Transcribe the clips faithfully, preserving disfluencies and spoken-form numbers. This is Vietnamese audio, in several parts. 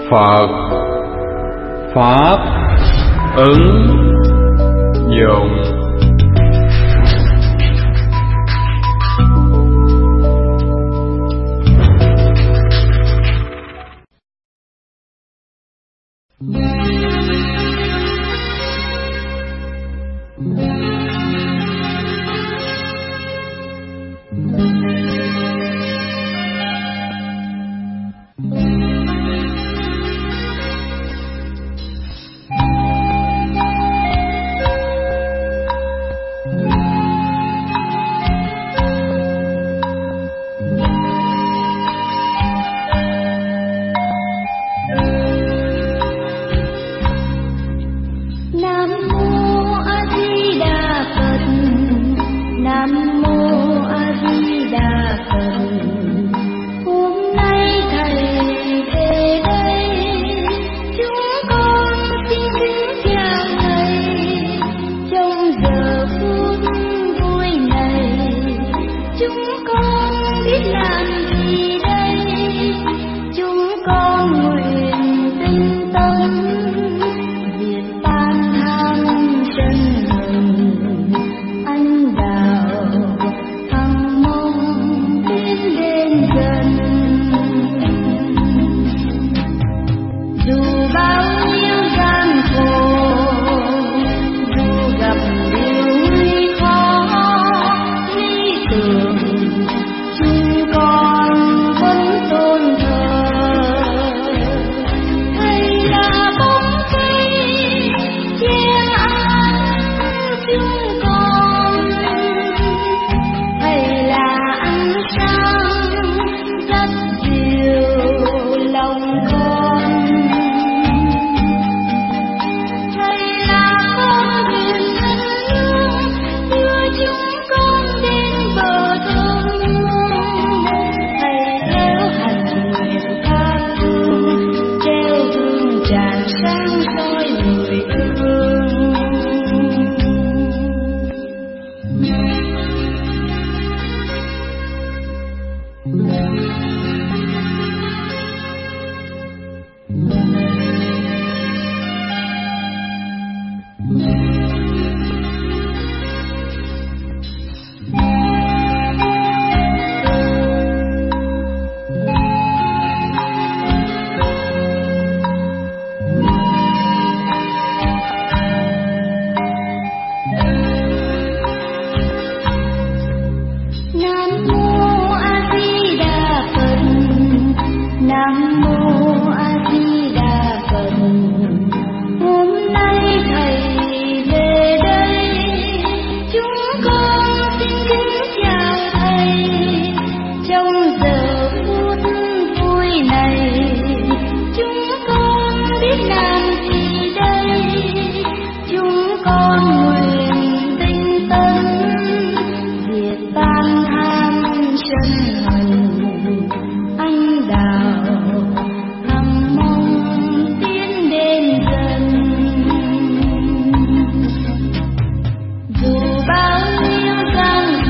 Phật Pháp ứng dụng.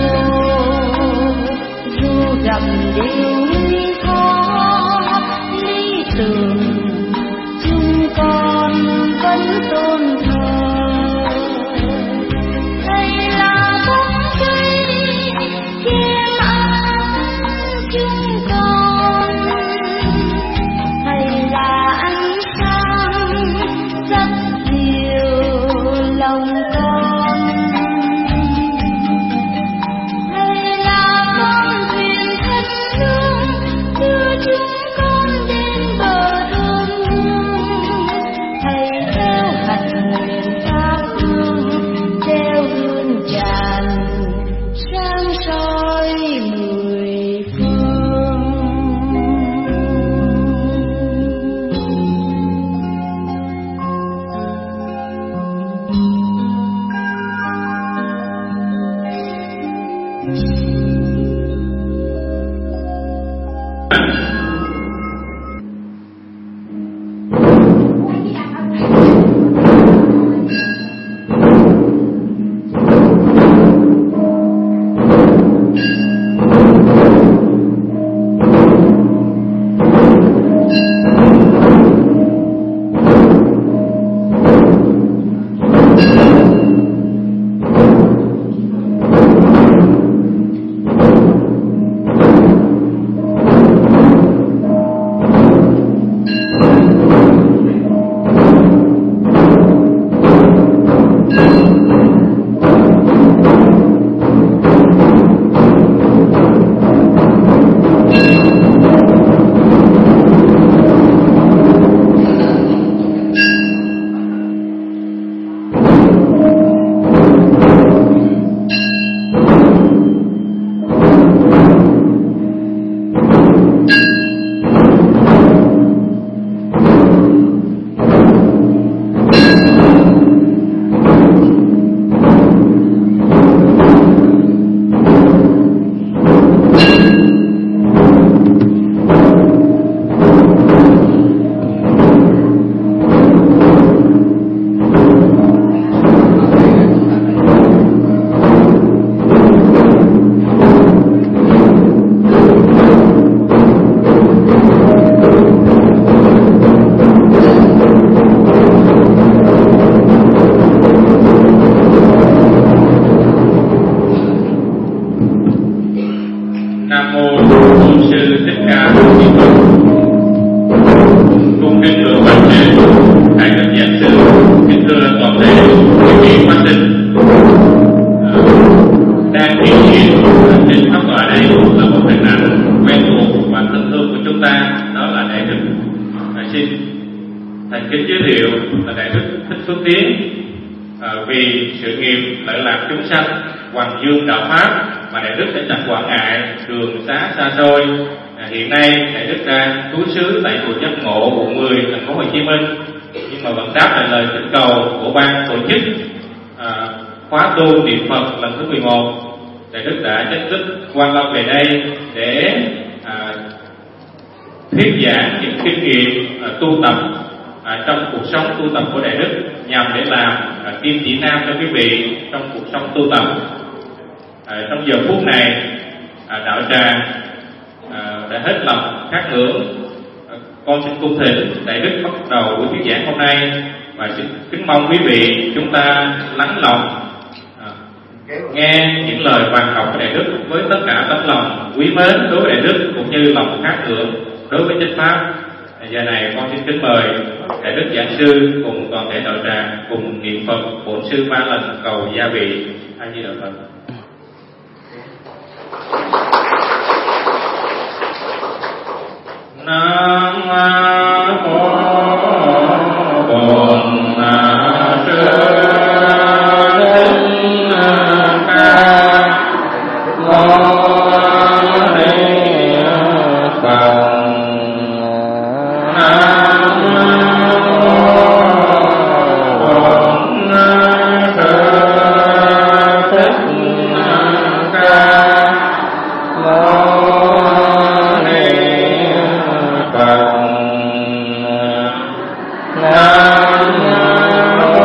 Hãy subscribe cho kênh Ghiền Mì Gõ để không bỏ lỡ Đại Đức à, xin thành kính giới thiệu là Đại Đức Thích Phước Tiến, à, vì sự nghiệp lợi lạc chúng sanh, hoằng dương đạo pháp mà Đại Đức đã chẳng quản ngại đường xá xa xôi. À, hiện nay Đại Đức đang trú xứ tại chùa Giác Ngộ, quận mười, thành phố Hồ Chí Minh, nhưng mà vẫn đáp lại lời thỉnh cầu của ban tổ chức à, khóa tu niệm Phật lần thứ mười một. Đại Đức đã chính thức quan lâm về đây để à, thuyết giảng những kinh nghiệm à, tu tập à, trong cuộc sống tu tập của Đại Đức, nhằm để làm à, kim chỉ nam cho quý vị trong cuộc sống tu tập. À, trong giờ phút này, à, đạo tràng à, đã hết lòng khát ngưỡng. À, con xin cung thỉnh Đại Đức bắt đầu buổi thuyết giảng hôm nay, và xin kính mong quý vị chúng ta lắng lòng à, nghe những lời vàng ngọc của Đại Đức với tất cả tấm lòng quý mến đối với Đại Đức, cũng như lòng khát ngưỡng đối với chánh pháp. À, giờ này con xin kính mời Đại Đức giảng sư cùng toàn thể đạo tràng cùng niệm Phật bổn sư ba lần cầu gia vị. A Di Đà Phật. Nam mô Bổn Sư Thích Ca Mâu Ni Phật. Nam mô Bổn Sư Thích Ca Mâu Ni Phật. Nam mô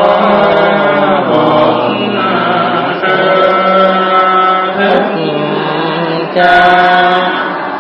Bổn Sư Thích Ca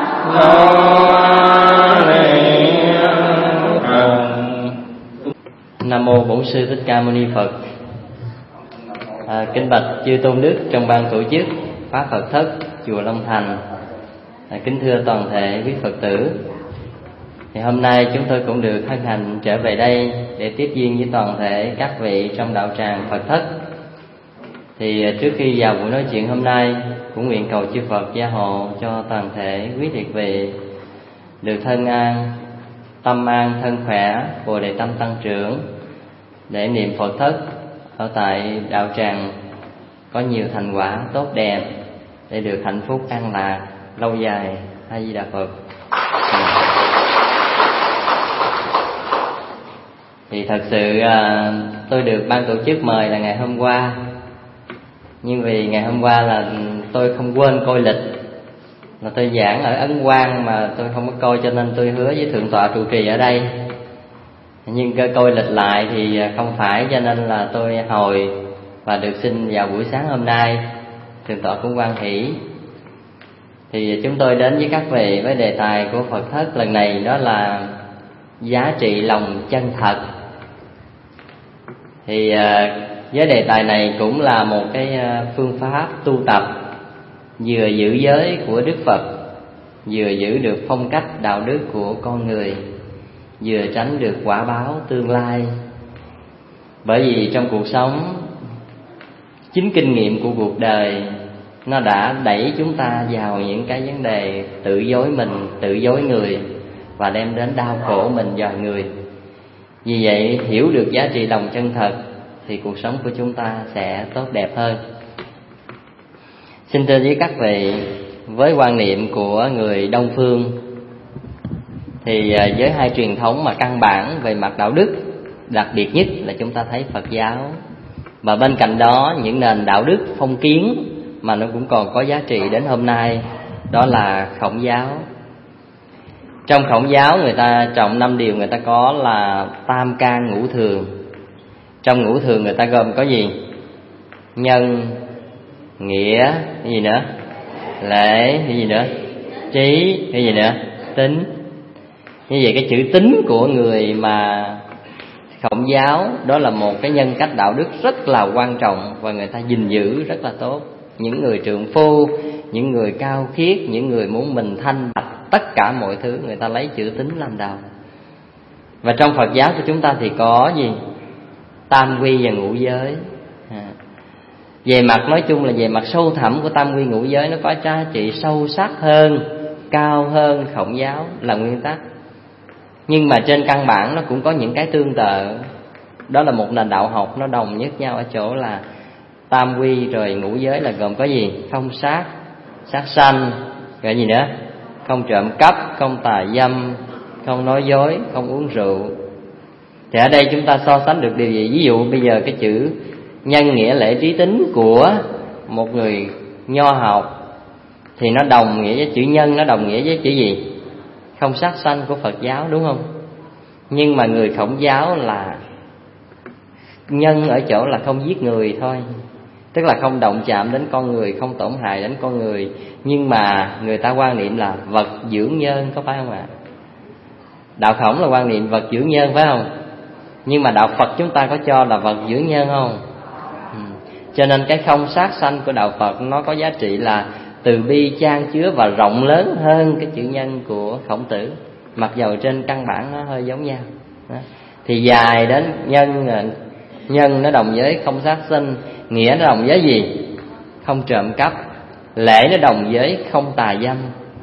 Mâu Ni Phật. Nam mô Bổn Sư Thích Ca Mâu Ni Phật. À, kính bạch chư tôn đức trong ban tổ chức Pháp Phật Thất chùa Long Thành, à, kính thưa toàn thể quý Phật tử. Thì hôm nay chúng tôi cũng được hân hạnh trở về đây để tiếp duyên với toàn thể các vị trong đạo tràng Phật Thất. Thì trước khi vào buổi nói chuyện hôm nay, cũng nguyện cầu chư Phật gia hộ cho toàn thể quý thiệt vị được thân an, tâm an, thân khỏe, bồ đề tâm tăng trưởng, để niệm Phật Thất ở tại đạo tràng có nhiều thành quả tốt đẹp, để được hạnh phúc an lạc lâu dài. A Di Đà Phật. Thì thật sự à, tôi được ban tổ chức mời là ngày hôm qua, nhưng vì ngày hôm qua là tôi không quên coi lịch, là tôi giảng ở Ấn Quang mà tôi không có coi, cho nên tôi hứa với thượng tọa trụ trì ở đây. Nhưng cơ coi lịch lại thì không phải, cho nên là tôi hồi và được xin vào buổi sáng hôm nay. Thượng tọa cũng hoan hỷ. Thì chúng tôi đến với các vị với đề tài của Phật Thất lần này, đó là giá trị lòng chân thật. Thì với đề tài này cũng là một cái phương pháp tu tập vừa giữ giới của Đức Phật, vừa giữ được phong cách đạo đức của con người, vừa tránh được quả báo tương lai. Bởi vì trong cuộc sống, chính kinh nghiệm của cuộc đời nó đã đẩy chúng ta vào những cái vấn đề tự dối mình, tự dối người, và đem đến đau khổ mình và người. Vì vậy, hiểu được giá trị lòng chân thật thì cuộc sống của chúng ta sẽ tốt đẹp hơn. Xin thưa với các vị, với quan niệm của người Đông phương thì với hai truyền thống mà căn bản về mặt đạo đức, đặc biệt nhất là chúng ta thấy Phật giáo, và bên cạnh đó những nền đạo đức phong kiến mà nó cũng còn có giá trị đến hôm nay, đó là Khổng giáo. Trong Khổng giáo người ta trọng năm điều người ta có là tam can ngũ thường. Trong ngũ thường người ta gồm có gì? Nhân, nghĩa, cái gì nữa? Lễ, cái gì nữa? Trí, cái gì nữa? Tính. Như vậy cái chữ tính của người mà Khổng giáo đó là một cái nhân cách đạo đức rất là quan trọng, và người ta gìn giữ rất là tốt. Những người trượng phu, những người cao khiết, những người muốn mình thanh bạch, tất cả mọi thứ người ta lấy chữ tính làm đầu. Và trong Phật giáo của chúng ta thì có gì? Tam quy và ngũ giới. à. Về mặt nói chung là về mặt sâu thẳm của tam quy ngũ giới, nó có giá trị sâu sắc hơn, cao hơn Khổng giáo là nguyên tắc. Nhưng mà trên căn bản nó cũng có những cái tương tự. Đó là một nền đạo học nó đồng nhất nhau ở chỗ là tam quy rồi ngũ giới là gồm có gì? Không sát, sát sanh, rồi gì nữa? Không trộm cắp, không tà dâm, không nói dối, không uống rượu. Thì ở đây chúng ta so sánh được điều gì? Ví dụ bây giờ cái chữ nhân nghĩa lễ trí tín của một người nho học thì nó đồng nghĩa với chữ nhân, nó đồng nghĩa với chữ gì? Không sát sanh của Phật giáo, đúng không? Nhưng mà người Khổng giáo là nhân ở chỗ là không giết người thôi, tức là không động chạm đến con người, không tổn hại đến con người. Nhưng mà người ta quan niệm là vật dưỡng nhân, có phải không ạ? Đạo Khổng là quan niệm vật dưỡng nhân, phải không? Nhưng mà đạo Phật chúng ta có cho là vật dưỡng nhân không? Ừ. Cho nên cái không sát sanh của đạo Phật nó có giá trị là từ bi, chan chứa và rộng lớn hơn cái chữ nhân của Khổng Tử, mặc dầu trên căn bản nó hơi giống nhau. Đó. Thì dài đến nhân, nhân nó đồng với không sát sinh, nghĩa nó đồng với gì? Không trộm cắp, lễ nó đồng với không tà dâm,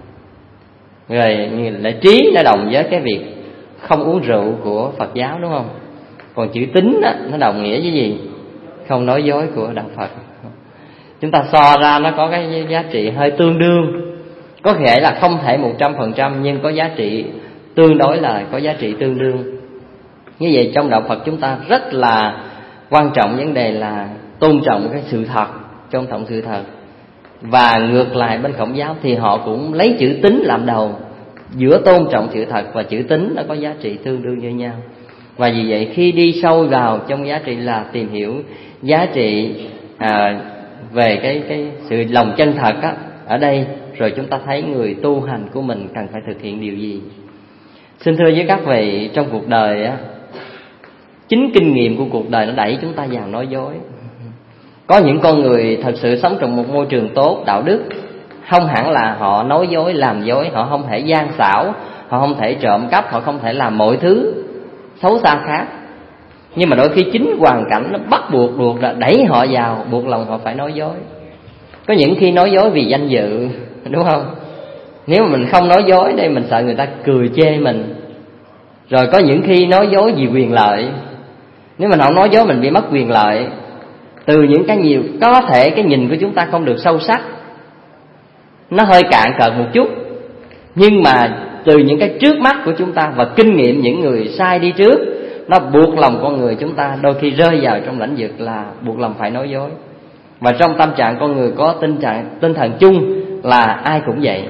rồi lễ trí nó đồng với cái việc không uống rượu của Phật giáo, đúng không? Còn chữ tín đó, nó đồng nghĩa với gì? Không nói dối của đạo Phật. Chúng ta so ra nó có cái giá trị hơi tương đương. Có thể là không thể một trăm phần trăm, nhưng có giá trị tương đối là có giá trị tương đương. Như vậy trong đạo Phật chúng ta rất là quan trọng vấn đề là tôn trọng cái sự thật, tôn trọng sự thật. Và ngược lại bên Khổng giáo thì họ cũng lấy chữ tín làm đầu. Giữa tôn trọng sự thật và chữ tín nó có giá trị tương đương như nhau. Và vì vậy khi đi sâu vào trong giá trị là tìm hiểu giá trị à, về cái cái sự lòng chân thật á, ở đây rồi chúng ta thấy người tu hành của mình cần phải thực hiện điều gì. Xin thưa với các vị, trong cuộc đời á, chính kinh nghiệm của cuộc đời nó đẩy chúng ta vào nói dối. Có những con người thật sự sống trong một môi trường tốt, đạo đức, không hẳn là họ nói dối, làm dối, họ không thể gian xảo, họ không thể trộm cắp, họ không thể làm mọi thứ xấu xa khác. Nhưng mà đôi khi chính hoàn cảnh nó bắt buộc buộc là đẩy họ vào, buộc lòng họ phải nói dối. Có những khi nói dối vì danh dự, đúng không? Nếu mà mình không nói dối đây mình sợ người ta cười chê mình. Rồi có những khi nói dối vì quyền lợi. Nếu mình không nói dối mình bị mất quyền lợi. Từ những cái nhiều, có thể cái nhìn của chúng ta không được sâu sắc, nó hơi cạn cợt một chút. Nhưng mà từ những cái trước mắt của chúng ta và kinh nghiệm những người sai đi trước, nó buộc lòng con người chúng ta đôi khi rơi vào trong lãnh vực là buộc lòng phải nói dối. Và trong tâm trạng con người có tinh trạng tinh thần chung là ai cũng vậy.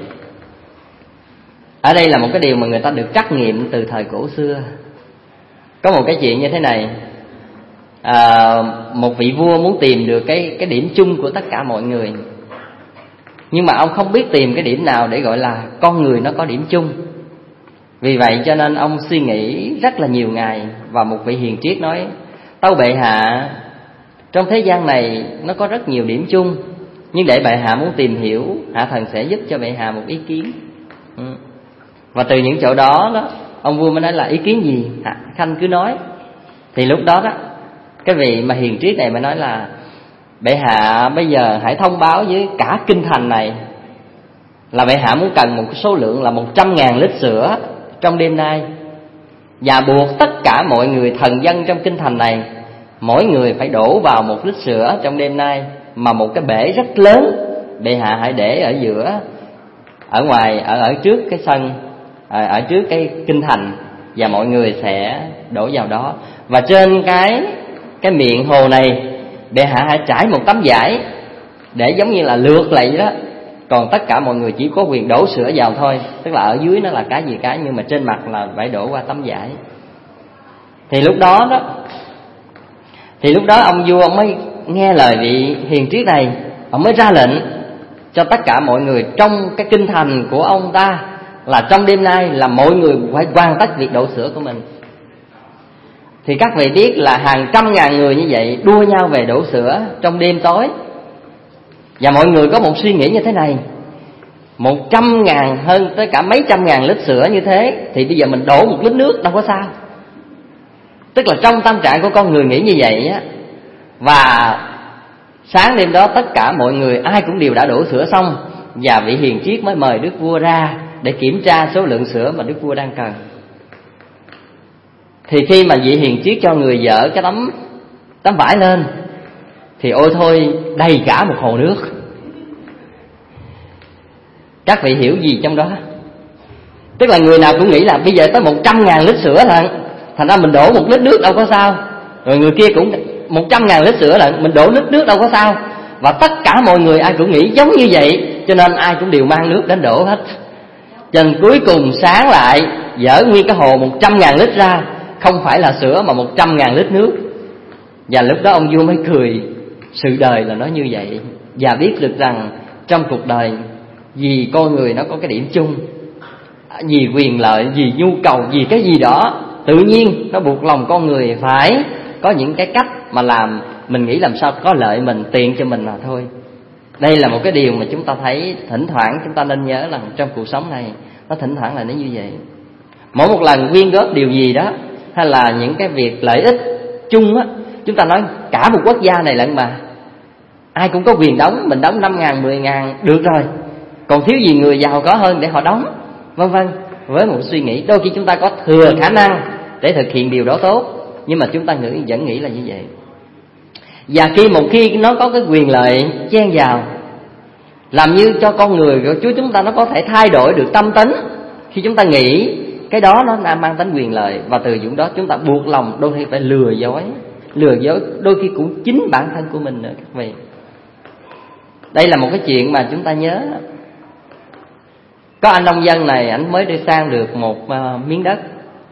Ở đây là một cái điều mà người ta được trắc nghiệm từ thời cổ xưa. Có một cái chuyện như thế này. À, một vị vua muốn tìm được cái cái điểm chung của tất cả mọi người, nhưng mà ông không biết tìm cái điểm nào để gọi là con người nó có điểm chung. Vì vậy cho nên ông suy nghĩ rất là nhiều ngày. Và một vị hiền triết nói: tâu bệ hạ, trong thế gian này nó có rất nhiều điểm chung, nhưng để bệ hạ muốn tìm hiểu, hạ thần sẽ giúp cho bệ hạ một ý kiến. ừ. Và từ những chỗ đó đó, ông vua mới nói là ý kiến gì hạ, khanh cứ nói. Thì lúc đó đó, cái vị mà hiền triết này mới nói là: bệ hạ bây giờ hãy thông báo với cả kinh thành này là bệ hạ muốn cần một số lượng là một trăm ngàn lít sữa trong đêm nay, và buộc tất cả mọi người thần dân trong kinh thành này mỗi người phải đổ vào một lít sữa trong đêm nay, mà một cái bể rất lớn bệ hạ hãy để ở giữa, ở ngoài, ở ở trước cái sân, ở trước cái kinh thành, và mọi người sẽ đổ vào đó. Và trên cái cái miệng hồ này bệ hạ hãy trải một tấm vải để giống như là lượt lại vậy đó. Còn tất cả mọi người chỉ có quyền đổ sữa vào thôi, tức là ở dưới nó là cái gì cái, nhưng mà trên mặt là phải đổ qua tấm vải. Thì lúc đó đó Thì lúc đó ông vua ông mới nghe lời vị hiền triết này, ông mới ra lệnh cho tất cả mọi người trong cái kinh thành của ông ta là trong đêm nay là mọi người phải hoàn tất việc đổ sữa của mình. Thì các vị biết là hàng trăm ngàn người như vậy đua nhau về đổ sữa trong đêm tối. Và mọi người có một suy nghĩ như thế này: một trăm ngàn hơn tới cả mấy trăm ngàn lít sữa như thế, thì bây giờ mình đổ một lít nước đâu có sao. Tức là trong tâm trạng của con người nghĩ như vậy á. Và sáng đêm đó tất cả mọi người ai cũng đều đã đổ sữa xong, và vị hiền triết mới mời đức vua ra để kiểm tra số lượng sữa mà đức vua đang cần. Thì khi mà vị hiền triết cho người vợ cái tấm tấm vải lên thì ôi thôi đầy cả một hồ nước. Các vị hiểu gì trong đó? Tức là người nào cũng nghĩ là bây giờ tới một trăm ngàn lít sữa lận, thành ra mình đổ một lít nước đâu có sao. Rồi người kia cũng một trăm ngàn lít sữa lận, mình đổ lít nước đâu có sao. Và tất cả mọi người ai cũng nghĩ giống như vậy, cho nên ai cũng đều mang nước đến đổ hết. Cho nên cuối cùng sáng lại dỡ nguyên cái hồ một trăm ngàn lít ra, không phải là sữa mà một trăm ngàn lít nước. Và lúc đó ông vua mới cười, sự đời là nó như vậy. Và biết được rằng trong cuộc đời, vì con người nó có cái điểm chung, vì quyền lợi, vì nhu cầu, vì cái gì đó, tự nhiên nó buộc lòng con người phải có những cái cách mà làm mình nghĩ làm sao có lợi mình, tiện cho mình mà thôi. Đây là một cái điều mà chúng ta thấy thỉnh thoảng chúng ta nên nhớ rằng trong cuộc sống này nó thỉnh thoảng là nó như vậy. Mỗi một lần quyên góp điều gì đó hay là những cái việc lợi ích chung á, chúng ta nói cả một quốc gia này lận mà, ai cũng có quyền đóng, mình đóng năm ngàn, mười ngàn được rồi, còn thiếu gì người giàu có hơn để họ đóng, vân vân. Với một suy nghĩ, đôi khi chúng ta có thừa khả năng để thực hiện điều đó tốt, nhưng mà chúng ta nghĩ, vẫn nghĩ là như vậy. Và khi một khi nó có cái quyền lợi chen vào, làm như cho con người của Chúa chúng ta nó có thể thay đổi được tâm tính. Khi chúng ta nghĩ cái đó nó đang mang tính quyền lợi, và từ dụng đó chúng ta buộc lòng đôi khi phải lừa dối, lừa dối đôi khi cũng chính bản thân của mình nữa các vị. Đây là một cái chuyện mà chúng ta nhớ. Có anh nông dân này, ảnh mới đi sang được một uh, miếng đất,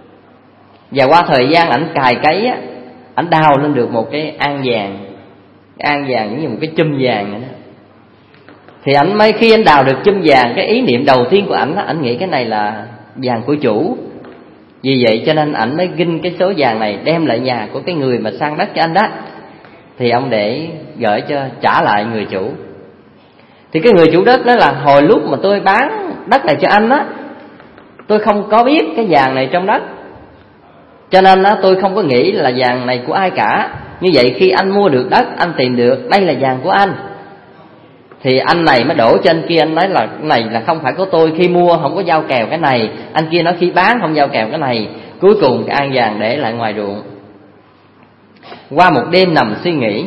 và qua thời gian ảnh cày cấy á, ảnh đào lên được một cái an vàng, cái an vàng giống như một cái chum vàng vậy đó. Thì ảnh mới khi anh đào được chum vàng, cái ý niệm đầu tiên của ảnh, ảnh nghĩ cái này là vàng của chủ. Vì vậy cho nên ảnh mới ginh cái số vàng này đem lại nhà của cái người mà sang đất cho anh đó, thì ông để gửi cho trả lại người chủ. Thì cái người chủ đất nói là hồi lúc mà tôi bán đất này cho anh á, tôi không có biết cái vàng này trong đất, cho nên á tôi không có nghĩ là vàng này của ai cả. Như vậy khi anh mua được đất, anh tìm được đây là vàng của anh, thì anh này mới đổ cho anh kia, anh nói là cái này là không phải của tôi, khi mua không có giao kèo cái này. Anh kia nói khi bán không giao kèo cái này. Cuối cùng cái an vàng để lại ngoài ruộng. Qua một đêm nằm suy nghĩ,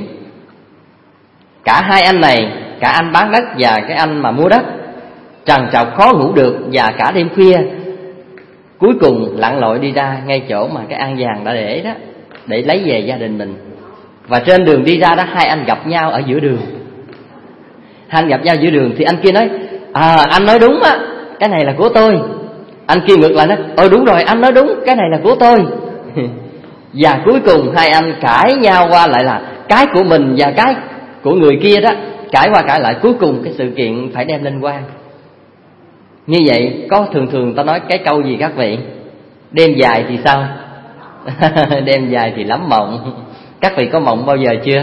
cả hai anh này, cả anh bán đất và cái anh mà mua đất, trằn trọc khó ngủ được, và cả đêm khuya cuối cùng lặn lội đi ra ngay chỗ mà cái an vàng đã để đó, để lấy về gia đình mình. Và trên đường đi ra đó, hai anh gặp nhau ở giữa đường. Hai anh gặp nhau giữa đường thì anh kia nói, à anh nói đúng á, cái này là của tôi. Anh kia ngược lại nói, ờ đúng rồi, anh nói đúng, cái này là của tôi. Và cuối cùng hai anh cãi nhau qua lại là cái của mình và cái của người kia đó, cãi qua cãi lại, cuối cùng cái sự kiện phải đem lên quan. Như vậy có thường thường ta nói cái câu gì các vị? Đêm dài thì sao? Đêm dài thì lắm mộng. Các vị có mộng bao giờ chưa?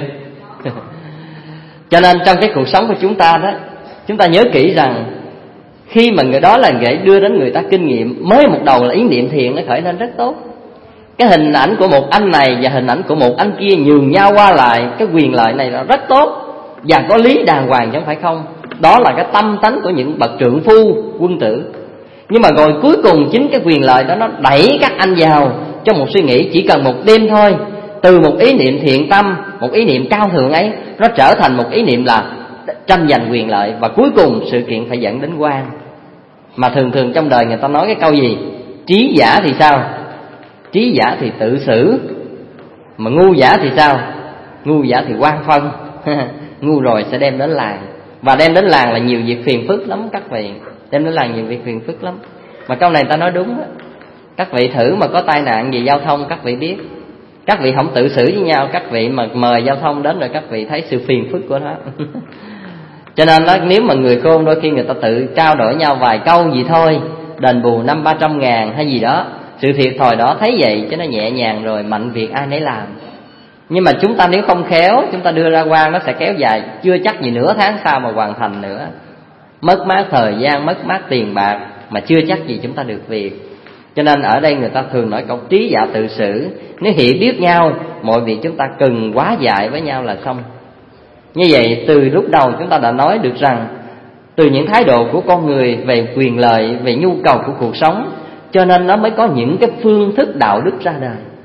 Cho nên trong cái cuộc sống của chúng ta đó, chúng ta nhớ kỹ rằng khi mà người đó là để đưa đến người ta kinh nghiệm, mới một đầu là ý niệm thiện nó khởi lên rất tốt. Cái hình ảnh của một anh này và hình ảnh của một anh kia nhường nhau qua lại, cái quyền lợi này là rất tốt và có lý đàng hoàng chứ không phải không. Đó là cái tâm tánh của những bậc trượng phu, quân tử. Nhưng mà rồi cuối cùng chính cái quyền lợi đó nó đẩy các anh vào trong một suy nghĩ chỉ cần một đêm thôi. Từ một ý niệm thiện tâm, một ý niệm cao thượng ấy, nó trở thành một ý niệm là tranh giành quyền lợi, và cuối cùng sự kiện phải dẫn đến quan. Mà thường thường trong đời người ta nói cái câu gì? Trí giả thì sao? Trí giả thì tự xử. Mà ngu giả thì sao? Ngu giả thì quan phân. Ngu rồi sẽ đem đến làng. Và đem đến làng là nhiều việc phiền phức lắm các vị. Đem đến làng nhiều việc phiền phức lắm. Mà câu này ta nói đúng đó. Các vị thử mà có tai nạn về giao thông, các vị biết. Các vị không tự xử với nhau, các vị mà mời giao thông đến rồi các vị thấy sự phiền phức của nó. Cho nên đó, nếu mà người khôn đôi khi người ta tự trao đổi nhau vài câu gì thôi, đền bù năm ba trăm ngàn hay gì đó, sự thiệt thòi đó thấy vậy cho nó nhẹ nhàng rồi, mạnh việc ai nấy làm. Nhưng mà chúng ta nếu không khéo, chúng ta đưa ra quan nó sẽ kéo dài, chưa chắc gì nửa tháng sau mà hoàn thành nữa. Mất mát thời gian, mất mát tiền bạc, mà chưa chắc gì chúng ta được việc. Cho nên ở đây người ta thường nói câu trí giả tự xử. Nếu hiểu biết nhau, mọi việc chúng ta cần quá dại với nhau là xong. Như vậy từ lúc đầu chúng ta đã nói được rằng, từ những thái độ của con người về quyền lợi, về nhu cầu của cuộc sống, cho nên nó mới có những cái phương thức đạo đức ra đời.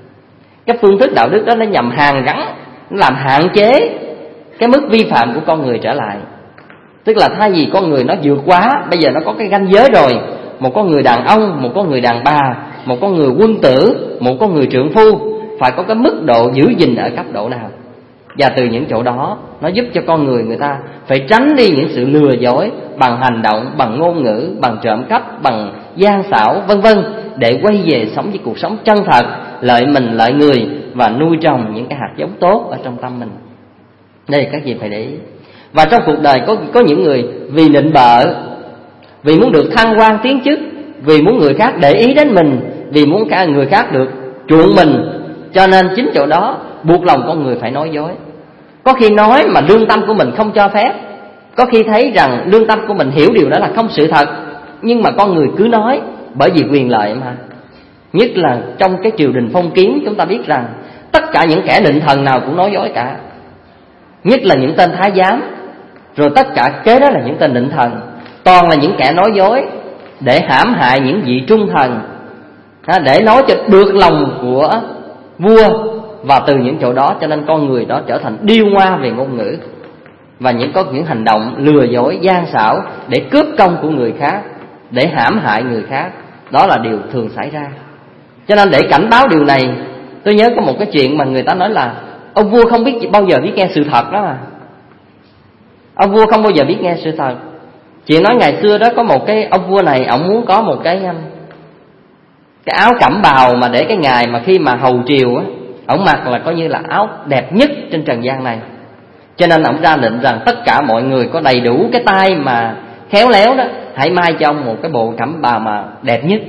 Cái phương thức đạo đức đó nó nhằm hàn gắn, nó làm hạn chế cái mức vi phạm của con người trở lại. Tức là thay vì con người nó vượt quá, bây giờ nó có cái ranh giới rồi. Một con người đàn ông, một con người đàn bà, một con người quân tử, một con người trượng phu, phải có cái mức độ giữ gìn ở cấp độ nào. Và từ những chỗ đó, nó giúp cho con người người ta phải tránh đi những sự lừa dối bằng hành động, bằng ngôn ngữ, bằng trộm cắp, bằng gian xảo, vân vân, để quay về sống với cuộc sống chân thật, lợi mình, lợi người, và nuôi trồng những cái hạt giống tốt ở trong tâm mình. Đây các vị phải để ý. Và trong cuộc đời có có những người vì nịnh bợ, vì muốn được thăng quan tiến chức, vì muốn người khác để ý đến mình, vì muốn cả người khác được chuộng mình, cho nên chính chỗ đó buộc lòng con người phải nói dối. Có khi nói mà lương tâm của mình không cho phép, có khi thấy rằng lương tâm của mình hiểu điều đó là không sự thật, nhưng mà con người cứ nói, bởi vì quyền lợi mà. Nhất là trong cái triều đình phong kiến, chúng ta biết rằng tất cả những kẻ nịnh thần nào cũng nói dối cả. Nhất là những tên thái giám, rồi tất cả kế đó là những tên nịnh thần, toàn là những kẻ nói dối để hãm hại những vị trung thần, để nói cho được lòng của vua. Và từ những chỗ đó cho nên con người đó trở thành điêu ngoa về ngôn ngữ, và những có những hành động lừa dối gian xảo để cướp công của người khác, để hãm hại người khác. Đó là điều thường xảy ra. Cho nên để cảnh báo điều này, tôi nhớ có một cái chuyện mà người ta nói là ông vua không biết bao giờ biết nghe sự thật đó mà. Ông vua không bao giờ biết nghe sự thật. Chuyện nói ngày xưa đó, có một cái ông vua này, ông muốn có một cái cái áo cẩm bào mà để cái ngày mà khi mà hầu triều á, ông mặc là coi như là áo đẹp nhất trên trần gian này. Cho nên ông ra lệnh rằng tất cả mọi người có đầy đủ cái tay mà khéo léo đó, hãy may cho ông một cái bộ cẩm bào mà đẹp nhất.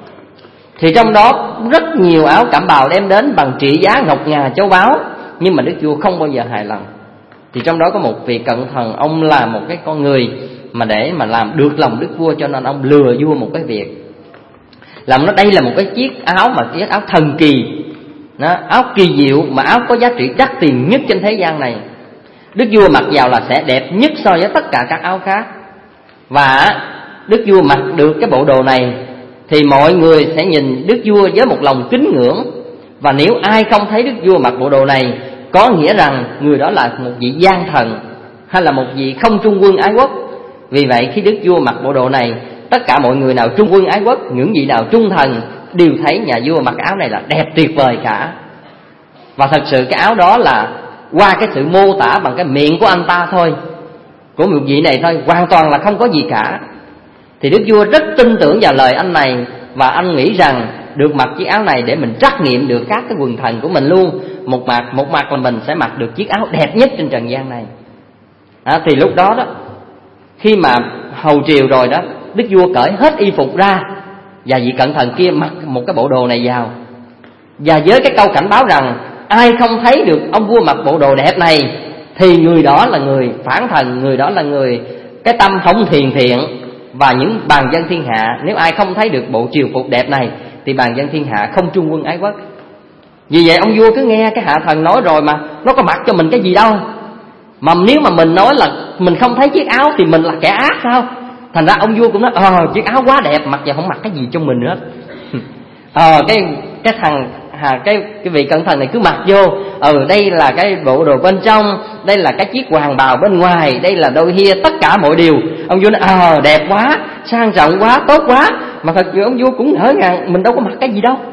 Thì trong đó rất nhiều áo cẩm bào đem đến bằng trị giá ngọc ngà châu báu, nhưng mà đức vua không bao giờ hài lòng. Thì trong đó có một vị cận thần, ông là một cái con người mà để mà làm được lòng đức vua, cho nên ông lừa vua một cái việc. Làm nó đây là một cái chiếc áo mà chiếc áo thần kỳ, nó, áo kỳ diệu, mà áo có giá trị đắt tiền nhất trên thế gian này. Đức vua mặc vào là sẽ đẹp nhất so với tất cả các áo khác. Và đức vua mặc được cái bộ đồ này thì mọi người sẽ nhìn đức vua với một lòng kính ngưỡng. Và nếu ai không thấy đức vua mặc bộ đồ này, có nghĩa rằng người đó là một vị gian thần, hay là một vị không trung quân ái quốc. Vì vậy khi đức vua mặc bộ đồ này, tất cả mọi người nào trung quân ái quốc, những vị nào trung thần, đều thấy nhà vua mặc áo này là đẹp tuyệt vời cả. Và thật sự cái áo đó là qua cái sự mô tả bằng cái miệng của anh ta thôi, của một vị này thôi, hoàn toàn là không có gì cả. Thì đức vua rất tin tưởng vào lời anh này, và anh nghĩ rằng được mặc chiếc áo này để mình trắc nghiệm được các cái quần thần của mình luôn. Một mặt một mặt là mình sẽ mặc được chiếc áo đẹp nhất trên trần gian này. À, thì lúc đó đó, khi mà hầu triều rồi đó, đức vua cởi hết y phục ra, và vị cận thần kia mặc một cái bộ đồ này vào, và với cái câu cảnh báo rằng ai không thấy được ông vua mặc bộ đồ đẹp này thì người đó là người phản thần, người đó là người cái tâm không thiền thiện. Và những bàn dân thiên hạ, nếu ai không thấy được bộ triều phục đẹp này thì bàn dân thiên hạ không trung quân ái quốc. Vì vậy ông vua cứ nghe cái hạ thần nói rồi, mà nó có mặc cho mình cái gì đâu. Mà nếu mà mình nói là mình không thấy chiếc áo thì mình là kẻ ác sao? Thành ra ông vua cũng nói ờ chiếc áo quá đẹp, mặc giờ không mặc cái gì trong mình hết. Ờ cái cái thằng à, cái cái vị cận thần này cứ mặc vô, ừ đây là cái bộ đồ bên trong, đây là cái chiếc hoàng bào bên ngoài, đây là đôi hia, tất cả mọi điều. Ông vua nói ờ đẹp quá, sang trọng quá, tốt quá. Mà thật sự ông vua cũng ngỡ ngàng, mình đâu có mặc cái gì đâu.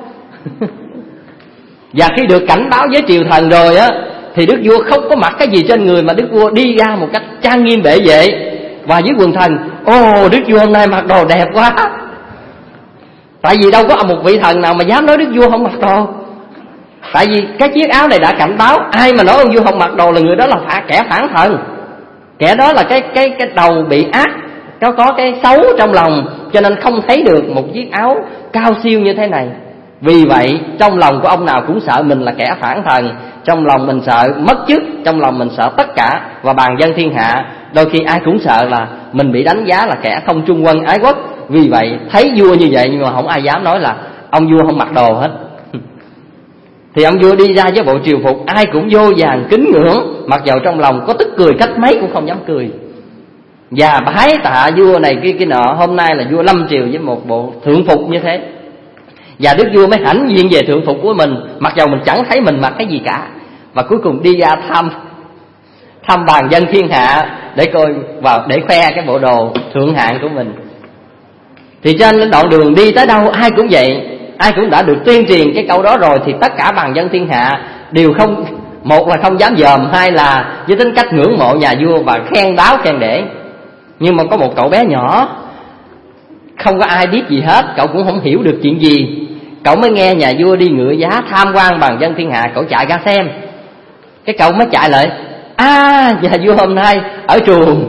Và khi được cảnh báo với triều thần rồi á, thì đức vua không có mặc cái gì trên người, mà đức vua đi ra một cách trang nghiêm bệ vệ, và với quần thần ồ đức vua hôm nay mặc đồ đẹp quá. Tại vì đâu có một vị thần nào mà dám nói đức vua không mặc đồ. Tại vì cái chiếc áo này đã cảnh báo, ai mà nói ông vua không mặc đồ là người đó là phá, kẻ phản thần. Kẻ đó là cái cái cái đầu bị ác, có có cái xấu trong lòng, cho nên không thấy được một chiếc áo cao siêu như thế này. Vì vậy trong lòng của ông nào cũng sợ mình là kẻ phản thần, trong lòng mình sợ mất chức, trong lòng mình sợ tất cả. Và bàn dân thiên hạ đôi khi ai cũng sợ là mình bị đánh giá là kẻ không trung quân ái quốc. Vì vậy thấy vua như vậy nhưng mà không ai dám nói là ông vua không mặc đồ hết. Thì ông vua đi ra với bộ triều phục, ai cũng vô vàng kính ngưỡng, mặc dầu trong lòng có tức cười cách mấy cũng không dám cười. Và bái tạ vua này kia kia nọ. Hôm nay là vua lâm triều với một bộ thượng phục như thế. Và đức vua mới hãnh diện về thượng phục của mình, mặc dầu mình chẳng thấy mình mặc cái gì cả. Và cuối cùng đi ra thăm thăm bàn dân thiên hạ để coi vào, để khoe cái bộ đồ thượng hạng của mình. Thì trên đoạn đường đi tới đâu ai cũng vậy, ai cũng đã được tuyên truyền cái câu đó rồi, thì tất cả bàn dân thiên hạ đều không, một là không dám dòm, hai là với tính cách ngưỡng mộ nhà vua và khen đáo khen để. Nhưng mà có một cậu bé nhỏ, không có ai biết gì hết, cậu cũng không hiểu được chuyện gì. Cậu mới nghe nhà vua đi ngựa giá tham quan bàn dân thiên hạ, cậu chạy ra xem. Cái cậu mới chạy lại, à nhà vua hôm nay ở chuồng.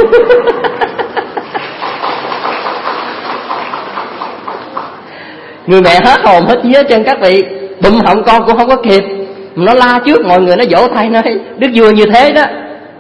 Người mẹ hết hồn hết vía chân các vị, bụm họng con cũng không có kịp, nó la trước mọi người, nó vỗ tay nói đức vua như thế đó.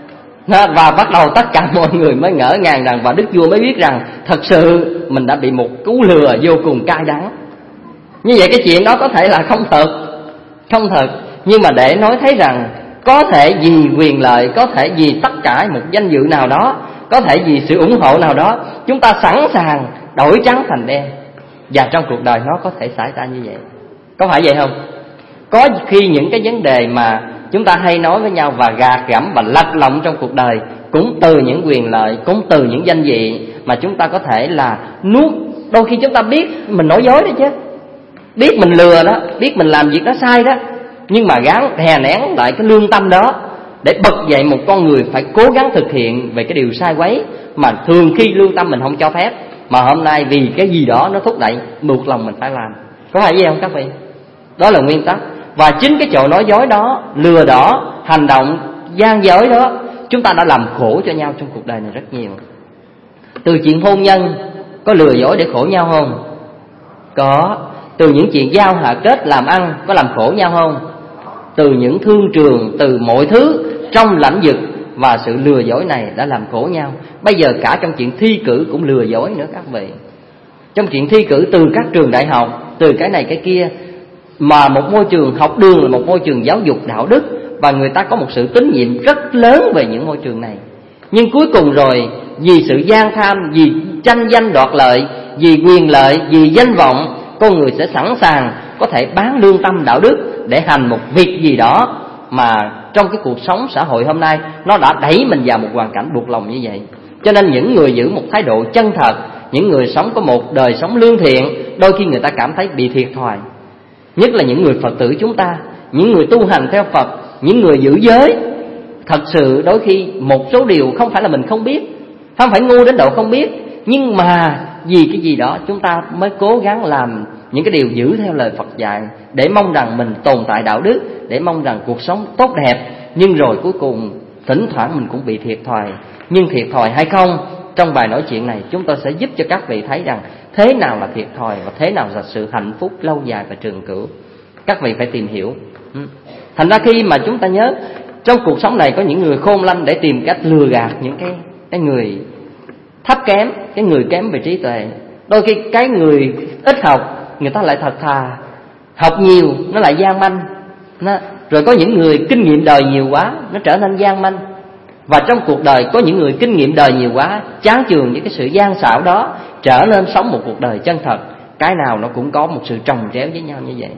Và bắt đầu tất cả mọi người mới ngỡ ngàng rằng, và đức vua mới biết rằng thật sự mình đã bị một cú lừa vô cùng cay đắng. Như vậy cái chuyện đó có thể là không thật, không thật, nhưng mà để nói thấy rằng có thể vì quyền lợi, có thể vì tất cả một danh dự nào đó, có thể vì sự ủng hộ nào đó, chúng ta sẵn sàng đổi trắng thành đen. Và trong cuộc đời nó có thể xảy ra như vậy. Có phải vậy không? Có khi những cái vấn đề mà chúng ta hay nói với nhau và gạt gẫm và lạch lọng trong cuộc đời, cũng từ những quyền lợi, cũng từ những danh vị mà chúng ta có thể là nuốt. Đôi khi chúng ta biết mình nói dối đấy chứ, biết mình lừa đó, biết mình làm việc đó sai đó, nhưng mà gắng đè nén lại cái lương tâm đó để bật dậy một con người phải cố gắng thực hiện về cái điều sai quấy mà thường khi lương tâm mình không cho phép, mà hôm nay vì cái gì đó nó thúc đẩy buộc lòng mình phải làm. Có phải vậy không các vị? Đó là nguyên tắc. Và chính cái chỗ nói dối đó, lừa đảo, hành động gian dối đó, chúng ta đã làm khổ cho nhau trong cuộc đời này rất nhiều. Từ chuyện hôn nhân có lừa dối để khổ nhau không? Có. Từ những chuyện giao hạ kết làm ăn có làm khổ nhau không? Từ những thương trường, từ mọi thứ trong lãnh vực và sự lừa dối này đã làm khổ nhau. Bây giờ cả trong chuyện thi cử cũng lừa dối nữa các vị. Trong chuyện thi cử từ các trường đại học, từ cái này cái kia, mà một môi trường học đường là một môi trường giáo dục đạo đức, và người ta có một sự tín nhiệm rất lớn về những môi trường này. Nhưng cuối cùng rồi vì sự gian tham, vì tranh danh đoạt lợi, vì quyền lợi, vì danh vọng, con người sẽ sẵn sàng có thể bán lương tâm đạo đức để hành một việc gì đó mà trong cái cuộc sống xã hội hôm nay nó đã đẩy mình vào một hoàn cảnh buộc lòng như vậy. Cho nên những người giữ một thái độ chân thật, những người sống có một đời sống lương thiện, đôi khi người ta cảm thấy bị thiệt thòi. Nhất là những người Phật tử chúng ta, những người tu hành theo Phật, những người giữ giới. Thật sự đôi khi một số điều không phải là mình không biết, không phải ngu đến độ không biết, nhưng mà vì cái gì đó chúng ta mới cố gắng làm những cái điều giữ theo lời Phật dạy, để mong rằng mình tồn tại đạo đức, để mong rằng cuộc sống tốt đẹp. Nhưng rồi cuối cùng thỉnh thoảng mình cũng bị thiệt thòi. Nhưng thiệt thòi hay không, trong bài nói chuyện này chúng tôi sẽ giúp cho các vị thấy rằng thế nào là thiệt thòi và thế nào là sự hạnh phúc lâu dài và trường cửu. Các vị phải tìm hiểu. Thành ra khi mà chúng ta nhớ, trong cuộc sống này có những người khôn lanh để tìm cách lừa gạt những cái, cái người thấp kém, cái người kém về trí tuệ. Đôi khi cái người ít học, người ta lại thật thà, học nhiều nó lại gian manh nó. Rồi có những người kinh nghiệm đời nhiều quá, nó trở nên gian manh. Và trong cuộc đời có những người kinh nghiệm đời nhiều quá, chán chường với cái sự gian xảo đó, trở nên sống một cuộc đời chân thật. Cái nào nó cũng có một sự trồng chéo với nhau như vậy.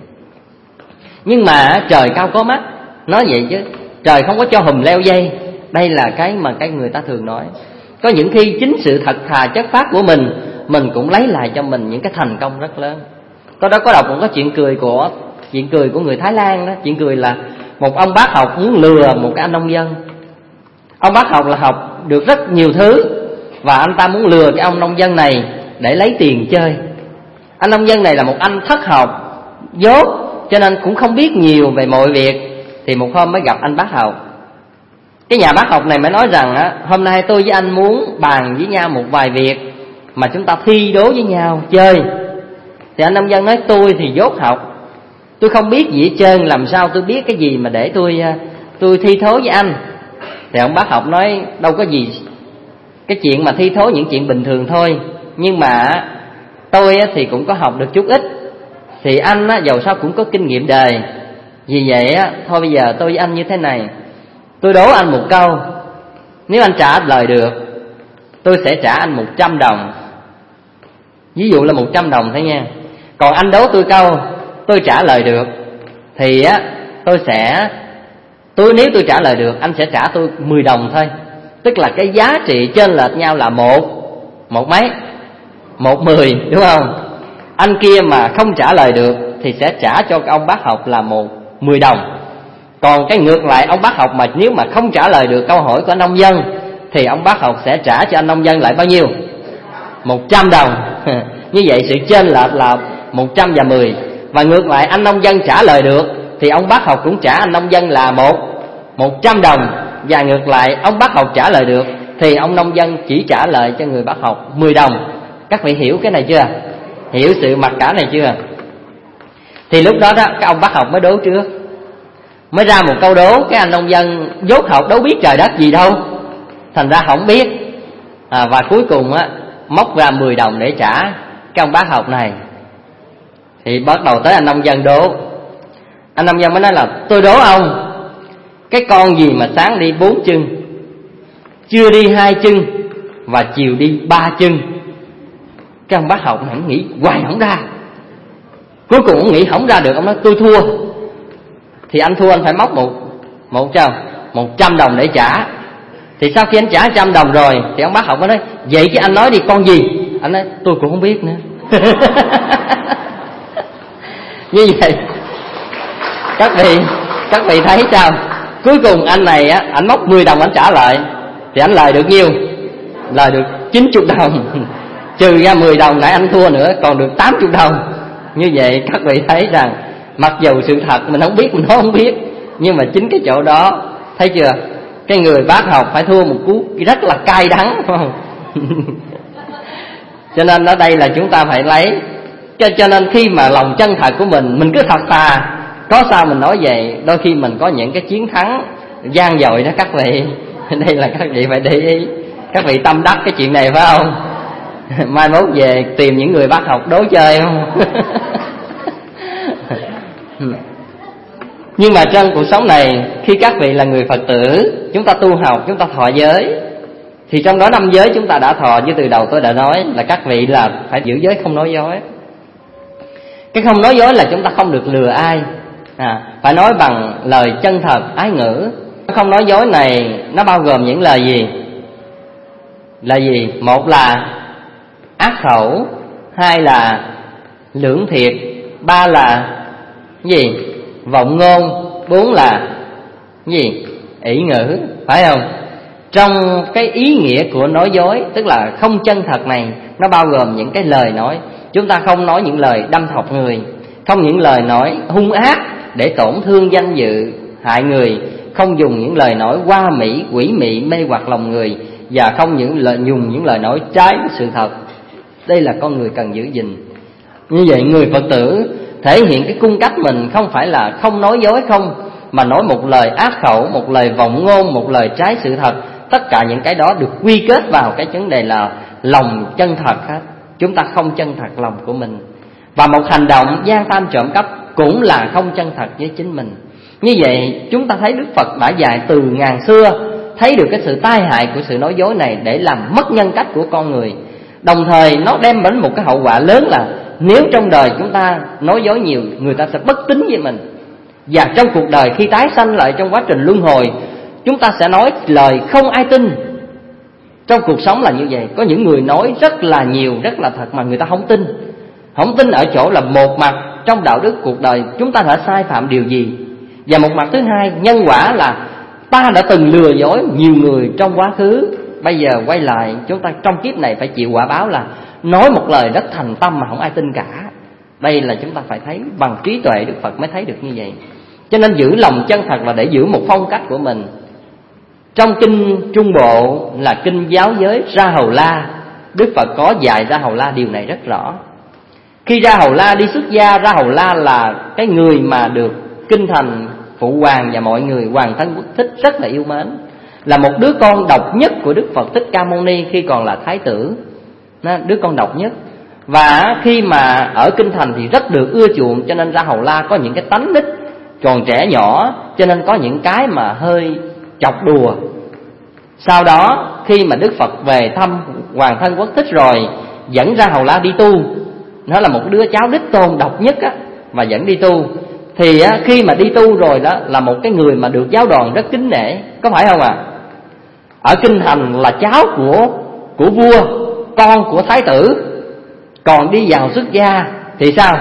Nhưng mà trời cao có mắt, nói vậy chứ trời không có cho hùm leo dây. Đây là cái mà cái người ta thường nói. Có những khi chính sự thật thà chất phác của mình, mình cũng lấy lại cho mình những cái thành công rất lớn. Tôi đã có đọc một cái chuyện cười của chuyện cười của người Thái Lan đó. Chuyện cười là một ông bác học muốn lừa một cái anh nông dân. Ông bác học là học được rất nhiều thứ, và anh ta muốn lừa cái ông nông dân này để lấy tiền chơi. Anh nông dân này là một anh thất học, dốt, cho nên cũng không biết nhiều về mọi việc. Thì một hôm mới gặp anh bác học. Cái nhà bác học này mới nói rằng á, hôm nay tôi với anh muốn bàn với nhau một vài việc mà chúng ta thi đố với nhau chơi. Thì anh nông dân nói tôi thì dốt học, tôi không biết gì hết trơn, làm sao tôi biết cái gì mà để tôi tôi thi thố với anh. Thì ông bác học nói đâu có gì, cái chuyện mà thi thố những chuyện bình thường thôi, nhưng mà tôi thì cũng có học được chút ít, thì anh á, dầu sao cũng có kinh nghiệm đời. Vì vậy á, thôi bây giờ tôi với anh như thế này, tôi đố anh một câu, nếu anh trả lời được tôi sẽ trả anh một trăm đồng. Ví dụ là một trăm đồng thôi nha. Còn anh đố tôi câu, tôi trả lời được thì á tôi sẽ tôi nếu tôi trả lời được, anh sẽ trả tôi mười đồng thôi. Tức là cái giá trị chênh lệch nhau là một một mấy một mười, đúng không? Anh kia mà không trả lời được thì sẽ trả cho ông bác học là một mười đồng. Còn cái ngược lại, ông bác học mà nếu mà không trả lời được câu hỏi của anh nông dân thì ông bác học sẽ trả cho anh nông dân lại bao nhiêu? Một trăm đồng. Như vậy sự chênh lệch là một trăm và mười. Và ngược lại, anh nông dân trả lời được thì ông bác học cũng trả anh nông dân là một một trăm đồng. Và ngược lại, ông bác học trả lời được thì ông nông dân chỉ trả lời cho người bác học mười đồng. Các vị hiểu cái này chưa? Hiểu sự mặc cả này chưa? Thì lúc đó đó, cái ông bác học mới đố trước, mới ra một câu đố. Cái anh nông dân dốt học đâu biết trời đất gì đâu, thành ra không biết. à, Và cuối cùng á móc ra mười đồng để trả cái ông bác học này. Thì bắt đầu tới anh nông dân đố. Anh nông dân mới nói là tôi đố ông, cái con gì mà sáng đi bốn chân, trưa đi hai chân và chiều đi ba chân? Cái ông bác học này nghĩ hoài không ra. Cuối cùng ông nghĩ không ra được, ông nói tôi thua. Thì anh thua anh phải móc một một trăm một trăm đồng để trả. Thì sau khi anh trả trăm đồng rồi thì ông bác học mới nói vậy chứ anh nói đi con gì? Anh nói tôi cũng không biết nữa. Như vậy các vị các vị thấy sao? Cuối cùng anh này á, anh móc mười đồng anh trả lại thì anh lời được nhiêu? Lời được chín mươi đồng. Trừ ra mười đồng nãy anh thua nữa, còn được tám mươi đồng. Như vậy các vị thấy rằng mặc dù sự thật mình không biết, mình nói không biết, nhưng mà chính cái chỗ đó, thấy chưa, cái người bác học phải thua một cú rất là cay đắng, phải không? Cho nên ở đây là chúng ta phải lấy cho, cho nên khi mà lòng chân thật của mình, mình cứ thật thà, có sao mình nói vậy. Đôi khi mình có những cái chiến thắng vang dội đó các vị. Đây là các vị phải để ý. Các vị tâm đắc cái chuyện này phải không? Mai mốt về tìm những người bác học đố chơi không? Nhưng mà trong cuộc sống này, khi các vị là người Phật tử, chúng ta tu học, chúng ta thọ giới, thì trong đó năm giới chúng ta đã thọ. Như từ đầu tôi đã nói là các vị là phải giữ giới không nói dối. Cái không nói dối là chúng ta không được lừa ai, à, phải nói bằng lời chân thật, ái ngữ. Không nói dối này nó bao gồm những lời gì? Là gì? Một là ác khẩu, hai là lưỡng thiệt, ba là gì? Vọng ngôn, bốn là gì? Ỷ ngữ, phải không? Trong cái ý nghĩa của nói dối, tức là không chân thật này, nó bao gồm những cái lời nói. Chúng ta không nói những lời đâm thọc người, không những lời nói hung ác để tổn thương danh dự, hại người, không dùng những lời nói hoa mỹ, quỷ mị, mê hoặc lòng người, và không những lời, dùng những lời nói trái với sự thật. Đây là con người cần giữ gìn. Như vậy người Phật tử thể hiện cái cung cách mình không phải là không nói dối không, mà nói một lời ác khẩu, một lời vọng ngôn, một lời trái sự thật. Tất cả những cái đó được quy kết vào cái vấn đề là lòng chân thật hết. Chúng ta không chân thật lòng của mình. Và một hành động gian tham trộm cắp cũng là không chân thật với chính mình. Như vậy chúng ta thấy Đức Phật đã dạy từ ngàn xưa, thấy được cái sự tai hại của sự nói dối này để làm mất nhân cách của con người. Đồng thời nó đem đến một cái hậu quả lớn là nếu trong đời chúng ta nói dối nhiều, người ta sẽ bất tín với mình. Và trong cuộc đời khi tái sanh lại trong quá trình luân hồi, chúng ta sẽ nói lời không ai tin. Trong cuộc sống là như vậy. Có những người nói rất là nhiều, rất là thật mà người ta không tin. Không tin ở chỗ là một mặt trong đạo đức cuộc đời chúng ta đã sai phạm điều gì, và một mặt thứ hai nhân quả là ta đã từng lừa dối nhiều người trong quá khứ. Bây giờ quay lại chúng ta trong kiếp này phải chịu quả báo là nói một lời rất thành tâm mà không ai tin cả. Đây là chúng ta phải thấy bằng trí tuệ, Đức Phật mới thấy được như vậy. Cho nên giữ lòng chân thật là để giữ một phong cách của mình. Trong kinh Trung Bộ là kinh giáo giới Ra Hầu La, Đức Phật có dạy Ra Hầu La điều này rất rõ. Khi Ra Hầu La đi xuất gia, Ra Hầu La là cái người mà được kinh thành Phụ Hoàng và mọi người Hoàng thân quốc thích rất là yêu mến, là một đứa con độc nhất của Đức Phật Thích Ca Mâu Ni khi còn là thái tử, đứa con độc nhất. Và khi mà ở kinh thành thì rất được ưa chuộng, cho nên Ra Hầu La có những cái tánh nít, còn trẻ nhỏ, cho nên có những cái mà hơi chọc đùa. Sau đó khi mà Đức Phật về thăm Hoàng thân quốc thích rồi, dẫn Ra Hầu La đi tu, nó là một đứa cháu đích tôn độc nhất á, mà vẫn đi tu. Thì á, khi mà đi tu rồi đó là một cái người mà được giáo đoàn rất kính nể, có phải không ạ? À? Ở kinh thành là cháu của của vua, con của thái tử, còn đi vào xuất gia thì sao?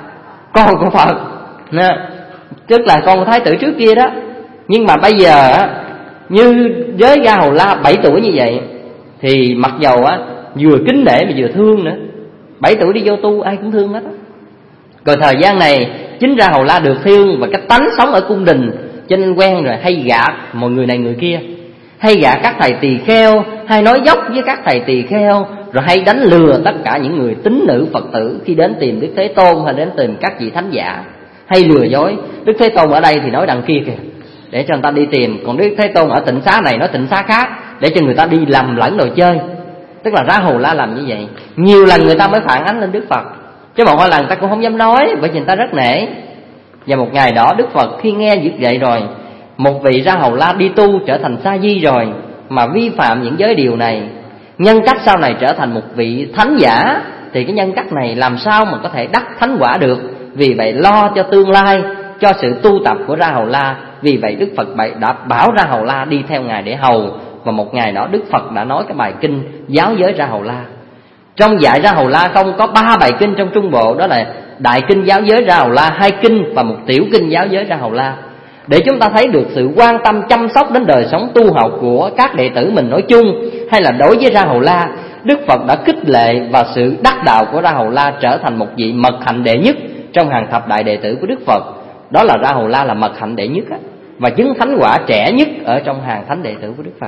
Con của Phật, nè, tức là con của thái tử trước kia đó. Nhưng mà bây giờ á, như với Ra Hầu La bảy tuổi như vậy thì mặc dầu á vừa kính nể mà vừa thương nữa. Bảy tuổi đi vô tu ai cũng thương hết á. Rồi thời gian này chính Ra Hầu La được thương và cái tánh sống ở cung đình, cho nên quen rồi hay gạt mọi người này người kia, hay gạt các thầy tỳ kheo, hay nói dốc với các thầy tỳ kheo, rồi hay đánh lừa tất cả những người tín nữ Phật tử khi đến tìm Đức Thế Tôn hay đến tìm các vị thánh giả, hay lừa dối. Đức Thế Tôn ở đây thì nói đằng kia kìa, để cho người ta đi tìm, còn Đức Thế Tôn ở tịnh xá này nói tịnh xá khác, để cho người ta đi lầm lẫn đồ chơi. Tức là Ra Hầu La làm như vậy nhiều lần người ta mới phản ánh lên Đức Phật, chứ một hai lần người ta cũng không dám nói, bởi vì người ta rất nể. Và một ngày đó Đức Phật khi nghe việc vậy rồi, một vị Ra Hầu La đi tu trở thành sa di rồi mà vi phạm những giới điều này, nhân cách sau này trở thành một vị thánh giả, thì cái nhân cách này làm sao mà có thể đắc thánh quả được. Vì vậy lo cho tương lai, cho sự tu tập của Ra Hầu La. Vì vậy Đức Phật đã bảo Ra Hầu La đi theo Ngài để hầu. Và một ngày đó Đức Phật đã nói cái bài kinh giáo giới Ra Hầu La. Trong dạy Ra Hầu La không có ba bài kinh trong Trung Bộ, đó là đại kinh giáo giới Ra Hầu La, hai kinh và một tiểu kinh giáo giới Ra Hầu La, để chúng ta thấy được sự quan tâm chăm sóc đến đời sống tu học của các đệ tử mình nói chung, hay là đối với Ra Hầu La. Đức Phật đã khích lệ và sự đắc đạo của Ra Hầu La trở thành một vị mật hạnh đệ nhất trong hàng thập đại đệ tử của Đức Phật. Đó là Ra Hầu La là mật hạnh đệ nhất á, và chứng thánh quả trẻ nhất ở trong hàng thánh đệ tử của Đức Phật.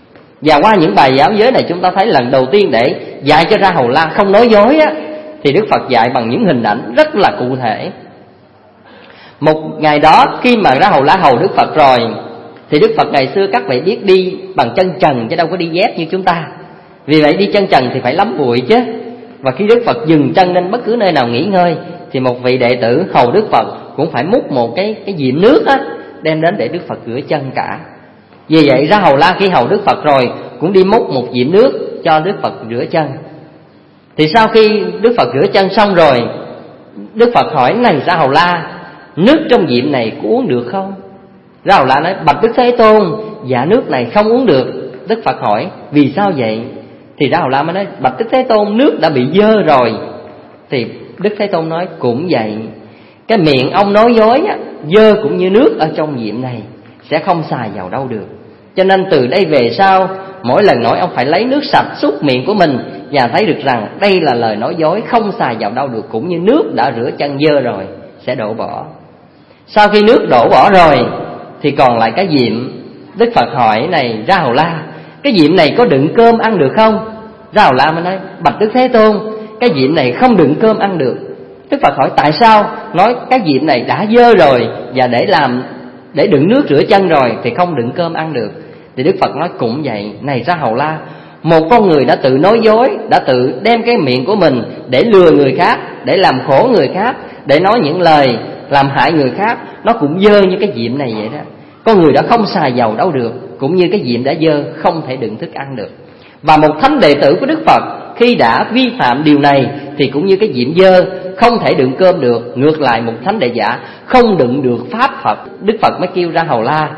Và qua những bài giáo giới này chúng ta thấy lần đầu tiên để dạy cho Ra Hầu La không nói dối á, thì Đức Phật dạy bằng những hình ảnh rất là cụ thể. Một ngày đó khi mà Ra Hầu La hầu Đức Phật rồi, thì Đức Phật ngày xưa các vị biết đi bằng chân trần chứ đâu có đi dép như chúng ta. Vì vậy đi chân trần thì phải lắm bụi chứ. Và khi Đức Phật dừng chân lên bất cứ nơi nào nghỉ ngơi, thì một vị đệ tử hầu Đức Phật cũng phải múc một cái cái diệm nước á, đem đến để Đức Phật rửa chân cả. Vì vậy Ra Hầu La khi hầu Đức Phật rồi cũng đi múc một diệm nước cho Đức Phật rửa chân. Thì sau khi Đức Phật rửa chân xong rồi, Đức Phật hỏi: này Ra Hầu La, nước trong diệm này có uống được không? Ra Hầu La nói: bạch Đức Thế Tôn, dạ nước này không uống được. Đức Phật hỏi: vì sao vậy? Thì Ra Hầu La mới nói: bạch Đức Thế Tôn, nước đã bị dơ rồi. Thì Đức Thế Tôn nói: cũng vậy, cái miệng ông nói dối á, dơ cũng như nước ở trong diệm này, sẽ không xài vào đâu được. Cho nên từ đây về sau, mỗi lần nói ông phải lấy nước sạch súc miệng của mình, và thấy được rằng đây là lời nói dối, không xài vào đâu được, cũng như nước đã rửa chân dơ rồi sẽ đổ bỏ. Sau khi nước đổ bỏ rồi thì còn lại cái diệm. Đức Phật hỏi: này Ra Hầu La, cái diệm này có đựng cơm ăn được không? Ra Hầu La mới nói: bạch Đức Thế Tôn, cái diệm này không đựng cơm ăn được. Đức Phật hỏi: tại sao? Nói: cái diệm này đã dơ rồi, và để làm để đựng nước rửa chân rồi thì không đựng cơm ăn được. Thì Đức Phật nói: cũng vậy, này Ra Hầu La, một con người đã tự nói dối, đã tự đem cái miệng của mình để lừa người khác, để làm khổ người khác, để nói những lời làm hại người khác, nó cũng dơ như cái diệm này vậy đó. Con người đã không xài dầu đâu được, cũng như cái diệm đã dơ, không thể đựng thức ăn được. Và một thánh đệ tử của Đức Phật khi đã vi phạm điều này thì cũng như cái diệm dơ, không thể đựng cơm được. Ngược lại một thánh đệ giả không đựng được pháp Phật. Đức Phật mới kêu Ra Hầu La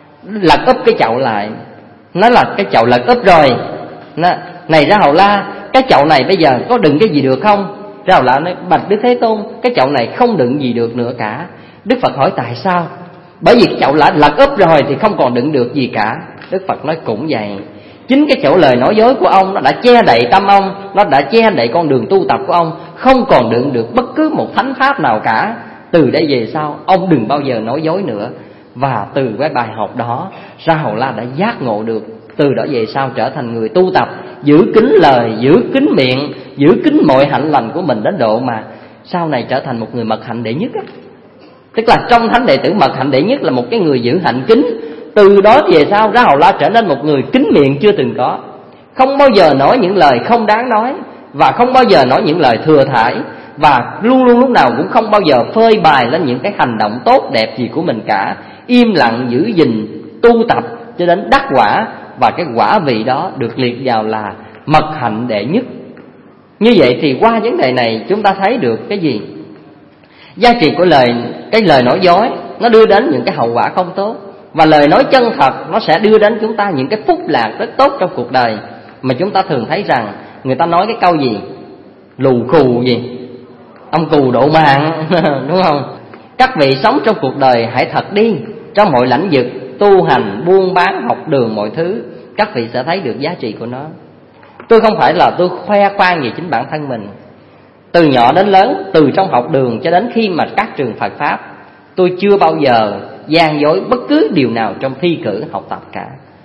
lật úp cái chậu lại. Nó là cái chậu lật úp rồi. Nó, này Ra Hầu La, cái chậu này bây giờ có đựng cái gì được không? Ra Hầu La nói: bạch Đức Thế Tôn, cái chậu này không đựng gì được nữa cả. Đức Phật hỏi: tại sao? Bởi vì cái chậu đã lật úp rồi thì không còn đựng được gì cả. Đức Phật nói: cũng vậy, chính cái chỗ lời nói dối của ông nó đã che đậy tâm ông, nó đã che đậy con đường tu tập của ông, không còn đựng được bất cứ một thánh pháp nào cả. Từ đây về sau ông đừng bao giờ nói dối nữa. Và từ cái bài học đó, Ra Hầu La đã giác ngộ được. Từ đó về sau trở thành người tu tập, giữ kín lời, giữ kín miệng, giữ kín mọi hạnh lành của mình đến độ mà sau này trở thành một người mật hạnh đệ nhất á. Tức là trong thánh đệ tử mật hạnh đệ nhất là một cái người giữ hạnh kính. Từ đó về sau Ra Hầu La trở nên một người kín miệng chưa từng có, không bao giờ nói những lời không đáng nói, và không bao giờ nói những lời thừa thãi, và luôn luôn lúc nào cũng không bao giờ phơi bày lên những cái hành động tốt đẹp gì của mình cả. Im lặng giữ gìn tu tập cho đến đắc quả, và cái quả vị đó được liệt vào là mật hạnh đệ nhất. Như vậy thì qua vấn đề này chúng ta thấy được cái gì? Giá trị của lời cái lời nói dối nó đưa đến những cái hậu quả không tốt, và lời nói chân thật nó sẽ đưa đến chúng ta những cái phúc lạc rất tốt trong cuộc đời. Mà chúng ta thường thấy rằng người ta nói cái câu gì? Lù khù gì? Ông cù độ mạng đúng không? Các vị sống trong cuộc đời hãy thật đi, trong mọi lãnh vực, tu hành, buôn bán, học đường, mọi thứ, các vị sẽ thấy được giá trị của nó. Tôi không phải là tôi khoe khoang về chính bản thân mình. Từ nhỏ đến lớn, từ trong học đường cho đến khi mà các trường Phật Pháp, tôi chưa bao giờ gian dối bất cứ điều nào trong thi cử học tập cả.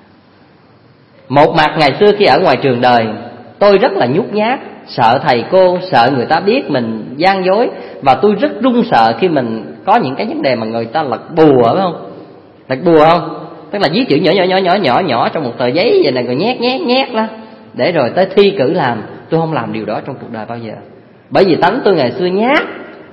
Một mặt ngày xưa khi ở ngoài trường đời, tôi rất là nhút nhát, sợ thầy cô, sợ người ta biết mình gian dối, và tôi rất run sợ khi mình có những cái vấn đề mà người ta lật bùa, phải không? Lật bùa không? Tức là viết chữ nhỏ nhỏ nhỏ nhỏ nhỏ nhỏ trong một tờ giấy vậy này, rồi nhét nhét nhét đó, để rồi tới thi cử làm. Tôi không làm điều đó trong cuộc đời bao giờ, bởi vì tánh tôi ngày xưa nhát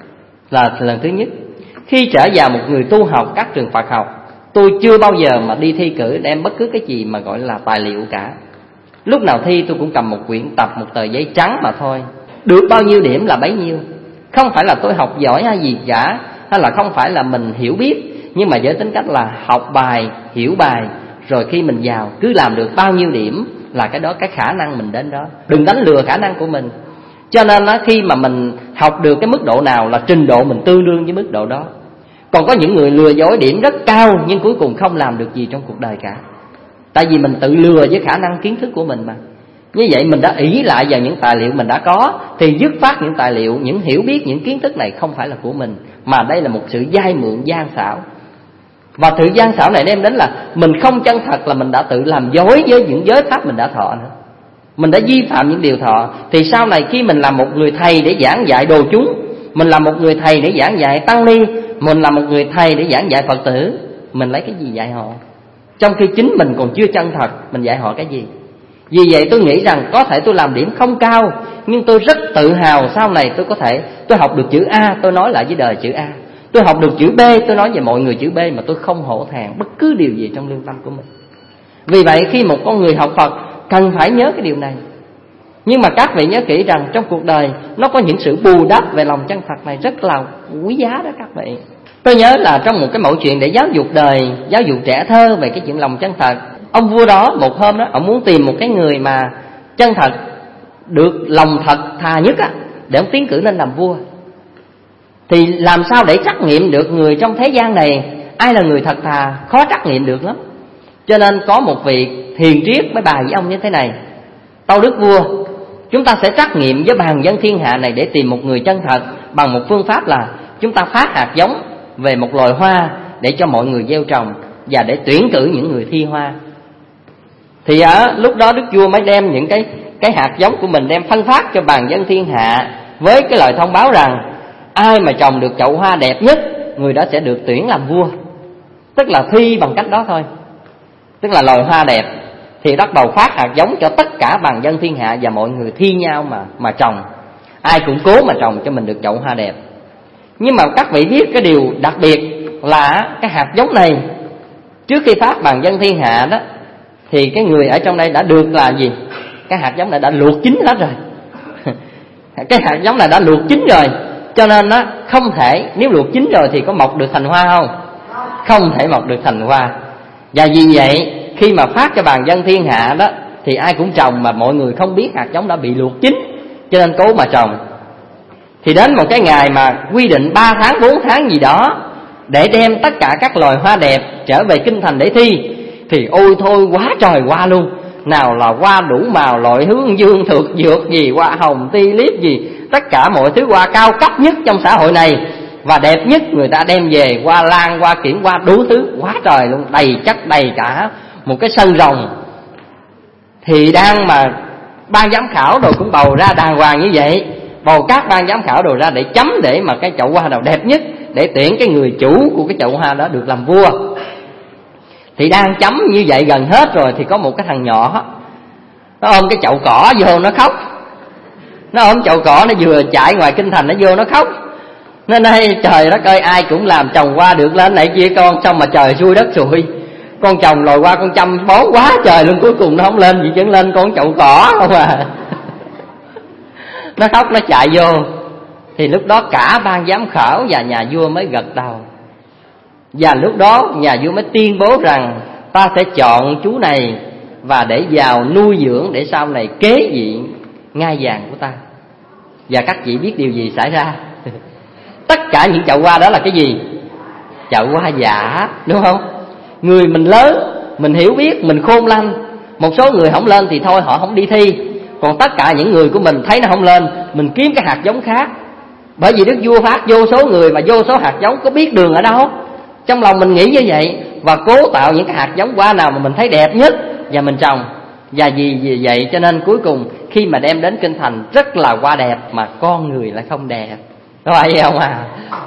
là lần thứ nhất. Khi trở vào một người tu học các trường Phật học, tôi chưa bao giờ mà đi thi cử đem bất cứ cái gì mà gọi là tài liệu cả. Lúc nào thi tôi cũng cầm một quyển tập, một tờ giấy trắng mà thôi. Được bao nhiêu điểm là bấy nhiêu. Không phải là tôi học giỏi hay gì cả, hay là không phải là mình hiểu biết, nhưng mà với tính cách là học bài, hiểu bài, rồi khi mình vào cứ làm được bao nhiêu điểm là cái đó, cái khả năng mình đến đó. Đừng đánh lừa khả năng của mình. Cho nên đó, khi mà mình học được cái mức độ nào là trình độ mình tương đương với mức độ đó. Còn có những người lừa dối điểm rất cao nhưng cuối cùng không làm được gì trong cuộc đời cả. Tại vì mình tự lừa với khả năng kiến thức của mình mà. Như vậy mình đã ỷ lại vào những tài liệu mình đã có, thì dứt phát những tài liệu, những hiểu biết, những kiến thức này không phải là của mình, mà đây là một sự vay mượn gian xảo. Và sự gian xảo này đem đến là mình không chân thật, là mình đã tự làm dối với những giới pháp mình đã thọ nữa. Mình đã vi phạm những điều thọ. Thì sau này khi mình làm một người thầy để giảng dạy đồ chúng, mình làm một người thầy để giảng dạy tăng ni, mình làm một người thầy để giảng dạy Phật tử, mình lấy cái gì dạy họ? Trong khi chính mình còn chưa chân thật, mình dạy họ cái gì? Vì vậy tôi nghĩ rằng có thể tôi làm điểm không cao, nhưng tôi rất tự hào sau này tôi có thể, tôi học được chữ A, tôi nói lại với đời chữ A. Tôi học được chữ B, tôi nói về mọi người chữ B, mà tôi không hổ thẹn bất cứ điều gì trong lương tâm của mình. Vì vậy khi một con người học Phật cần phải nhớ cái điều này. Nhưng mà các vị nhớ kỹ rằng trong cuộc đời nó có những sự bù đắp về lòng chân thật này rất là quý giá đó các vị. Tôi nhớ là trong một cái mẫu chuyện để giáo dục đời, giáo dục trẻ thơ về cái chuyện lòng chân thật. Ông vua đó một hôm đó, ông muốn tìm một cái người mà chân thật, được lòng thật thà nhất á, để ông tiến cử lên làm vua. Thì làm sao để trắc nghiệm được người trong thế gian này ai là người thật thà, khó trắc nghiệm được lắm. Cho nên có một vị hiền triết mới bài với ông như thế này: tâu đức vua, chúng ta sẽ trắc nghiệm với bàn dân thiên hạ này để tìm một người chân thật bằng một phương pháp là chúng ta phát hạt giống về một loài hoa để cho mọi người gieo trồng, và để tuyển cử những người thi hoa. Thì ở lúc đó đức vua mới đem những cái cái hạt giống của mình đem phân phát cho bàn dân thiên hạ, với cái lời thông báo rằng ai mà trồng được chậu hoa đẹp nhất, người đó sẽ được tuyển làm vua. Tức là thi bằng cách đó thôi, tức là loài hoa đẹp thì bắt đầu phát hạt giống cho tất cả bàn dân thiên hạ, và mọi người thi nhau mà mà trồng. Ai cũng cố mà trồng cho mình được chậu hoa đẹp. Nhưng mà các vị biết cái điều đặc biệt là cái hạt giống này trước khi phát bàn dân thiên hạ đó, thì cái người ở trong đây đã được là gì? Cái hạt giống này đã luộc chín hết rồi. Cái hạt giống này đã luộc chín rồi, cho nên nó không thể, nếu luộc chín rồi thì có mọc được thành hoa không? Không thể mọc được thành hoa. Và vì vậy khi mà phát cho bàn dân thiên hạ đó thì ai cũng trồng, mà mọi người không biết hạt giống đã bị luộc chín, cho nên cố mà trồng. Thì đến một cái ngày mà quy định ba tháng bốn tháng gì đó để đem tất cả các loài hoa đẹp trở về kinh thành để thi, thì ôi thôi quá trời hoa luôn. Nào là hoa đủ màu, loại hướng dương, thược dược gì, hoa hồng, ti liếp gì, tất cả mọi thứ hoa cao cấp nhất trong xã hội này và đẹp nhất người ta đem về, hoa lan, hoa kiển, hoa đủ thứ quá trời luôn, đầy chất đầy cả một cái sân rồng. Thì đang mà ban giám khảo rồi cũng bầu ra đàng hoàng như vậy, bầu các ban giám khảo đồ ra để chấm để mà cái chậu hoa nào đẹp nhất, để tuyển cái người chủ của cái chậu hoa đó được làm vua. Thì đang chấm như vậy gần hết rồi thì có một cái thằng nhỏ, nó ôm cái chậu cỏ vô nó khóc. Nó ôm chậu cỏ, nó vừa chạy ngoài kinh thành nó vô nó khóc. Nó nói trời đất ơi, ai cũng làm trồng hoa được lên này kia con, xong mà trời xui đất xui, con trồng loài hoa con chăm bón quá trời luôn, cuối cùng nó không lên gì, vẫn lên con chậu cỏ không à. Nó khóc nó chạy vô. Thì lúc đó cả ban giám khảo và nhà vua mới gật đầu. Và lúc đó nhà vua mới tuyên bố rằng ta sẽ chọn chú này và để vào nuôi dưỡng để sau này kế vị ngai vàng của ta. Và các vị biết điều gì xảy ra? Tất cả những chậu hoa đó là cái gì? Chậu hoa giả, đúng không? Người mình lớn, mình hiểu biết, mình khôn lanh. Một số người không lên thì thôi, họ không đi thi. Còn tất cả những người của mình thấy nó không lên, mình kiếm cái hạt giống khác. Bởi vì Đức Vua phát vô số người và vô số hạt giống, có biết đường ở đâu. Trong lòng mình nghĩ như vậy và cố tạo những cái hạt giống hoa nào mà mình thấy đẹp nhất và mình trồng. Và vì vậy cho nên cuối cùng khi mà đem đến kinh thành rất là hoa đẹp mà con người lại không đẹp. Có phải vậy không à?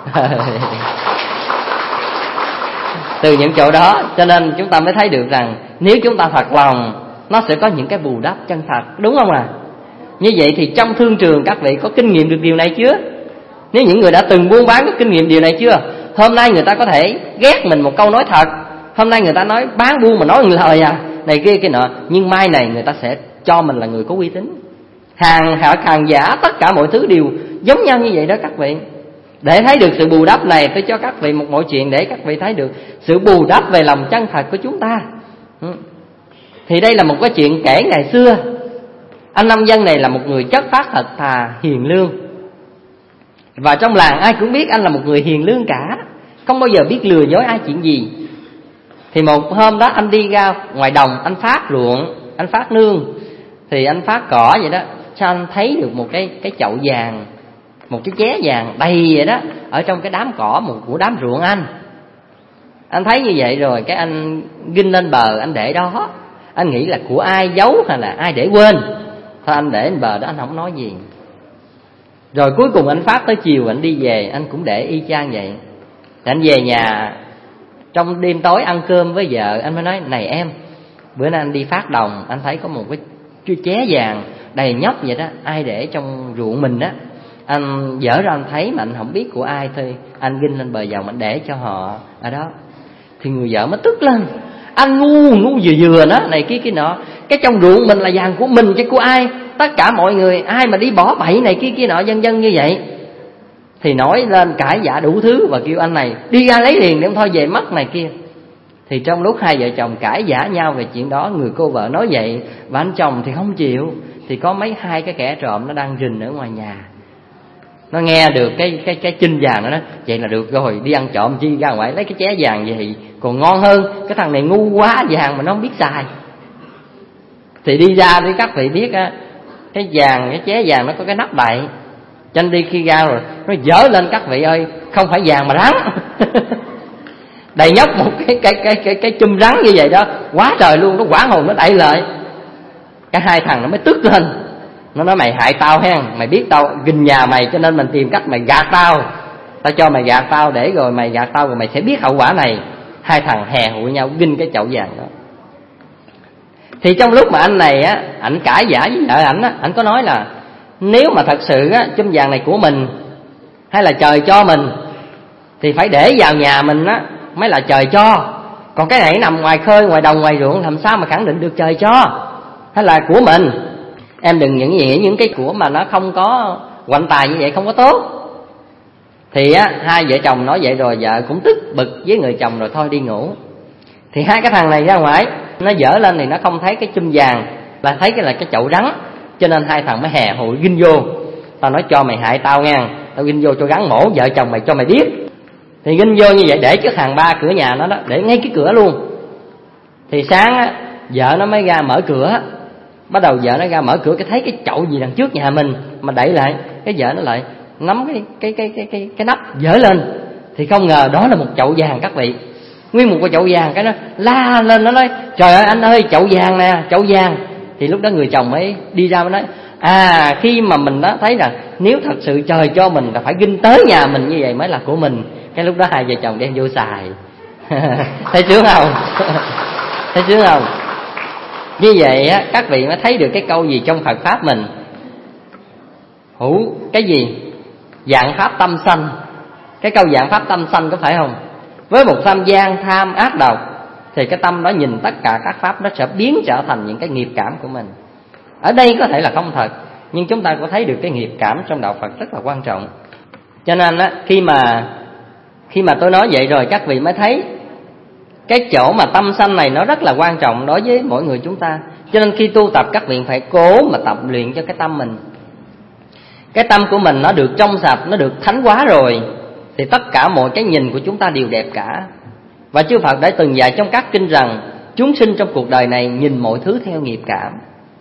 Từ những chỗ đó cho nên chúng ta mới thấy được rằng nếu chúng ta thật lòng, nó sẽ có những cái bù đắp chân thật, đúng không à? Như vậy thì trong thương trường các vị có kinh nghiệm được điều này chưa? Nếu những người đã từng buôn bán có kinh nghiệm điều này chưa? Hôm nay người ta có thể ghét mình một câu nói thật, hôm nay người ta nói bán buôn mà nói một lời à này kia kia nọ, nhưng mai này người ta sẽ cho mình là người có uy tín. Hàng hạ hàng giả, tất cả mọi thứ đều giống nhau như vậy đó các vị. Để thấy được sự bù đắp này, tôi cho các vị một mọi chuyện để các vị thấy được sự bù đắp về lòng chân thật của chúng ta. Thì đây là một cái chuyện kể ngày xưa. Anh nông dân này là một người chất phác thật thà, hiền lương. Và trong làng ai cũng biết anh là một người hiền lương cả, không bao giờ biết lừa dối ai chuyện gì. Thì một hôm đó anh đi ra ngoài đồng, anh phát ruộng, anh phát nương. Thì anh phát cỏ vậy đó, sao anh thấy được một cái cái chậu vàng, một cái ché vàng đầy vậy đó, ở trong cái đám cỏ một của đám ruộng anh. Anh thấy như vậy rồi cái anh ginh lên bờ, anh để đó. Anh nghĩ là của ai giấu hay là ai để quên. Thôi anh để lên bờ đó, anh không nói gì. Rồi cuối cùng anh phát tới chiều anh đi về, anh cũng để y chang vậy. Thì anh về nhà, trong đêm tối ăn cơm với vợ, anh mới nói: này em, bữa nay anh đi phát đồng, anh thấy có một cái ché vàng đầy nhóc vậy đó, ai để trong ruộng mình đó. Anh dở ra anh thấy mà anh không biết của ai thôi, anh ginh lên bờ dòng anh để cho họ ở đó. Thì người vợ mới tức lên: anh ngu ngu vừa vừa đó, này kia kia nọ, cái trong ruộng mình là vàng của mình chứ của ai? Tất cả mọi người ai mà đi bỏ bậy này kia kia nọ vân vân như vậy. Thì nói lên cãi vã đủ thứ và kêu anh này đi ra lấy liền để không thôi về mất này kia. Thì trong lúc hai vợ chồng cãi vã nhau về chuyện đó, người cô vợ nói vậy và anh chồng thì không chịu. Thì có mấy hai cái kẻ trộm nó đang rình ở ngoài nhà, nó nghe được cái cái cái chinh vàng đó, đó vậy là được rồi, đi ăn trộm chi ra ngoài lấy cái ché vàng vậy còn ngon hơn. Cái thằng này ngu quá, vàng mà nó không biết xài. Thì đi ra để các vị biết á, cái vàng, cái ché vàng nó có cái nắp đậy, cho nên đi khi ra rồi nó dở lên các vị ơi, không phải vàng mà rắn. Đầy nhóc một cái cái cái cái cái chum rắn như vậy đó, quá trời luôn, nó quảng hồn nó đẩy lại. Cái hai thằng nó mới tức lên, nó nói: mày hại tao hen, mày biết tao gìn nhà mày cho nên mình tìm cách mày gạt tao, tao cho mày gạt tao để rồi mày gạt tao rồi mày sẽ biết hậu quả này. Hai thằng hè hụi nhau ginh cái chậu vàng đó. Thì trong lúc mà anh này á, ảnh cãi vã với vợ ảnh á, ảnh có nói là nếu mà thật sự á chum vàng này của mình hay là trời cho mình thì phải để vào nhà mình á mới là trời cho. Còn cái này nằm ngoài khơi, ngoài đồng, ngoài ruộng, làm sao mà khẳng định được trời cho hay là của mình. Em đừng những nghĩ những cái của mà nó không có hoạnh tài như vậy không có tốt. Thì á, hai vợ chồng nói vậy rồi vợ cũng tức bực với người chồng rồi thôi đi ngủ. Thì hai cái thằng này ra ngoài, nó dở lên thì nó không thấy cái chum vàng, là thấy cái là cái chậu rắn. Cho nên hai thằng mới hè hụi ginh vô. Tao nói cho mày hại tao nha, tao ginh vô cho rắn mổ vợ chồng mày cho mày biết. Thì ginh vô như vậy để trước hàng ba cửa nhà nó đó, để ngay cái cửa luôn. Thì sáng á, vợ nó mới ra mở cửa. Bắt đầu vợ nó ra mở cửa cái thấy cái chậu gì đằng trước nhà mình mà đẩy lại, cái vợ nó lại nắm cái cái cái cái cái cái nắp dở lên. Thì không ngờ đó là một chậu vàng các vị, nguyên một cái chậu vàng. Cái nó la lên, nó nói: trời ơi anh ơi, chậu vàng nè, chậu vàng. Thì lúc đó người chồng mới đi ra mới nói: à khi mà mình đã thấy rằng nếu thật sự trời cho mình là phải ginh tới nhà mình như vậy mới là của mình. Cái lúc đó hai vợ chồng đem vô xài. Thấy sướng không? Thấy sướng không? Như vậy á, các vị mới thấy được cái câu gì trong Phật Pháp mình: hữu cái gì? Dạng pháp tâm sanh. Cái câu dạng pháp tâm sanh có phải không? Với một tâm gian tham ác độc thì cái tâm đó nhìn tất cả các pháp nó sẽ biến trở thành những cái nghiệp cảm của mình. Ở đây có thể là không thật, nhưng chúng ta có thấy được cái nghiệp cảm trong đạo Phật rất là quan trọng. Cho nên á, khi mà khi mà tôi nói vậy rồi các vị mới thấy cái chỗ mà tâm sanh này nó rất là quan trọng đối với mỗi người chúng ta. Cho nên khi tu tập các vị phải cố mà tập luyện cho cái tâm mình. Cái tâm của mình nó được trong sạch, nó được thánh hóa rồi, thì tất cả mọi cái nhìn của chúng ta đều đẹp cả. Và chư Phật đã từng dạy trong các kinh rằng chúng sinh trong cuộc đời này nhìn mọi thứ theo nghiệp cảm.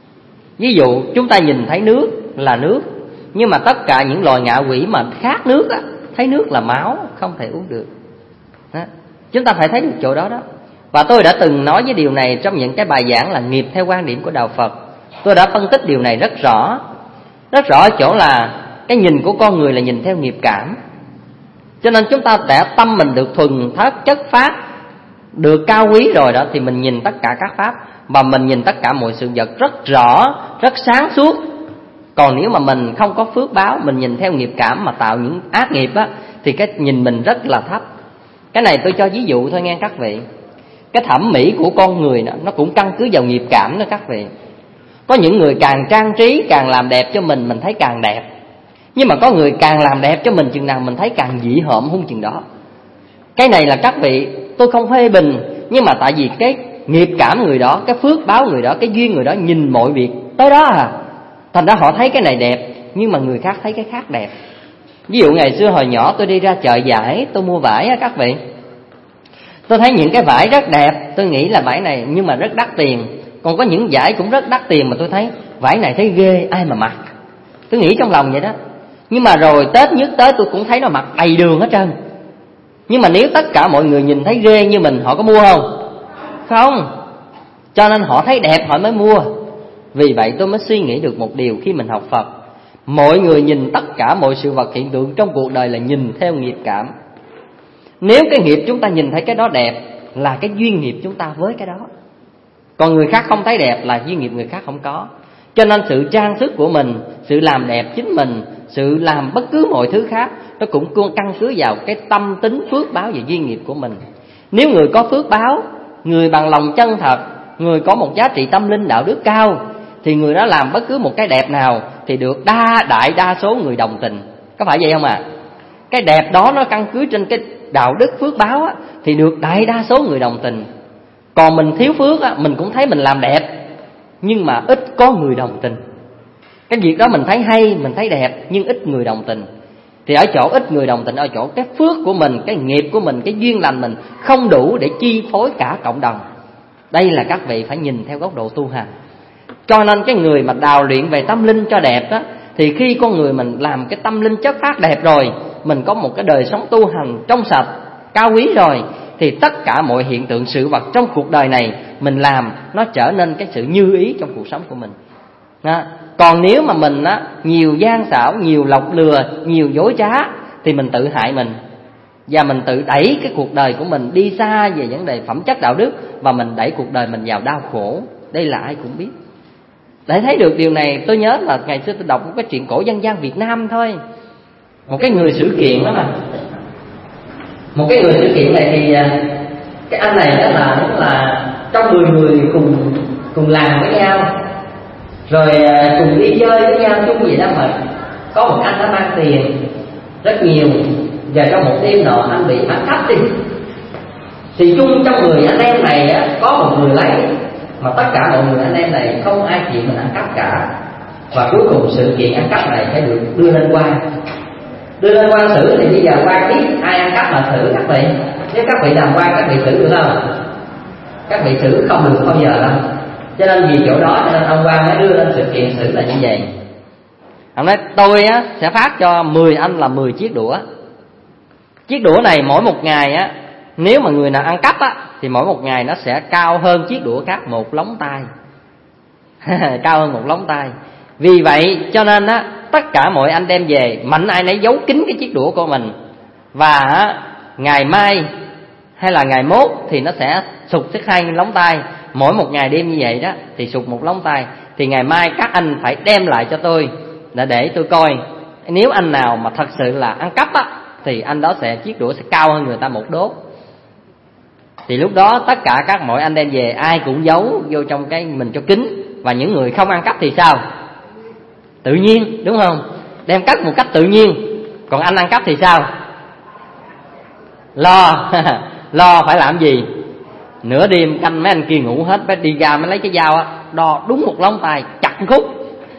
Ví dụ chúng ta nhìn thấy nước là nước, nhưng mà tất cả những loài ngạ quỷ mà khát nước á, thấy nước là máu, không thể uống được đó. Chúng ta phải thấy được chỗ đó đó. Và tôi đã từng nói với điều này trong những cái bài giảng là nghiệp theo quan điểm của đạo Phật. Tôi đã phân tích điều này rất rõ. Rất rõ ở chỗ là cái nhìn của con người là nhìn theo nghiệp cảm. Cho nên chúng ta đã tâm mình được thuần thất chất pháp, được cao quý rồi đó, thì mình nhìn tất cả các pháp và mình nhìn tất cả mọi sự vật rất rõ, rất sáng suốt. Còn nếu mà mình không có phước báo, mình nhìn theo nghiệp cảm mà tạo những ác nghiệp á, thì cái nhìn mình rất là thấp. Cái này tôi cho ví dụ thôi nghe các vị. Cái thẩm mỹ của con người đó, nó cũng căn cứ vào nghiệp cảm đó các vị. Có những người càng trang trí, càng làm đẹp cho mình, mình thấy càng đẹp. Nhưng mà có người càng làm đẹp cho mình chừng nào mình thấy càng dị hợm hung chừng đó. Cái này là các vị, tôi không phê bình, nhưng mà tại vì cái nghiệp cảm người đó, cái phước báo người đó, cái duyên người đó nhìn mọi việc tới đó à. Thành ra họ thấy cái này đẹp, nhưng mà người khác thấy cái khác đẹp. Ví dụ ngày xưa hồi nhỏ tôi đi ra chợ vải, tôi mua vải á các vị. Tôi thấy những cái vải rất đẹp, tôi nghĩ là vải này nhưng mà rất đắt tiền. Còn có những vải cũng rất đắt tiền mà tôi thấy vải này thấy ghê, ai mà mặc. Tôi nghĩ trong lòng vậy đó. Nhưng mà rồi Tết nhất tới tôi cũng thấy nó mặc đầy đường hết trơn. Nhưng mà nếu tất cả mọi người nhìn thấy ghê như mình, họ có mua không? Không. Cho nên họ thấy đẹp họ mới mua. Vì vậy tôi mới suy nghĩ được một điều khi mình học Phật. Mọi người nhìn tất cả mọi sự vật hiện tượng trong cuộc đời là nhìn theo nghiệp cảm. Nếu cái nghiệp chúng ta nhìn thấy cái đó đẹp là cái duyên nghiệp chúng ta với cái đó. Còn người khác không thấy đẹp là duyên nghiệp người khác không có. Cho nên sự trang sức của mình, sự làm đẹp chính mình, sự làm bất cứ mọi thứ khác, nó cũng căn cứ vào cái tâm tính phước báo và duyên nghiệp của mình. Nếu người có phước báo, người bằng lòng chân thật, người có một giá trị tâm linh đạo đức cao, thì người đó làm bất cứ một cái đẹp nào thì được đa đại đa số người đồng tình. Có phải vậy không ạ? À? Cái đẹp đó nó căn cứ trên cái đạo đức phước báo á, thì được đại đa số người đồng tình. Còn mình thiếu phước á, mình cũng thấy mình làm đẹp, nhưng mà ít có người đồng tình. Cái việc đó mình thấy hay, mình thấy đẹp, nhưng ít người đồng tình. Thì ở chỗ ít người đồng tình, ở chỗ cái phước của mình, cái nghiệp của mình, cái duyên lành mình không đủ để chi phối cả cộng đồng. Đây là các vị phải nhìn theo góc độ tu hành. Cho nên cái người mà đào luyện về tâm linh cho đẹp đó, thì khi con người mình làm cái tâm linh chất phát đẹp rồi, mình có một cái đời sống tu hành trong sạch, cao quý rồi, thì tất cả mọi hiện tượng sự vật trong cuộc đời này mình làm nó trở nên cái sự như ý trong cuộc sống của mình. Đó. Còn nếu mà mình á, nhiều gian xảo, nhiều lọc lừa, nhiều dối trá, thì mình tự hại mình. Và mình tự đẩy cái cuộc đời của mình đi xa về vấn đề phẩm chất đạo đức, và mình đẩy cuộc đời mình vào đau khổ. Đây là ai cũng biết. Để thấy được điều này, tôi nhớ là ngày xưa tôi đọc một cái truyện cổ dân gian Việt Nam thôi. Một cái người sự kiện đó mà. Một cái người sự kiện này thì cái anh này đó là cũng là trong mười người cùng cùng làm với nhau, rồi cùng đi chơi với nhau chung vậy đó mà. Có một anh đã mang tiền rất nhiều, và trong một đêm nọ anh bị ăn cắp đi. Thì chung trong người anh em này á, có một người lấy, mà tất cả mọi người anh em này không ai chịu mình ăn cắp cả. Và cuối cùng sự kiện ăn cắp này phải được đưa lên quan. Đưa lên quan xử thì bây giờ quan biết ai ăn cắp mà xử các vị. Nếu các vị làm quan các vị xử được không? Các vị xử không được bao giờ đâu. Cho nên vì chỗ đó cho nên ông quan mới đưa lên sự kiện xử là như vậy. Ông nói tôi á sẽ phát cho mười anh là mười chiếc đũa. Chiếc đũa này mỗi một ngày á, nếu mà người nào ăn cắp á, thì mỗi một ngày nó sẽ cao hơn chiếc đũa khác một lóng tay. Cao hơn một lóng tay. Vì vậy cho nên á, tất cả mọi anh đem về, mạnh ai nấy giấu kín cái chiếc đũa của mình. Và á, ngày mai hay là ngày mốt thì nó sẽ sụt sức hai lóng tay. Mỗi một ngày đêm như vậy đó thì sụt một lóng tay. Thì ngày mai các anh phải đem lại cho tôi để, để tôi coi. Nếu anh nào mà thật sự là ăn cắp á, thì anh đó sẽ chiếc đũa sẽ cao hơn người ta một đốt. Thì lúc đó tất cả các mọi anh đem về ai cũng giấu vô trong cái mình cho kín. Và những người không ăn cắp thì sao? tự nhiên, đúng không? Đem cất một cách tự nhiên. Còn anh ăn cắp thì sao? Lo lo phải làm gì? Nửa đêm canh mấy anh kia ngủ hết, mới đi ra mới lấy cái dao á, đo đúng một lóng tay, chặt một khúc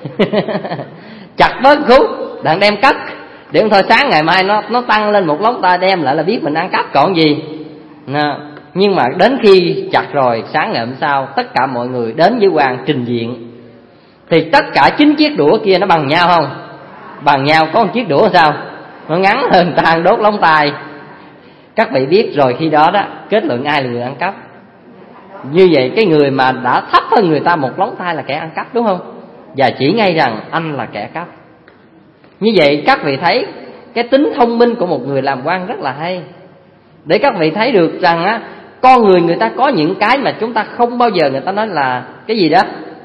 chặt bớt một khúc, đặng đem cất. Để thôi sáng ngày mai nó nó tăng lên một lóng tay, đem lại là biết mình ăn cắp còn gì. Nà, nhưng mà đến khi chặt rồi, sáng ngày hôm sau tất cả mọi người đến với quan trình diện, thì tất cả chín chiếc đũa kia nó bằng nhau không? Bằng nhau. Có một chiếc đũa sao? Nó ngắn hơn tàn đốt lóng tay. Các vị biết rồi, khi đó đó kết luận ai là người ăn cắp. Như vậy cái người mà đã thấp hơn người ta một lóng tay là kẻ ăn cắp, đúng không? Và chỉ ngay rằng anh là kẻ cắp. Như vậy các vị thấy cái tính thông minh của một người làm quan rất là hay, để các vị thấy được rằng á, con người người ta có những cái mà chúng ta không bao giờ người ta nói là cái gì đó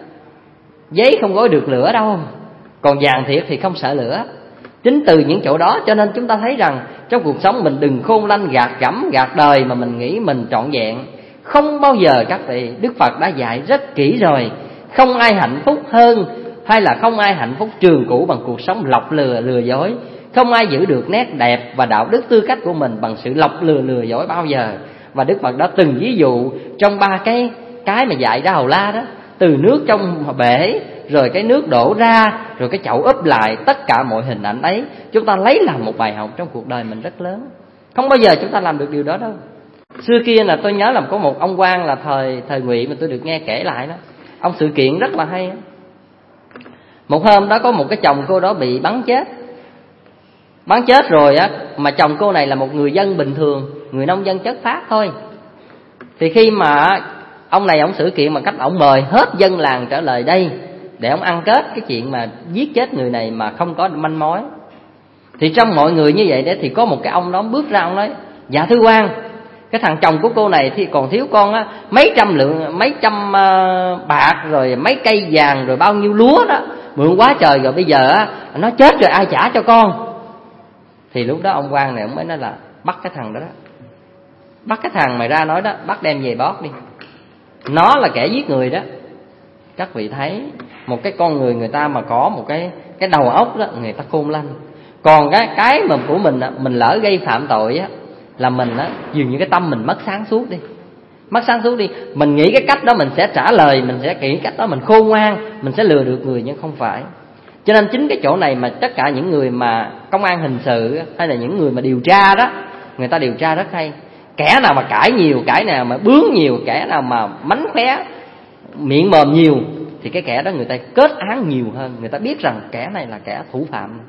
giấy không gói được lửa đâu, còn vàng thiệt thì không sợ lửa. Chính từ những chỗ đó cho nên chúng ta thấy rằng trong cuộc sống mình đừng khôn lanh gạt gẫm gạt đời mà mình nghĩ mình trọn vẹn. Không bao giờ các vị, Đức Phật đã dạy rất kỹ rồi, không ai hạnh phúc hơn hay là không ai hạnh phúc trường cửu bằng cuộc sống lọc lừa lừa dối. Không ai giữ được nét đẹp và đạo đức tư cách của mình bằng sự lọc lừa lừa dối bao giờ. Và Đức Phật đã từng ví dụ trong ba cái cái mà dạy ra Hầu La đó, từ nước trong bể, rồi cái nước đổ ra, rồi cái chậu úp lại, tất cả mọi hình ảnh ấy chúng ta lấy làm một bài học trong cuộc đời mình rất lớn. Không bao giờ chúng ta làm được điều đó đâu. Xưa kia là tôi nhớ là có một ông quan là thời thời Ngụy mà tôi được nghe kể lại đó. Ông sự kiện rất là hay. Một hôm đó có một cái chồng cô đó bị bắn chết. Bắn chết rồi á, mà chồng cô này là một người dân bình thường, người nông dân chất phác thôi. Thì khi mà ông này ông sự kiện bằng cách ông mời hết dân làng trở lại đây để ông ăn kết cái chuyện mà giết chết người này mà không có manh mối. Thì trong mọi người như vậy đấy, thì có một cái ông đó bước ra, ông nói: dạ thưa quan, cái thằng chồng của cô này thì còn thiếu con á mấy trăm lượng mấy trăm uh, bạc, rồi mấy cây vàng, rồi bao nhiêu lúa đó, mượn quá trời rồi, bây giờ á nó chết rồi ai trả cho con. Thì lúc đó ông quan này ông mới nói là bắt cái thằng đó đó, bắt cái thằng mày ra nói đó, bắt đem về bót đi, nó là kẻ giết người đó. Các vị thấy một cái con người người ta mà có một cái cái đầu óc đó, người ta khôn lanh. Còn cái cái mà của mình á, mình lỡ gây phạm tội á, là mình á dường như cái tâm mình mất sáng suốt đi, mất sáng suốt đi. Mình nghĩ cái cách đó mình sẽ trả lời, mình sẽ nghĩ cách đó mình khôn ngoan, mình sẽ lừa được người, nhưng không phải. Cho nên chính cái chỗ này mà tất cả những người mà công an hình sự hay là những người mà điều tra đó, người ta điều tra rất hay. Kẻ nào mà cãi nhiều, kẻ nào mà bướng nhiều, kẻ nào mà mánh khóe, miệng mồm nhiều, thì cái kẻ đó người ta kết án nhiều hơn. Người ta biết rằng kẻ này là kẻ thủ phạm.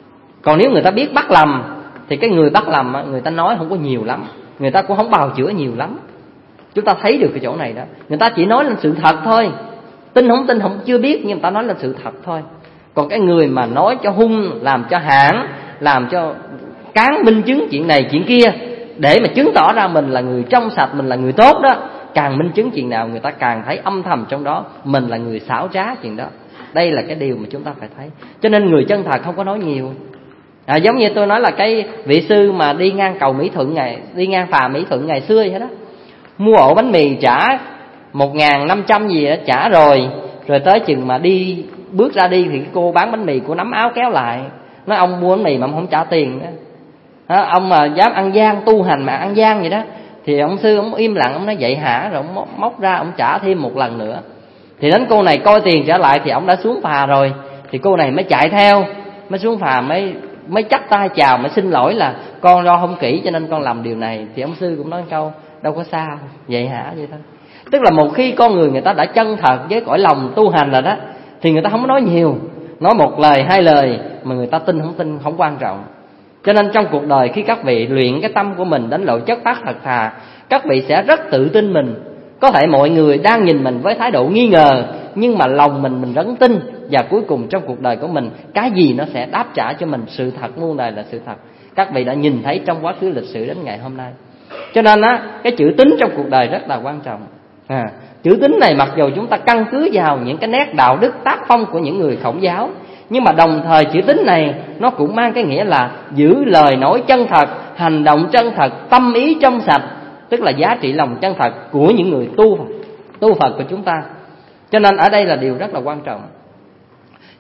Còn nếu người ta biết bắt lầm, thì cái người bắt lầm người ta nói không có nhiều lắm, người ta cũng không bào chữa nhiều lắm. Chúng ta thấy được cái chỗ này đó. Người ta chỉ nói lên sự thật thôi, tin không tin không chưa biết, nhưng người ta nói lên sự thật thôi. Còn cái người mà nói cho hung, làm cho hãng, làm cho cán minh chứng chuyện này chuyện kia, để mà chứng tỏ ra mình là người trong sạch, mình là người tốt đó, càng minh chứng chuyện nào người ta càng thấy âm thầm trong đó mình là người xảo trá chuyện đó. Đây là cái điều mà chúng ta phải thấy. Cho nên người chân thật không có nói nhiều. À, giống như tôi nói là cái vị sư mà đi ngang cầu Mỹ Thuận ngày, đi ngang phà Mỹ Thuận ngày xưa vậy đó, mua ổ bánh mì trả một ngàn năm trăm gì đó, trả rồi, rồi tới chừng mà đi bước ra đi thì cô bán bánh mì, cô nắm áo kéo lại, nói ông mua bánh mì mà ông không trả tiền đó. Đó, ông mà dám ăn gian, tu hành mà ăn gian vậy đó. Thì ông sư ông im lặng, ông nói vậy hả, rồi ông móc ra ông trả thêm một lần nữa. Thì đến cô này coi tiền trả lại thì ông đã xuống phà rồi, thì cô này mới chạy theo, mới xuống phà, mới mới chắp tay chào, mới xin lỗi là con lo không kỹ cho nên con làm điều này. Thì ông sư cũng nói câu đâu có sao, vậy hả, vậy thôi. Tức là một khi con người người ta đã chân thật với cõi lòng tu hành rồi đó, thì người ta không nói nhiều, nói một lời hai lời mà người ta tin không tin không quan trọng. Cho nên trong cuộc đời khi các vị luyện cái tâm của mình đến lộ chất phát thật thà, các vị sẽ rất tự tin mình. Có thể mọi người đang nhìn mình với thái độ nghi ngờ, nhưng mà lòng mình mình vẫn tin. Và cuối cùng trong cuộc đời của mình, cái gì nó sẽ đáp trả cho mình. Sự thật muôn đời là sự thật. Các vị đã nhìn thấy trong quá khứ lịch sử đến ngày hôm nay. Cho nên á, cái chữ tín trong cuộc đời rất là quan trọng. à, Chữ tín này mặc dù chúng ta căn cứ vào những cái nét đạo đức tác phong của những người Khổng giáo, nhưng mà đồng thời chữ tín này nó cũng mang cái nghĩa là giữ lời nói chân thật, hành động chân thật, tâm ý trong sạch. Tức là giá trị lòng chân thật của những người tu tu Phật của chúng ta. Cho nên ở đây là điều rất là quan trọng.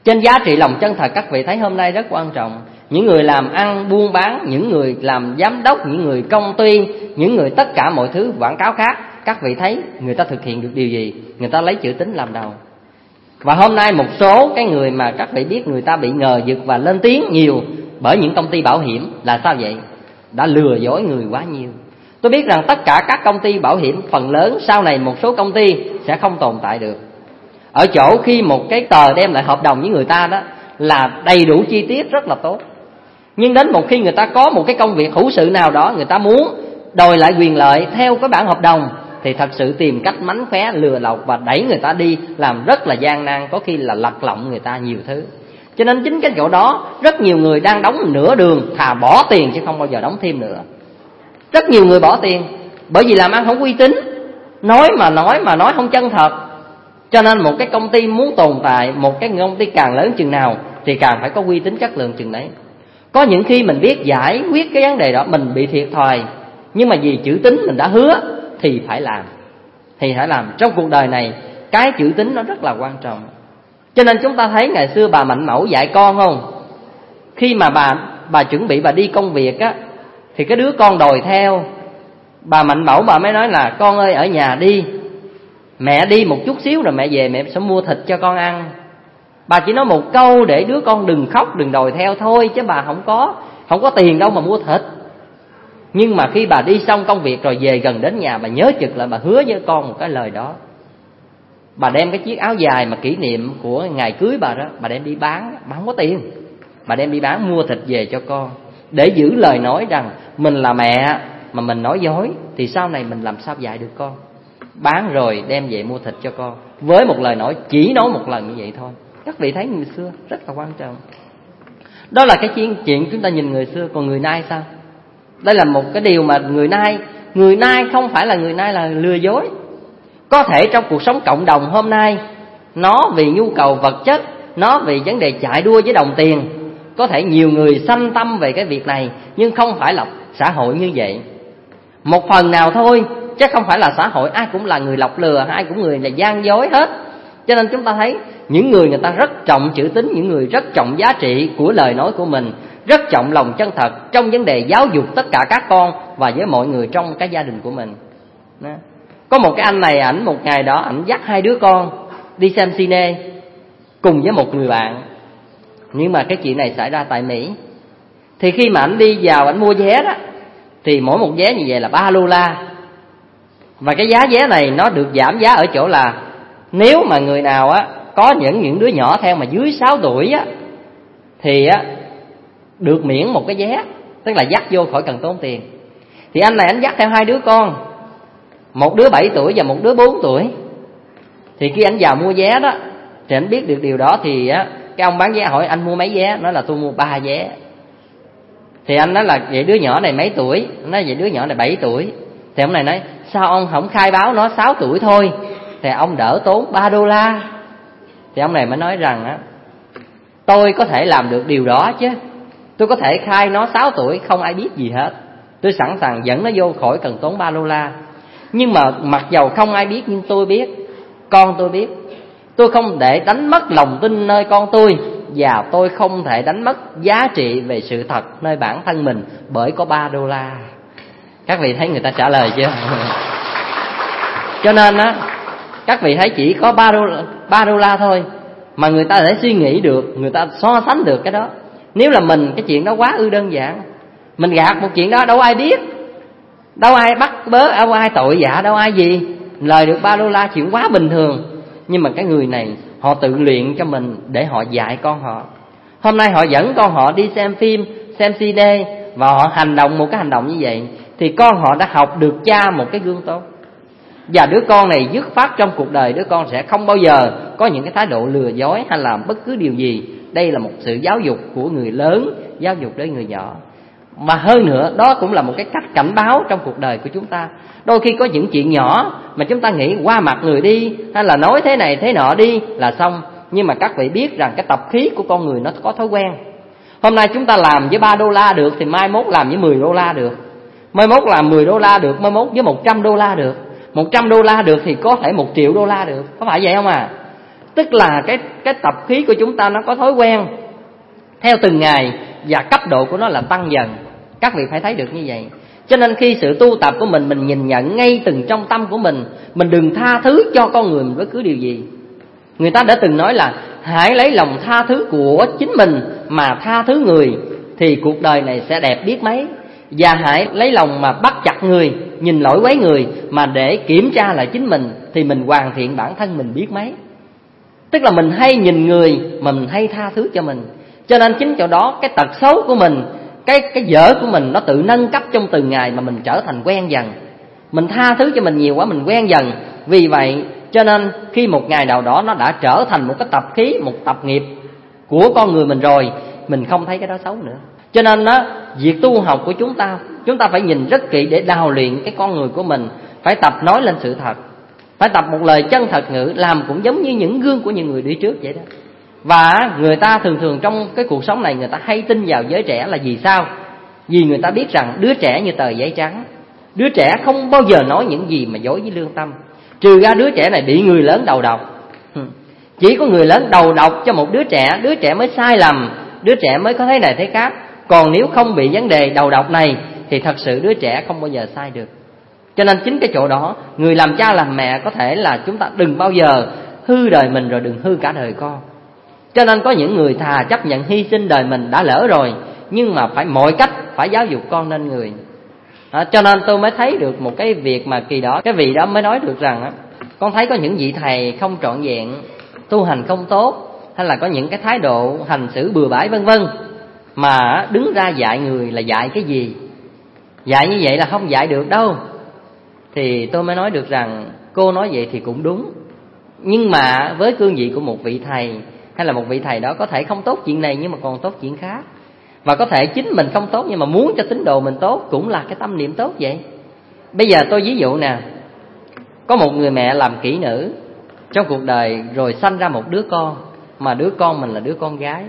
Trên giá trị lòng chân thật, các vị thấy hôm nay rất quan trọng. Những người làm ăn buôn bán, những người làm giám đốc, những người công ty, những người tất cả mọi thứ quảng cáo khác, các vị thấy người ta thực hiện được điều gì? Người ta lấy chữ tín làm đầu. Và hôm nay một số cái người mà các vị biết người ta bị ngờ vực và lên tiếng nhiều bởi những công ty bảo hiểm là sao vậy? Đã lừa dối người quá nhiều. Tôi biết rằng tất cả các công ty bảo hiểm phần lớn sau này một số công ty sẽ không tồn tại được. Ở chỗ khi một cái tờ đem lại hợp đồng với người ta đó là đầy đủ chi tiết rất là tốt. Nhưng đến một khi người ta có một cái công việc hữu sự nào đó, người ta muốn đòi lại quyền lợi theo cái bản hợp đồng, thì thật sự tìm cách mánh khóe lừa lọc và đẩy người ta đi làm rất là gian nan, có khi là lật lọng người ta nhiều thứ. Cho nên chính cái chỗ đó rất nhiều người đang đóng nửa đường, thà bỏ tiền chứ không bao giờ đóng thêm nữa. Rất nhiều người bỏ tiền bởi vì làm ăn không uy tín, nói mà nói mà nói không chân thật. Cho nên một cái công ty muốn tồn tại, một cái công ty càng lớn chừng nào thì càng phải có uy tín chất lượng chừng đấy. Có những khi mình biết giải quyết cái vấn đề đó mình bị thiệt thòi, nhưng mà vì chữ tín mình đã hứa thì phải làm. Thì phải làm. Trong cuộc đời này cái chữ tín nó rất là quan trọng. Cho nên chúng ta thấy ngày xưa bà Mạnh Mẫu dạy con không? Khi mà bà bà chuẩn bị bà đi công việc á, thì cái đứa con đòi theo. Bà Mạnh Mẫu bà mới nói là con ơi ở nhà đi, mẹ đi một chút xíu rồi mẹ về mẹ sẽ mua thịt cho con ăn. Bà chỉ nói một câu để đứa con đừng khóc, đừng đòi theo thôi, chứ bà không có không có tiền đâu mà mua thịt. Nhưng mà khi bà đi xong công việc rồi về gần đến nhà, bà nhớ chực lại, bà hứa với con một cái lời đó. Bà đem cái chiếc áo dài mà kỷ niệm của ngày cưới bà đó, bà đem đi bán, bà không có tiền, bà đem đi bán mua thịt về cho con, để giữ lời nói rằng mình là mẹ mà mình nói dối thì sau này mình làm sao dạy được con. Bán rồi đem về mua thịt cho con, với một lời nói, chỉ nói một lần như vậy thôi. Các vị thấy người xưa rất là quan trọng. Đó là cái chuyện, chuyện chúng ta nhìn người xưa. Còn người nay sao? Đây là một cái điều mà người nay Người nay không phải là người nay là lừa dối. Có thể trong cuộc sống cộng đồng hôm nay, nó vì nhu cầu vật chất, nó vì vấn đề chạy đua với đồng tiền, có thể nhiều người sanh tâm về cái việc này, nhưng không phải là xã hội như vậy. Một phần nào thôi, chứ không phải là xã hội ai cũng là người lọc lừa, ai cũng người là gian dối hết. Cho nên chúng ta thấy những người người ta rất trọng chữ tín, những người rất trọng giá trị của lời nói của mình, rất trọng lòng chân thật trong vấn đề giáo dục tất cả các con và với mọi người trong cái gia đình của mình. Đó. Có một cái anh này, ảnh một ngày đó ảnh dắt hai đứa con đi xem cine cùng với một người bạn. Nhưng mà cái chuyện này xảy ra tại Mỹ. Thì khi mà ảnh đi vào ảnh mua vé đó, thì mỗi một vé như vậy là ba đô la. Và cái giá vé này nó được giảm giá ở chỗ là nếu mà người nào á có những những đứa nhỏ theo mà dưới sáu tuổi á thì á được miễn một cái vé, tức là dắt vô khỏi cần tốn tiền. Thì anh này anh dắt theo hai đứa con, một đứa bảy tuổi và một đứa bốn tuổi. Thì khi anh vào mua vé đó thì anh biết được điều đó, thì á cái ông bán vé hỏi anh mua mấy vé, nói là tôi mua ba vé. Thì anh nói là vậy đứa nhỏ này mấy tuổi? Anh nói vậy đứa nhỏ này bảy tuổi. Thì ông này nói sao ông không khai báo nó sáu tuổi thôi, thì ông đỡ tốn ba đô la. Thì ông này mới nói rằng á, tôi có thể làm được điều đó chứ, tôi có thể khai nó sáu tuổi không ai biết gì hết, tôi sẵn sàng dẫn nó vô khỏi cần tốn ba đô la. Nhưng mà mặc dầu không ai biết, nhưng tôi biết, con tôi biết, tôi không để đánh mất lòng tin nơi con tôi, và tôi không thể đánh mất giá trị về sự thật nơi bản thân mình bởi có ba đô la. Các vị thấy người ta trả lời chưa? Cho nên á, các vị thấy chỉ có ba đô, ba đô la thôi mà người ta để suy nghĩ được, người ta so sánh được cái đó. Nếu là mình, cái chuyện đó quá ư đơn giản. Mình gạt một chuyện đó đâu ai biết, đâu ai bắt bớ, đâu ai tội dạ, đâu ai gì. Lời được ba đô la chuyện quá bình thường. Nhưng mà cái người này họ tự luyện cho mình để họ dạy con họ. Hôm nay họ dẫn con họ đi xem phim, xem xê đê, và họ hành động một cái hành động như vậy, thì con họ đã học được cha một cái gương tốt. Và đứa con này dứt phát trong cuộc đời, đứa con sẽ không bao giờ có những cái thái độ lừa dối hay làm bất cứ điều gì. Đây là một sự giáo dục của người lớn, giáo dục đến người nhỏ. Mà hơn nữa, đó cũng là một cái cách cảnh báo trong cuộc đời của chúng ta. Đôi khi có những chuyện nhỏ mà chúng ta nghĩ qua mặt người đi, hay là nói thế này thế nọ đi là xong. Nhưng mà các vị biết rằng cái tập khí của con người nó có thói quen. Hôm nay chúng ta làm với ba đô la được thì mai mốt làm với mười đô la được. Mai mốt làm mười đô la được, mai mốt với một trăm đô la được. Một trăm đô la được thì có thể một triệu đô la được. Có phải vậy không à? Tức là cái cái tập khí của chúng ta nó có thói quen theo từng ngày, và cấp độ của nó là tăng dần. Các vị phải thấy được như vậy. Cho nên khi sự tu tập của mình, mình nhìn nhận ngay từng trong tâm của mình. Mình đừng tha thứ cho con người mình bất cứ điều gì. Người ta đã từng nói là hãy lấy lòng tha thứ của chính mình mà tha thứ người, thì cuộc đời này sẽ đẹp biết mấy. Và hãy lấy lòng mà bắt chặt người, nhìn lỗi quấy người mà để kiểm tra lại chính mình, thì mình hoàn thiện bản thân mình biết mấy. Tức là mình hay nhìn người mà mình hay tha thứ cho mình. Cho nên chính chỗ đó cái tật xấu của mình, Cái cái dở của mình nó tự nâng cấp trong từng ngày mà mình trở thành quen dần. Mình tha thứ cho mình nhiều quá, mình quen dần. Vì vậy cho nên khi một ngày nào đó nó đã trở thành một cái tập khí, một tập nghiệp của con người mình rồi, mình không thấy cái đó xấu nữa. Cho nên đó, việc tu học của chúng ta, chúng ta phải nhìn rất kỹ để đào luyện cái con người của mình. Phải tập nói lên sự thật, phải tập một lời chân thật ngữ, làm cũng giống như những gương của những người đi trước vậy đó. Và người ta thường thường trong cái cuộc sống này, người ta hay tin vào giới trẻ là vì sao? Vì người ta biết rằng đứa trẻ như tờ giấy trắng, đứa trẻ không bao giờ nói những gì mà dối với lương tâm. Trừ ra đứa trẻ này bị người lớn đầu độc. Chỉ có người lớn đầu độc cho một đứa trẻ, đứa trẻ mới sai lầm, đứa trẻ mới có thế này thế khác. Còn nếu không bị vấn đề đầu độc này thì thật sự đứa trẻ không bao giờ sai được. Cho nên chính cái chỗ đó, người làm cha làm mẹ có thể là chúng ta đừng bao giờ hư đời mình rồi đừng hư cả đời con. Cho nên có những người thà chấp nhận hy sinh đời mình đã lỡ rồi, nhưng mà phải mọi cách phải giáo dục con nên người. À, cho nên tôi mới thấy được một cái việc mà kỳ đó, cái vị đó mới nói được rằng á, con thấy có những vị thầy không trọn vẹn, tu hành không tốt, hay là có những cái thái độ hành xử bừa bãi vân vân, mà đứng ra dạy người là dạy cái gì? Dạy như vậy là không dạy được đâu. Thì tôi mới nói được rằng cô nói vậy thì cũng đúng, nhưng mà với cương vị của một vị thầy, hay là một vị thầy đó có thể không tốt chuyện này nhưng mà còn tốt chuyện khác. Và có thể chính mình không tốt nhưng mà muốn cho tín đồ mình tốt cũng là cái tâm niệm tốt vậy. Bây giờ tôi ví dụ nè, có một người mẹ làm kỹ nữ trong cuộc đời rồi sanh ra một đứa con, mà đứa con mình là đứa con gái.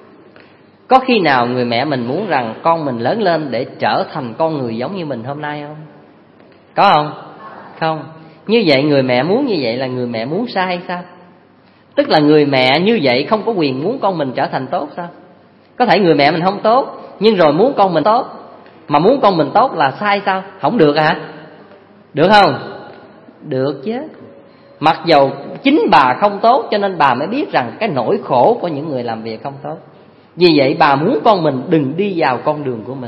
Có khi nào người mẹ mình muốn rằng con mình lớn lên để trở thành con người giống như mình hôm nay không? Có không? Không. Như vậy người mẹ muốn như vậy là người mẹ muốn sai hay sao? Tức là người mẹ như vậy không có quyền muốn con mình trở thành tốt sao? Có thể người mẹ mình không tốt, nhưng rồi muốn con mình tốt. Mà muốn con mình tốt là sai sao? Không được hả? Được không? Được chứ. Mặc dầu chính bà không tốt, cho nên bà mới biết rằng cái nỗi khổ của những người làm việc không tốt. Vì vậy bà muốn con mình đừng đi vào con đường của mình.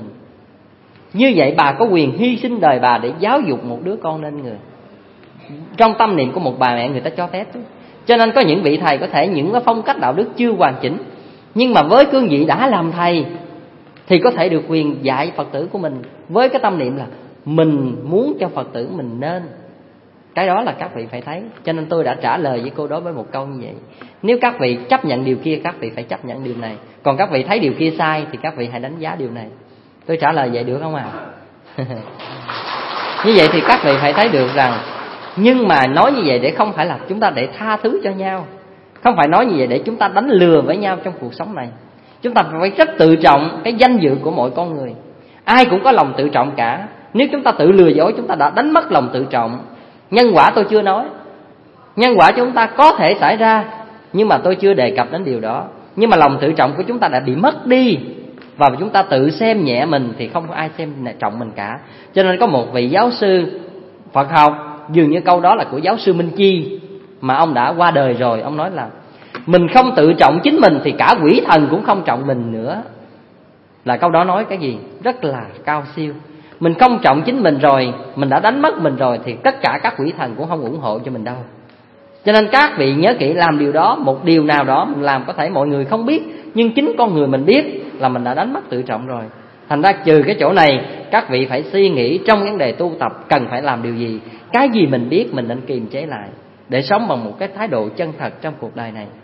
Như vậy bà có quyền hy sinh đời bà để giáo dục một đứa con nên người. Trong tâm niệm của một bà mẹ người ta cho phép. Cho nên có những vị thầy có thể những cái phong cách đạo đức chưa hoàn chỉnh, nhưng mà với cương vị đã làm thầy thì có thể được quyền dạy Phật tử của mình với cái tâm niệm là mình muốn cho Phật tử mình nên. Cái đó là các vị phải thấy. Cho nên tôi đã trả lời với cô đó với một câu như vậy. Nếu các vị chấp nhận điều kia, các vị phải chấp nhận điều này. Còn các vị thấy điều kia sai thì các vị hãy đánh giá điều này. Tôi trả lời vậy được không ạ? À? Như vậy thì các vị phải thấy được rằng, nhưng mà nói như vậy để không phải là chúng ta để tha thứ cho nhau, không phải nói như vậy để chúng ta đánh lừa với nhau trong cuộc sống này. Chúng ta phải rất tự trọng cái danh dự của mỗi con người. Ai cũng có lòng tự trọng cả. Nếu chúng ta tự lừa dối, chúng ta đã đánh mất lòng tự trọng. Nhân quả tôi chưa nói. Nhân quả chúng ta có thể xảy ra, nhưng mà tôi chưa đề cập đến điều đó. Nhưng mà lòng tự trọng của chúng ta đã bị mất đi, và chúng ta tự xem nhẹ mình thì không có ai xem trọng mình cả. Cho nên có một vị giáo sư Phật học, dường như câu đó là của giáo sư Minh Chi, mà ông đã qua đời rồi. Ông nói là mình không tự trọng chính mình thì cả quỷ thần cũng không trọng mình nữa. Là câu đó nói cái gì? Rất là cao siêu. Mình không trọng chính mình rồi, mình đã đánh mất mình rồi, thì tất cả các quỷ thần cũng không ủng hộ cho mình đâu. Cho nên các vị nhớ kỹ, làm điều đó, một điều nào đó mình làm có thể mọi người không biết, nhưng chính con người mình biết là mình đã đánh mất tự trọng rồi. Thành ra trừ cái chỗ này, các vị phải suy nghĩ trong vấn đề tu tập cần phải làm điều gì. Cái gì mình biết mình nên kiềm chế lại, để sống bằng một cái thái độ chân thật trong cuộc đời này.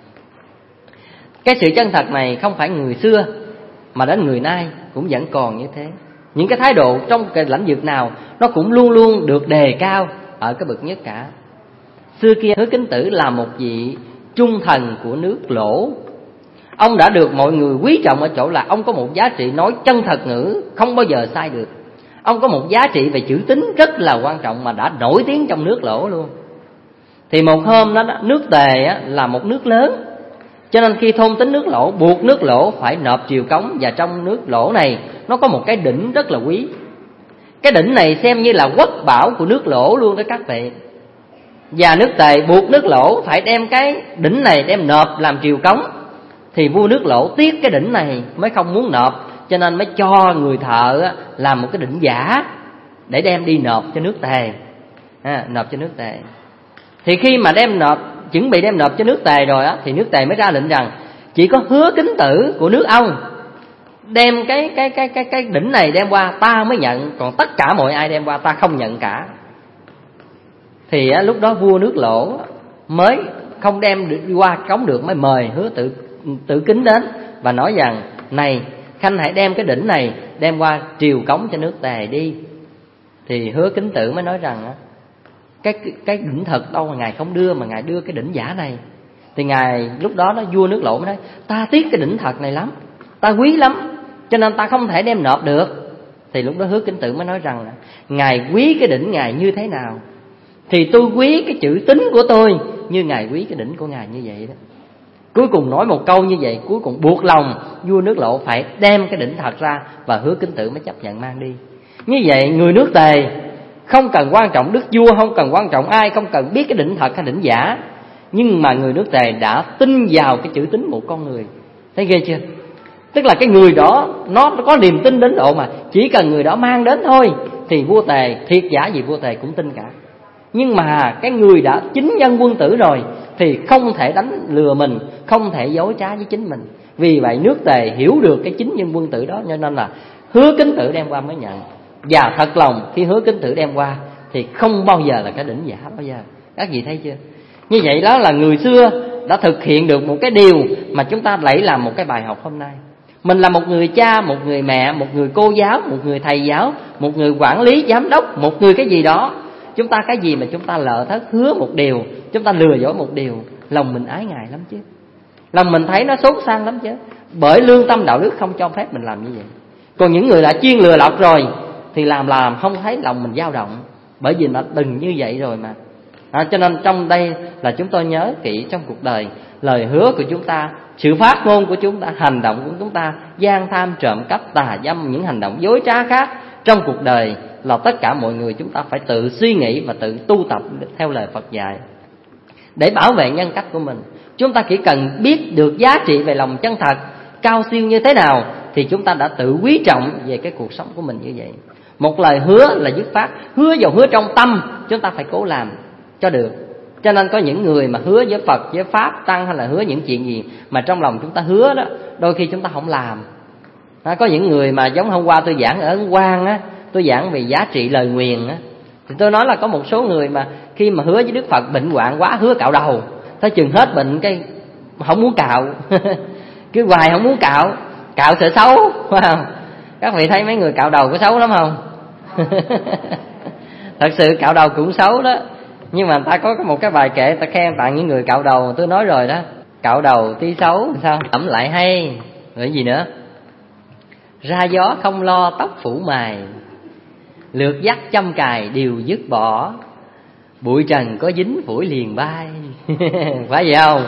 Cái sự chân thật này không phải người xưa, mà đến người nay cũng vẫn còn như thế. Những cái thái độ trong cái lĩnh vực nào nó cũng luôn luôn được đề cao ở cái bậc nhất cả. Xưa kia Hứa Kính Tử là một vị trung thần của nước Lỗ. Ông đã được mọi người quý trọng ở chỗ là ông có một giá trị nói chân thật ngữ, không bao giờ sai được. Ông có một giá trị về chữ tín rất là quan trọng, mà đã nổi tiếng trong nước Lỗ luôn. Thì một hôm đó, nước Tề á, là một nước lớn, cho nên khi thôn tính nước Lỗ buộc nước Lỗ phải nộp triều cống. Và trong nước Lỗ này nó có một cái đỉnh rất là quý. Cái đỉnh này xem như là quốc bảo của nước Lỗ luôn đó các vị. Và nước Tề buộc nước Lỗ phải đem cái đỉnh này đem nộp làm triều cống. Thì vua nước Lỗ tiếc cái đỉnh này mới không muốn nộp, cho nên mới cho người thợ làm một cái đỉnh giả để đem đi nộp cho nước Tề. À, nộp cho nước Tề. Thì khi mà đem nộp, chuẩn bị đem nộp cho nước Tề rồi á, thì nước Tề mới ra lệnh rằng chỉ có Hứa Kính Tử của nước ông đem cái cái cái cái cái đỉnh này đem qua ta mới nhận, còn tất cả mọi ai đem qua ta không nhận cả. Thì á, lúc đó vua nước Lỗ mới không đem đi qua cống được, mới mời Hứa Tự Tự Kính đến và nói rằng này khanh hãy đem cái đỉnh này đem qua triều cống cho nước Tề đi. Thì Hứa Kính Tử mới nói rằng á, cái cái đỉnh thật đâu mà ngài không đưa, mà ngài đưa cái đỉnh giả này. Thì ngài lúc đó đó vua nước Lỗ mới nói ta tiếc cái đỉnh thật này lắm, ta quý lắm, cho nên ta không thể đem nộp được. Thì lúc đó Hứa Kính Tử mới nói rằng ngài quý cái đỉnh ngài như thế nào thì tôi quý cái chữ tín của tôi như ngài quý cái đỉnh của ngài như vậy đó. Cuối cùng nói một câu như vậy, cuối cùng buộc lòng vua nước Lỗ phải đem cái đỉnh thật ra, và Hứa Kính Tử mới chấp nhận mang đi. Như vậy người nước Tề không cần quan trọng đức vua, không cần quan trọng ai, không cần biết cái đỉnh thật hay đỉnh giả, nhưng mà người nước Tề đã tin vào cái chữ tín một con người. Thấy ghê chưa? Tức là cái người đó nó có niềm tin đến độ mà chỉ cần người đó mang đến thôi thì vua Tề thiệt giả gì vua Tề cũng tin cả. Nhưng mà cái người đã chính nhân quân tử rồi thì không thể đánh lừa mình, không thể dối trá với chính mình. Vì vậy nước Tề hiểu được cái chính nhân quân tử đó, cho nên là Hứa Kính Tử đem qua mới nhận. Và thật lòng khi Hứa Kính Tử đem qua thì không bao giờ là cái đỉnh giả bao giờ. Các vị thấy chưa? Như vậy đó là người xưa đã thực hiện được một cái điều mà chúng ta lấy làm một cái bài học hôm nay. Mình là một người cha, một người mẹ, một người cô giáo, một người thầy giáo, một người quản lý, giám đốc, một người cái gì đó. Chúng ta cái gì mà chúng ta lỡ thất hứa một điều, chúng ta lừa dối một điều, lòng mình ái ngại lắm chứ. Lòng mình thấy nó xấu sang lắm chứ. Bởi lương tâm đạo đức không cho phép mình làm như vậy. Còn những người đã chuyên lừa lọc rồi thì làm làm không thấy lòng mình dao động, bởi vì nó từng như vậy rồi mà. À, cho nên trong đây là chúng tôi nhớ kỹ trong cuộc đời, lời hứa của chúng ta, sự phát ngôn của chúng ta, hành động của chúng ta, gian tham, trộm cắp, tà dâm, những hành động dối trá khác trong cuộc đời là tất cả mọi người chúng ta phải tự suy nghĩ và tự tu tập theo lời Phật dạy để bảo vệ nhân cách của mình. Chúng ta chỉ cần biết được giá trị về lòng chân thật cao siêu như thế nào thì chúng ta đã tự quý trọng về cái cuộc sống của mình như vậy. Một lời hứa là dứt khoát, hứa vào hứa trong tâm, chúng ta phải cố làm cho được. Cho nên có những người mà hứa với Phật, với Pháp, Tăng hay là hứa những chuyện gì mà trong lòng chúng ta hứa đó, đôi khi chúng ta không làm. À, có những người mà giống hôm qua tôi giảng ở Ấn Quang á, tôi giảng về giá trị lời nguyền á, thì tôi nói là có một số người mà khi mà hứa với Đức Phật bệnh hoạn quá hứa cạo đầu, tới chừng hết bệnh cái không muốn cạo cứ hoài không muốn cạo, cạo sợ xấu, phải không? Các vị thấy mấy người cạo đầu có xấu lắm không? Thật sự cạo đầu cũng xấu đó. Nhưng mà người ta có một cái bài kệ người ta khen tặng những người cạo đầu, tôi nói rồi đó, cạo đầu tí xấu sao ẩm lại hay. Rồi gì nữa? Ra gió không lo tóc phủ mài, lượt dắt châm cài đều dứt bỏ, bụi trần có dính phủi liền bay. Phải vậy không?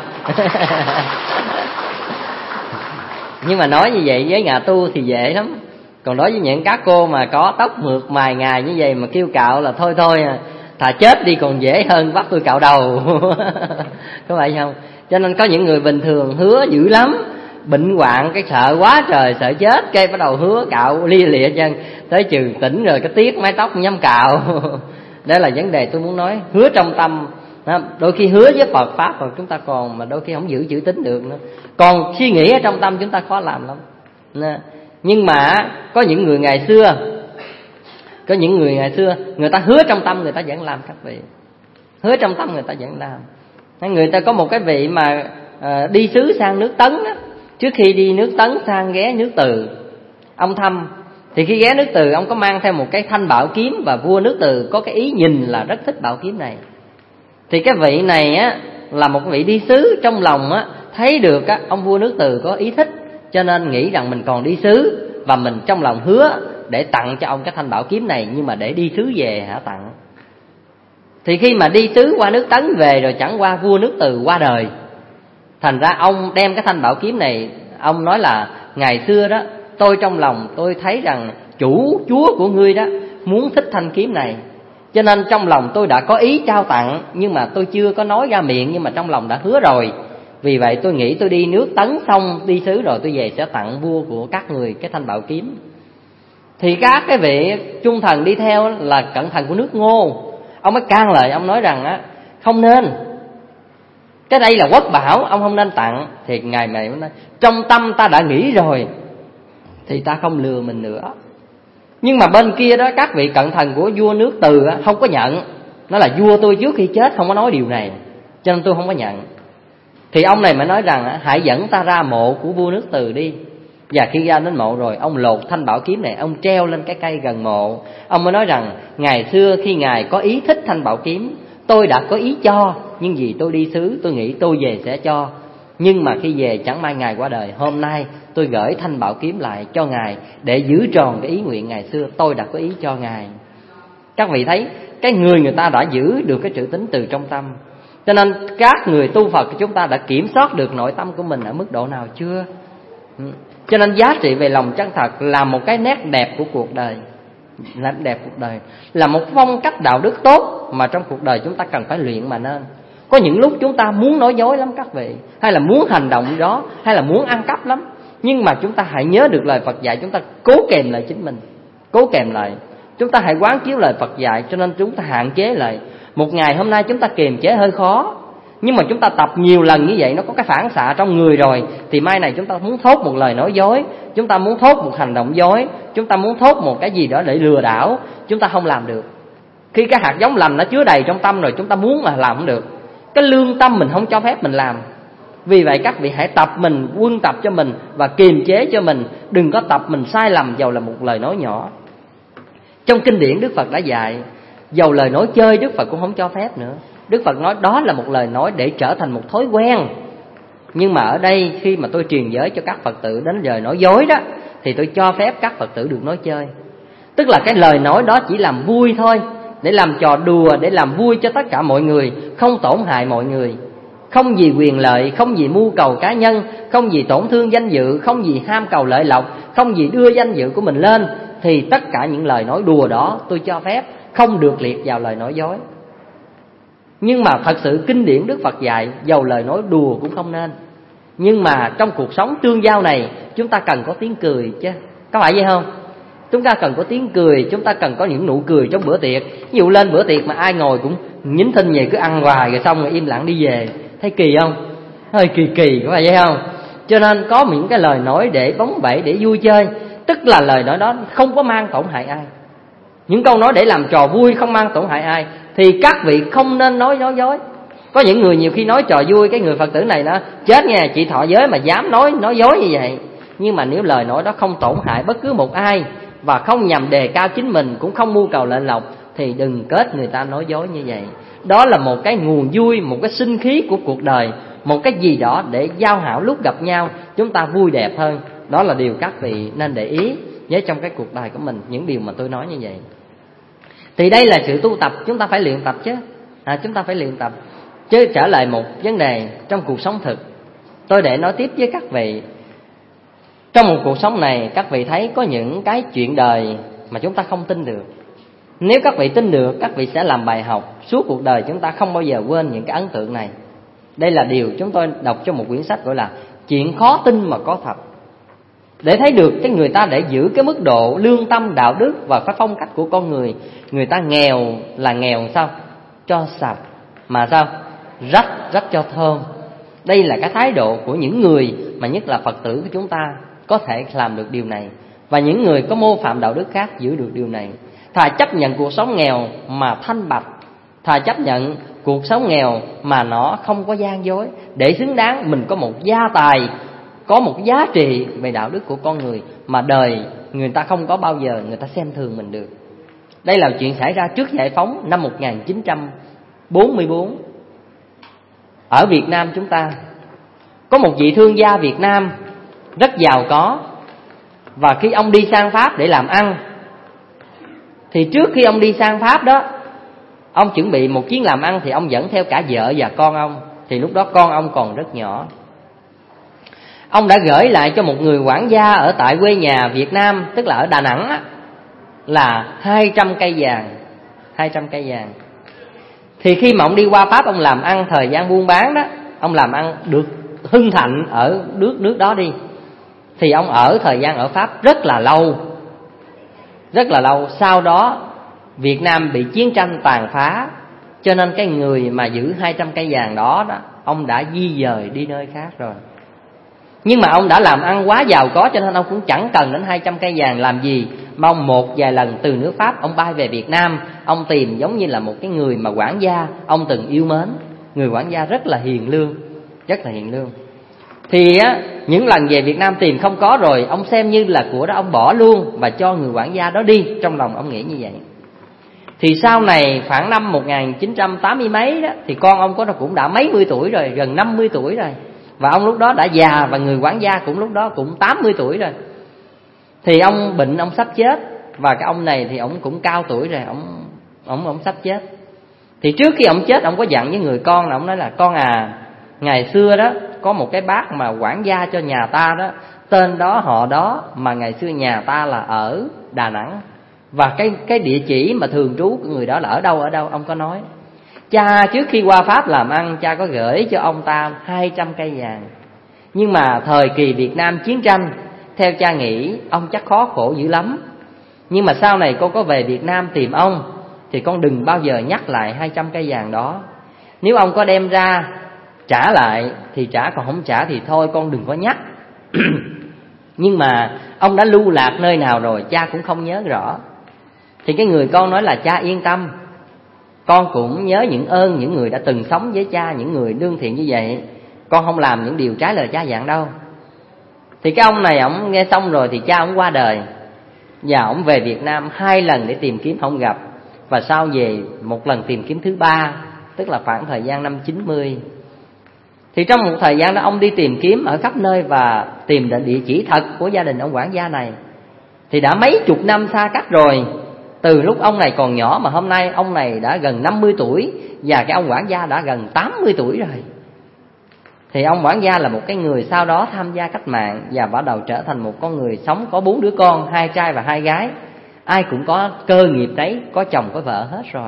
Nhưng mà nói như vậy với nhà tu thì dễ lắm. Còn đối với những các cô mà có tóc mượt mài ngài như vậy mà kêu cạo là thôi thôi à, thà chết đi còn dễ hơn bắt tôi cạo đầu. Có phải không? Cho nên có những người bình thường hứa dữ lắm, bệnh hoạn cái sợ quá trời, sợ chết, cái bắt đầu hứa cạo lia lịa chân, tới chừng tỉnh rồi cái tiếc mái tóc nhắm cạo. Đó là vấn đề tôi muốn nói. Hứa trong tâm, đôi khi hứa với Phật Pháp rồi chúng ta còn mà đôi khi không giữ chữ tín được nữa. Còn suy nghĩ ở trong tâm chúng ta khó làm lắm. Nhưng mà có những người ngày xưa, có những người ngày xưa người ta hứa trong tâm người ta vẫn làm các vị. Hứa trong tâm người ta vẫn làm. Người ta có một cái vị mà à, đi xứ sang nước Tấn đó. Trước khi đi nước Tấn sang ghé nước Từ, ông thăm. Thì khi ghé nước Từ, ông có mang theo một cái thanh bảo kiếm, và vua nước Từ có cái ý nhìn là rất thích bảo kiếm này. Thì cái vị này á là một vị đi xứ, trong lòng á thấy được á ông vua nước Từ có ý thích, cho nên nghĩ rằng mình còn đi xứ, và mình trong lòng hứa để tặng cho ông cái thanh bảo kiếm này, nhưng mà để đi xứ về hả tặng. Thì khi mà đi xứ qua nước Tấn về rồi chẳng qua vua nước Từ qua đời. Thành ra ông đem cái thanh bảo kiếm này, ông nói là ngày xưa đó tôi trong lòng tôi thấy rằng chủ chúa của ngươi đó muốn thích thanh kiếm này, cho nên trong lòng tôi đã có ý trao tặng, nhưng mà tôi chưa có nói ra miệng, nhưng mà trong lòng đã hứa rồi. Vì vậy tôi nghĩ tôi đi nước Tấn xong đi xứ rồi tôi về sẽ tặng vua của các người cái thanh bảo kiếm. Thì các cái vị trung thần đi theo là cận thần của nước Ngô, ông mới can lời, ông nói rằng á không nên, cái đây là quốc bảo, ông không nên tặng. Thì ngài này nói trong tâm ta đã nghĩ rồi thì ta không lừa mình nữa. Nhưng mà bên kia đó các vị cận thần của vua nước Từ không có nhận. Nó là vua tôi trước khi chết không có nói điều này, cho nên tôi không có nhận. Thì ông này mới nói rằng hãy dẫn ta ra mộ của vua nước Từ đi. Và khi ra đến mộ rồi, ông lột thanh bảo kiếm này, ông treo lên cái cây gần mộ. Ông mới nói rằng ngày xưa khi ngài có ý thích thanh bảo kiếm, tôi đã có ý cho, nhưng vì tôi đi xứ tôi nghĩ tôi về sẽ cho. Nhưng mà khi về chẳng may ngài qua đời, hôm nay tôi gửi thanh bảo kiếm lại cho ngài để giữ tròn cái ý nguyện ngày xưa tôi đã có ý cho ngài. Các vị thấy cái người người ta đã giữ được cái chữ tín từ trong tâm. Cho nên các người tu Phật của chúng ta đã kiểm soát được nội tâm của mình ở mức độ nào chưa? Cho nên giá trị về lòng chân thật là một cái nét đẹp của cuộc đời, nét đẹp cuộc đời là một phong cách đạo đức tốt mà trong cuộc đời chúng ta cần phải luyện mà nên. Có những lúc chúng ta muốn nói dối lắm các vị, hay là muốn hành động đó, hay là muốn ăn cắp lắm. Nhưng mà chúng ta hãy nhớ được lời Phật dạy, chúng ta cố kềm lại chính mình, cố kềm lại. Chúng ta hãy quán chiếu lời Phật dạy, cho nên chúng ta hạn chế lại. Một ngày hôm nay chúng ta kiềm chế hơi khó, nhưng mà chúng ta tập nhiều lần như vậy, nó có cái phản xạ trong người rồi. Thì mai này chúng ta muốn thốt một lời nói dối, chúng ta muốn thốt một hành động dối, chúng ta muốn thốt một cái gì đó để lừa đảo, chúng ta không làm được. Khi cái hạt giống lành nó chứa đầy trong tâm rồi, chúng ta muốn mà làm không được. Cái lương tâm mình không cho phép mình làm. Vì vậy các vị hãy tập mình, quân tập cho mình và kiềm chế cho mình. Đừng có tập mình sai lầm dầu là một lời nói nhỏ. Trong kinh điển Đức Phật đã dạy, dầu lời nói chơi Đức Phật cũng không cho phép nữa. Đức Phật nói đó là một lời nói để trở thành một thói quen. Nhưng mà ở đây khi mà tôi truyền giới cho các Phật tử đến lời nói dối đó, thì tôi cho phép các Phật tử được nói chơi. Tức là cái lời nói đó chỉ làm vui thôi, để làm trò đùa, để làm vui cho tất cả mọi người, không tổn hại mọi người. Không vì quyền lợi, không vì mưu cầu cá nhân, không vì tổn thương danh dự, không vì ham cầu lợi lộc, không vì đưa danh dự của mình lên. Thì tất cả những lời nói đùa đó tôi cho phép, không được liệt vào lời nói dối. Nhưng mà thật sự kinh điển Đức Phật dạy dầu lời nói đùa cũng không nên. Nhưng mà trong cuộc sống tương giao này, chúng ta cần có tiếng cười chứ, có phải vậy không? Chúng ta cần có tiếng cười, chúng ta cần có những nụ cười trong bữa tiệc. Ví dụ lên bữa tiệc mà ai ngồi cũng nhín thinh về, cứ ăn hoài rồi xong rồi im lặng đi về, thấy kỳ không? Hơi kỳ kỳ, có phải vậy không? Cho nên có những cái lời nói để bóng bẩy, để vui chơi, tức là lời nói đó không có mang tổn hại ai. Những câu nói để làm trò vui không mang tổn hại ai, thì các vị không nên nói nói dối. Có những người nhiều khi nói trò vui, cái người Phật tử này nó chết nha, chị thọ giới mà dám nói nói dối như vậy. Nhưng mà nếu lời nói đó không tổn hại bất cứ một ai, và không nhằm đề cao chính mình, cũng không mưu cầu lợi lộc, thì đừng kết người ta nói dối như vậy. Đó là một cái nguồn vui, một cái sinh khí của cuộc đời, một cái gì đó để giao hảo lúc gặp nhau chúng ta vui đẹp hơn. Đó là điều các vị nên để ý với trong cái cuộc đời của mình, những điều mà tôi nói như vậy. Thì đây là sự tu tập, chúng ta phải luyện tập chứ, à, chúng ta phải luyện tập. Chứ trở lại một vấn đề trong cuộc sống thực, tôi để nói tiếp với các vị. Trong một cuộc sống này, các vị thấy có những cái chuyện đời mà chúng ta không tin được. Nếu các vị tin được, các vị sẽ làm bài học suốt cuộc đời, chúng ta không bao giờ quên những cái ấn tượng này. Đây là điều chúng tôi đọc trong một quyển sách gọi là Chuyện khó tin mà có thật. Để thấy được cái người ta để giữ cái mức độ lương tâm, đạo đức và cái phong cách của con người. Người ta nghèo là nghèo sao? Cho sạch, mà sao? Rách, rách cho thơm. Đây là cái thái độ của những người mà nhất là Phật tử của chúng ta có thể làm được điều này. Và những người có mô phạm đạo đức khác giữ được điều này. Thà chấp nhận cuộc sống nghèo mà thanh bạch, thà chấp nhận cuộc sống nghèo mà nó không có gian dối, để xứng đáng mình có một gia tài, có một giá trị về đạo đức của con người mà đời người ta không có bao giờ người ta xem thường mình được. Đây là chuyện xảy ra trước giải phóng năm một nghìn chín trăm bốn mươi tư. Ở Việt Nam chúng ta có một vị thương gia Việt Nam rất giàu có. Và khi ông đi sang Pháp để làm ăn, thì trước khi ông đi sang Pháp đó, Ông chuẩn bị một chuyến làm ăn thì ông dẫn theo cả vợ và con ông. Thì lúc đó con ông còn rất nhỏ. Ông đã gửi lại cho một người quản gia ở tại quê nhà Việt Nam, tức là ở Đà Nẵng á, là hai trăm cây vàng. Hai trăm cây vàng. Thì khi mà ông đi qua Pháp, ông làm ăn thời gian buôn bán đó, ông làm ăn được hưng thịnh ở nước nước đó đi, thì ông ở thời gian ở Pháp rất là lâu. Rất là lâu. Sau đó Việt Nam bị chiến tranh tàn phá, cho nên cái người mà giữ hai trăm cây vàng đó, đó ông đã di dời đi nơi khác rồi. Nhưng mà ông đã làm ăn quá giàu có, cho nên ông cũng chẳng cần đến hai trăm cây vàng làm gì. Mà ông một vài lần từ nước Pháp ông bay về Việt Nam, ông tìm giống như là một cái người mà quản gia ông từng yêu mến. Người quản gia rất là hiền lương, rất là hiền lương. Thì á, những lần về Việt Nam tìm không có rồi, ông xem như là của đó, ông bỏ luôn và cho người quản gia đó đi. Trong lòng ông nghĩ như vậy. Thì sau này khoảng năm một nghìn chín trăm tám mươi mấy đó, thì con ông có cũng đã mấy mươi tuổi rồi, gần năm mươi tuổi rồi. Và ông lúc đó đã già, và người quản gia cũng lúc đó cũng tám mươi tuổi rồi. Thì ông bệnh, ông sắp chết. Và cái ông này thì ông cũng cao tuổi rồi, ông ông ông sắp chết. Thì trước khi ông chết, ông có dặn với người con là ông nói là: con à, ngày xưa đó có một cái bác mà quản gia cho nhà ta đó, tên đó họ đó, mà ngày xưa nhà ta là ở Đà Nẵng. Và cái cái địa chỉ mà thường trú của người đó là ở đâu ở đâu ông có nói. Cha trước khi qua Pháp làm ăn, cha có gửi cho ông ta hai trăm cây vàng. Nhưng mà thời kỳ Việt Nam chiến tranh, theo cha nghĩ ông chắc khó khổ dữ lắm. Nhưng mà sau này con có về Việt Nam tìm ông, thì con đừng bao giờ nhắc lại hai trăm cây vàng đó. Nếu ông có đem ra trả lại thì trả, còn không trả thì thôi, con đừng có nhắc. Nhưng mà ông đã lưu lạc nơi nào rồi cha cũng không nhớ rõ. Thì cái người con nói là: cha yên tâm, con cũng nhớ những ơn những người đã từng sống với cha, những người lương thiện như vậy. Con không làm những điều trái lời cha dặn đâu. Thì cái ông này ổng nghe xong rồi thì cha ổng qua đời. Và ổng về Việt Nam hai lần để tìm kiếm không gặp. Và sau về một lần tìm kiếm thứ ba, tức là khoảng thời gian năm chín mươi. Thì trong một thời gian đó ông đi tìm kiếm ở khắp nơi và tìm đến địa chỉ thật của gia đình ông quản gia này. Thì đã mấy chục năm xa cách rồi. Từ lúc ông này còn nhỏ mà hôm nay ông này đã gần năm mươi tuổi, và cái ông quản gia đã gần tám mươi tuổi rồi. Thì ông quản gia là một cái người sau đó tham gia cách mạng và bắt đầu trở thành một con người sống, có bốn đứa con, hai trai và hai gái. Ai cũng có cơ nghiệp đấy, có chồng có vợ hết rồi.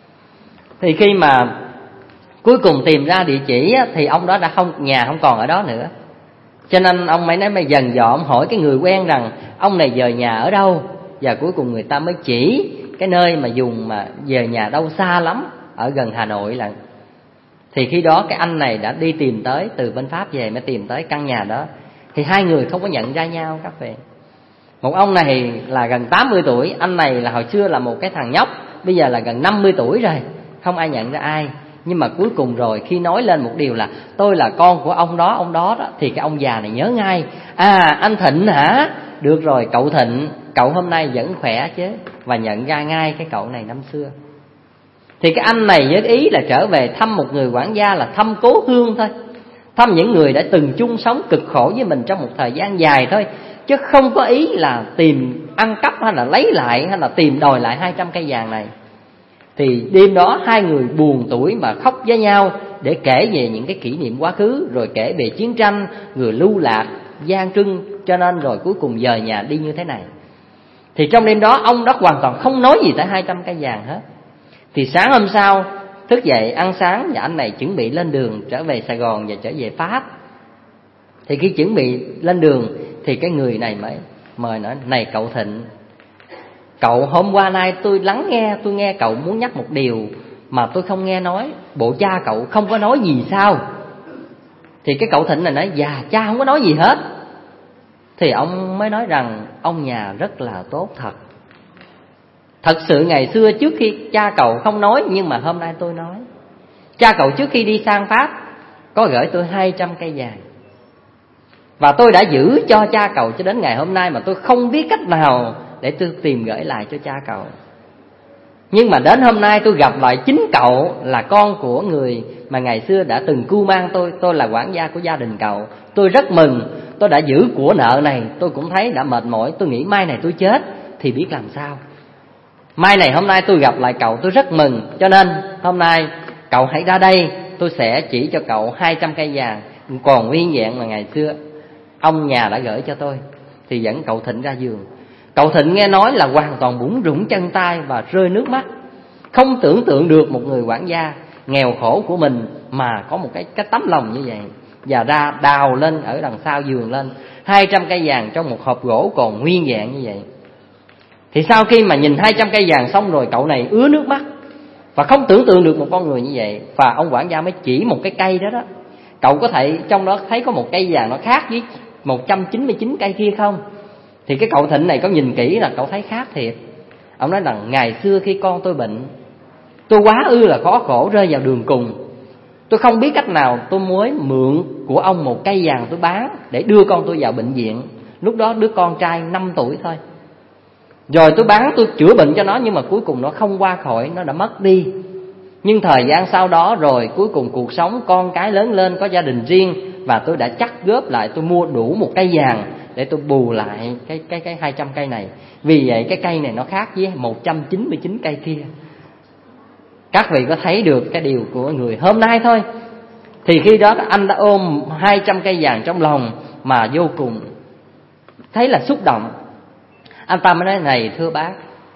Thì khi mà cuối cùng tìm ra địa chỉ thì ông đó đã không, nhà không còn ở đó nữa. Cho nên ông mới nói mới dần dò ông hỏi cái người quen rằng ông này về nhà ở đâu. Và cuối cùng người ta mới chỉ cái nơi mà dùng mà về nhà đâu xa lắm, ở gần Hà Nội lận. Thì khi đó cái anh này đã đi tìm tới, từ bên Pháp về mới tìm tới căn nhà đó. Thì hai người không có nhận ra nhau các vị. Một ông này là gần tám mươi tuổi, anh này là hồi xưa là một cái thằng nhóc, bây giờ là gần năm mươi tuổi rồi, không ai nhận ra ai. Nhưng mà cuối cùng rồi khi nói lên một điều là tôi là con của ông đó, ông đó, đó thì cái ông già này nhớ ngay. À, anh Thịnh hả? Được rồi, cậu Thịnh, cậu hôm nay vẫn khỏe chứ. Và nhận ra ngay cái cậu này năm xưa. Thì cái anh này với ý là trở về thăm một người quản gia, là thăm cố hương thôi, thăm những người đã từng chung sống cực khổ với mình trong một thời gian dài thôi, chứ không có ý là tìm ăn cắp hay là lấy lại hay là tìm đòi lại hai trăm cây vàng này. Thì đêm đó hai người buồn tủi mà khóc với nhau để kể về những cái kỷ niệm quá khứ, rồi kể về chiến tranh, người lưu lạc, gian trưng, cho nên rồi cuối cùng dời nhà đi như thế này. Thì trong đêm đó ông đó hoàn toàn không nói gì tới hai trăm cây vàng hết. Thì sáng hôm sau thức dậy ăn sáng, và anh này chuẩn bị lên đường trở về Sài Gòn và trở về Pháp. Thì khi chuẩn bị lên đường thì cái người này mới mời nói: này cậu Thịnh, cậu hôm qua nay tôi lắng nghe, tôi nghe cậu muốn nhắc một điều mà tôi không nghe nói, bộ cha cậu không có nói gì sao? Thì cái cậu Thịnh này nói: dạ cha không có nói gì hết. Thì ông mới nói rằng ông nhà rất là tốt thật. Thật sự ngày xưa trước khi cha cậu không nói, nhưng mà hôm nay tôi nói. Cha cậu trước khi đi sang Pháp có gửi tôi hai trăm cây vàng, và tôi đã giữ cho cha cậu cho đến ngày hôm nay, mà tôi không biết cách nào để tôi tìm gửi lại cho cha cậu. Nhưng mà đến hôm nay tôi gặp lại chính cậu, là con của người mà ngày xưa đã từng cưu mang tôi. Tôi là quản gia của gia đình cậu. Tôi rất mừng, tôi đã giữ của nợ này. Tôi cũng thấy đã mệt mỏi, tôi nghĩ mai này tôi chết thì biết làm sao. Mai này hôm nay tôi gặp lại cậu tôi rất mừng, cho nên hôm nay cậu hãy ra đây, tôi sẽ chỉ cho cậu hai trăm cây vàng còn nguyên vẹn mà ngày xưa ông nhà đã gửi cho tôi. Thì dẫn cậu Thịnh ra giường. Cậu Thịnh nghe nói là hoàn toàn bủn rủn chân tay và rơi nước mắt. Không tưởng tượng được một người quản gia nghèo khổ của mình mà có một cái, cái tấm lòng như vậy. Và ra đào lên ở đằng sau giường lên hai trăm cây vàng trong một hộp gỗ còn nguyên vẹn như vậy. Thì sau khi mà nhìn hai trăm cây vàng xong rồi, cậu này ứa nước mắt và không tưởng tượng được một con người như vậy. Và ông quản gia mới chỉ một cái cây đó đó, cậu có thể trong đó thấy có một cây vàng nó khác với một trăm chín mươi chín cây kia không? Thì cái cậu Thịnh này có nhìn kỹ là cậu thấy khác thiệt. Ông nói rằng ngày xưa khi con tôi bệnh, tôi quá ư là khó khổ, rơi vào đường cùng. Tôi không biết cách nào, tôi mới mượn của ông một cây vàng tôi bán để đưa con tôi vào bệnh viện. Lúc đó đứa con trai năm tuổi thôi. Rồi tôi bán, tôi chữa bệnh cho nó, nhưng mà cuối cùng nó không qua khỏi, nó đã mất đi. Nhưng thời gian sau đó rồi cuối cùng cuộc sống con cái lớn lên, có gia đình riêng, và tôi đã chắc góp lại, tôi mua đủ một cây vàng để tôi bù lại cái cái cái hai trăm cây này. Vì vậy cái cây này nó khác với một trăm chín mươi chín cây kia. Các vị có thấy được cái điều của người hôm nay thôi. Thì khi đó anh đã ôm hai trăm cây vàng trong lòng mà vô cùng thấy là xúc động. Anh ta mới nói: này thưa bác,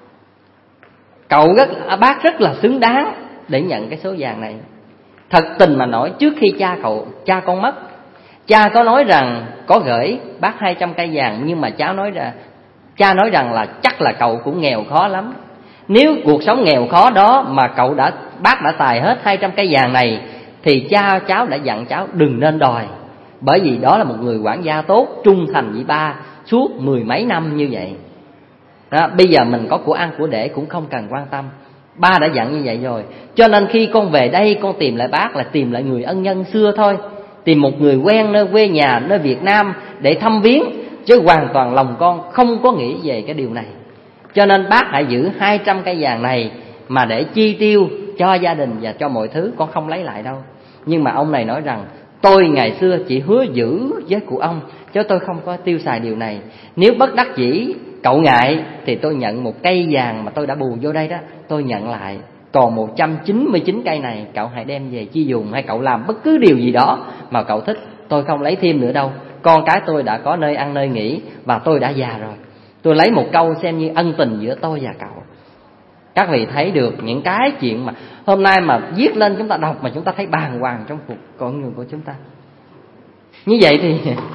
cậu rất, bác rất là xứng đáng để nhận cái số vàng này. Thật tình mà nói, trước khi cha cậu, cha con mất, cha có nói rằng có gửi bác hai trăm cây vàng, nhưng mà cháu nói ra, cha nói rằng là chắc là cậu cũng nghèo khó lắm. Nếu cuộc sống nghèo khó đó mà cậu đã, bác đã xài hết hai trăm cây vàng này, thì cha cháu đã dặn cháu đừng nên đòi. Bởi vì đó là một người quản gia tốt, trung thành với ba suốt mười mấy năm như vậy đó, bây giờ mình có của ăn của để cũng không cần quan tâm. Ba đã dặn như vậy rồi. Cho nên khi con về đây, con tìm lại bác là tìm lại người ân nhân xưa thôi. Tìm một người quen nơi quê nhà, nơi Việt Nam để thăm viếng. Chứ hoàn toàn lòng con không có nghĩ về cái điều này. Cho nên bác hãy giữ hai trăm cây vàng này mà để chi tiêu cho gia đình và cho mọi thứ, con không lấy lại đâu. Nhưng mà ông này nói rằng tôi ngày xưa chỉ hứa giữ với của ông, chứ tôi không có tiêu xài điều này. Nếu bất đắc dĩ cậu ngại thì tôi nhận một cây vàng mà tôi đã bù vô đây đó, tôi nhận lại. Còn một trăm chín mươi chín cây này cậu hãy đem về chi dùng, hay cậu làm bất cứ điều gì đó mà cậu thích. Tôi không lấy thêm nữa đâu. Con cái tôi đã có nơi ăn nơi nghỉ và tôi đã già rồi. Tôi lấy một câu xem như ân tình giữa tôi và cậu. Các vị thấy được những cái chuyện mà hôm nay mà viết lên chúng ta đọc mà chúng ta thấy bàng hoàng trong cuộc con người của chúng ta. Như vậy thì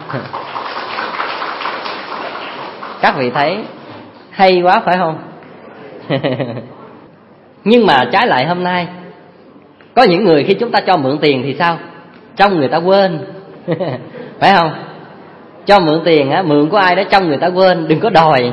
các vị thấy hay quá phải không? Nhưng mà trái lại hôm nay có những người khi chúng ta cho mượn tiền thì sao? Trong người ta quên. Phải không? Cho mượn tiền á, mượn của ai đó trong người ta quên, đừng có đòi.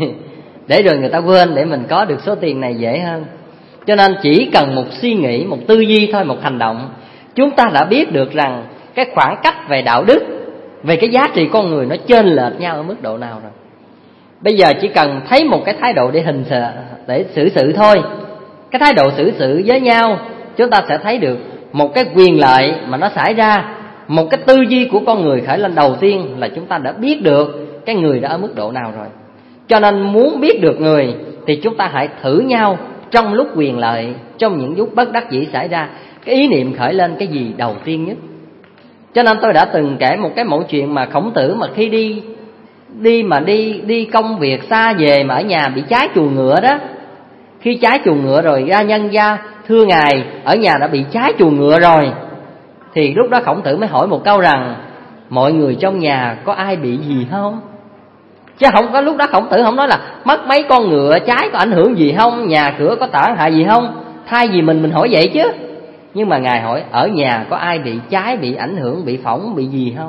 Để rồi người ta quên, để mình có được số tiền này dễ hơn. Cho nên chỉ cần một suy nghĩ, một tư duy thôi, một hành động, chúng ta đã biết được rằng cái khoảng cách về đạo đức, về cái giá trị con người nó chênh lệch nhau ở mức độ nào rồi. Bây giờ chỉ cần thấy một cái thái độ để hình sự, để xử sự thôi. Cái thái độ xử sự với nhau, chúng ta sẽ thấy được một cái quyền lợi mà nó xảy ra. Một cái tư duy của con người khởi lên đầu tiên là chúng ta đã biết được cái người đã ở mức độ nào rồi. Cho nên muốn biết được người thì chúng ta hãy thử nhau trong lúc quyền lợi, trong những lúc bất đắc dĩ xảy ra, cái ý niệm khởi lên cái gì đầu tiên nhất. Cho nên tôi đã từng kể một cái mẫu chuyện mà Khổng Tử mà khi đi đi mà đi đi công việc xa về mà ở nhà bị cháy chuồng ngựa đó. Khi cháy chuồng ngựa rồi ra nhân gia thưa ngài, ở nhà đã bị cháy chuồng ngựa rồi. Thì lúc đó Khổng Tử mới hỏi một câu rằng mọi người trong nhà có ai bị gì không? Chứ không có, lúc đó Khổng Tử không nói là mất mấy con ngựa cháy có ảnh hưởng gì không, nhà cửa có tổn hại gì không. Thay vì mình mình hỏi vậy chứ. Nhưng mà ngài hỏi ở nhà có ai bị cháy, bị ảnh hưởng, bị phỏng, bị gì không.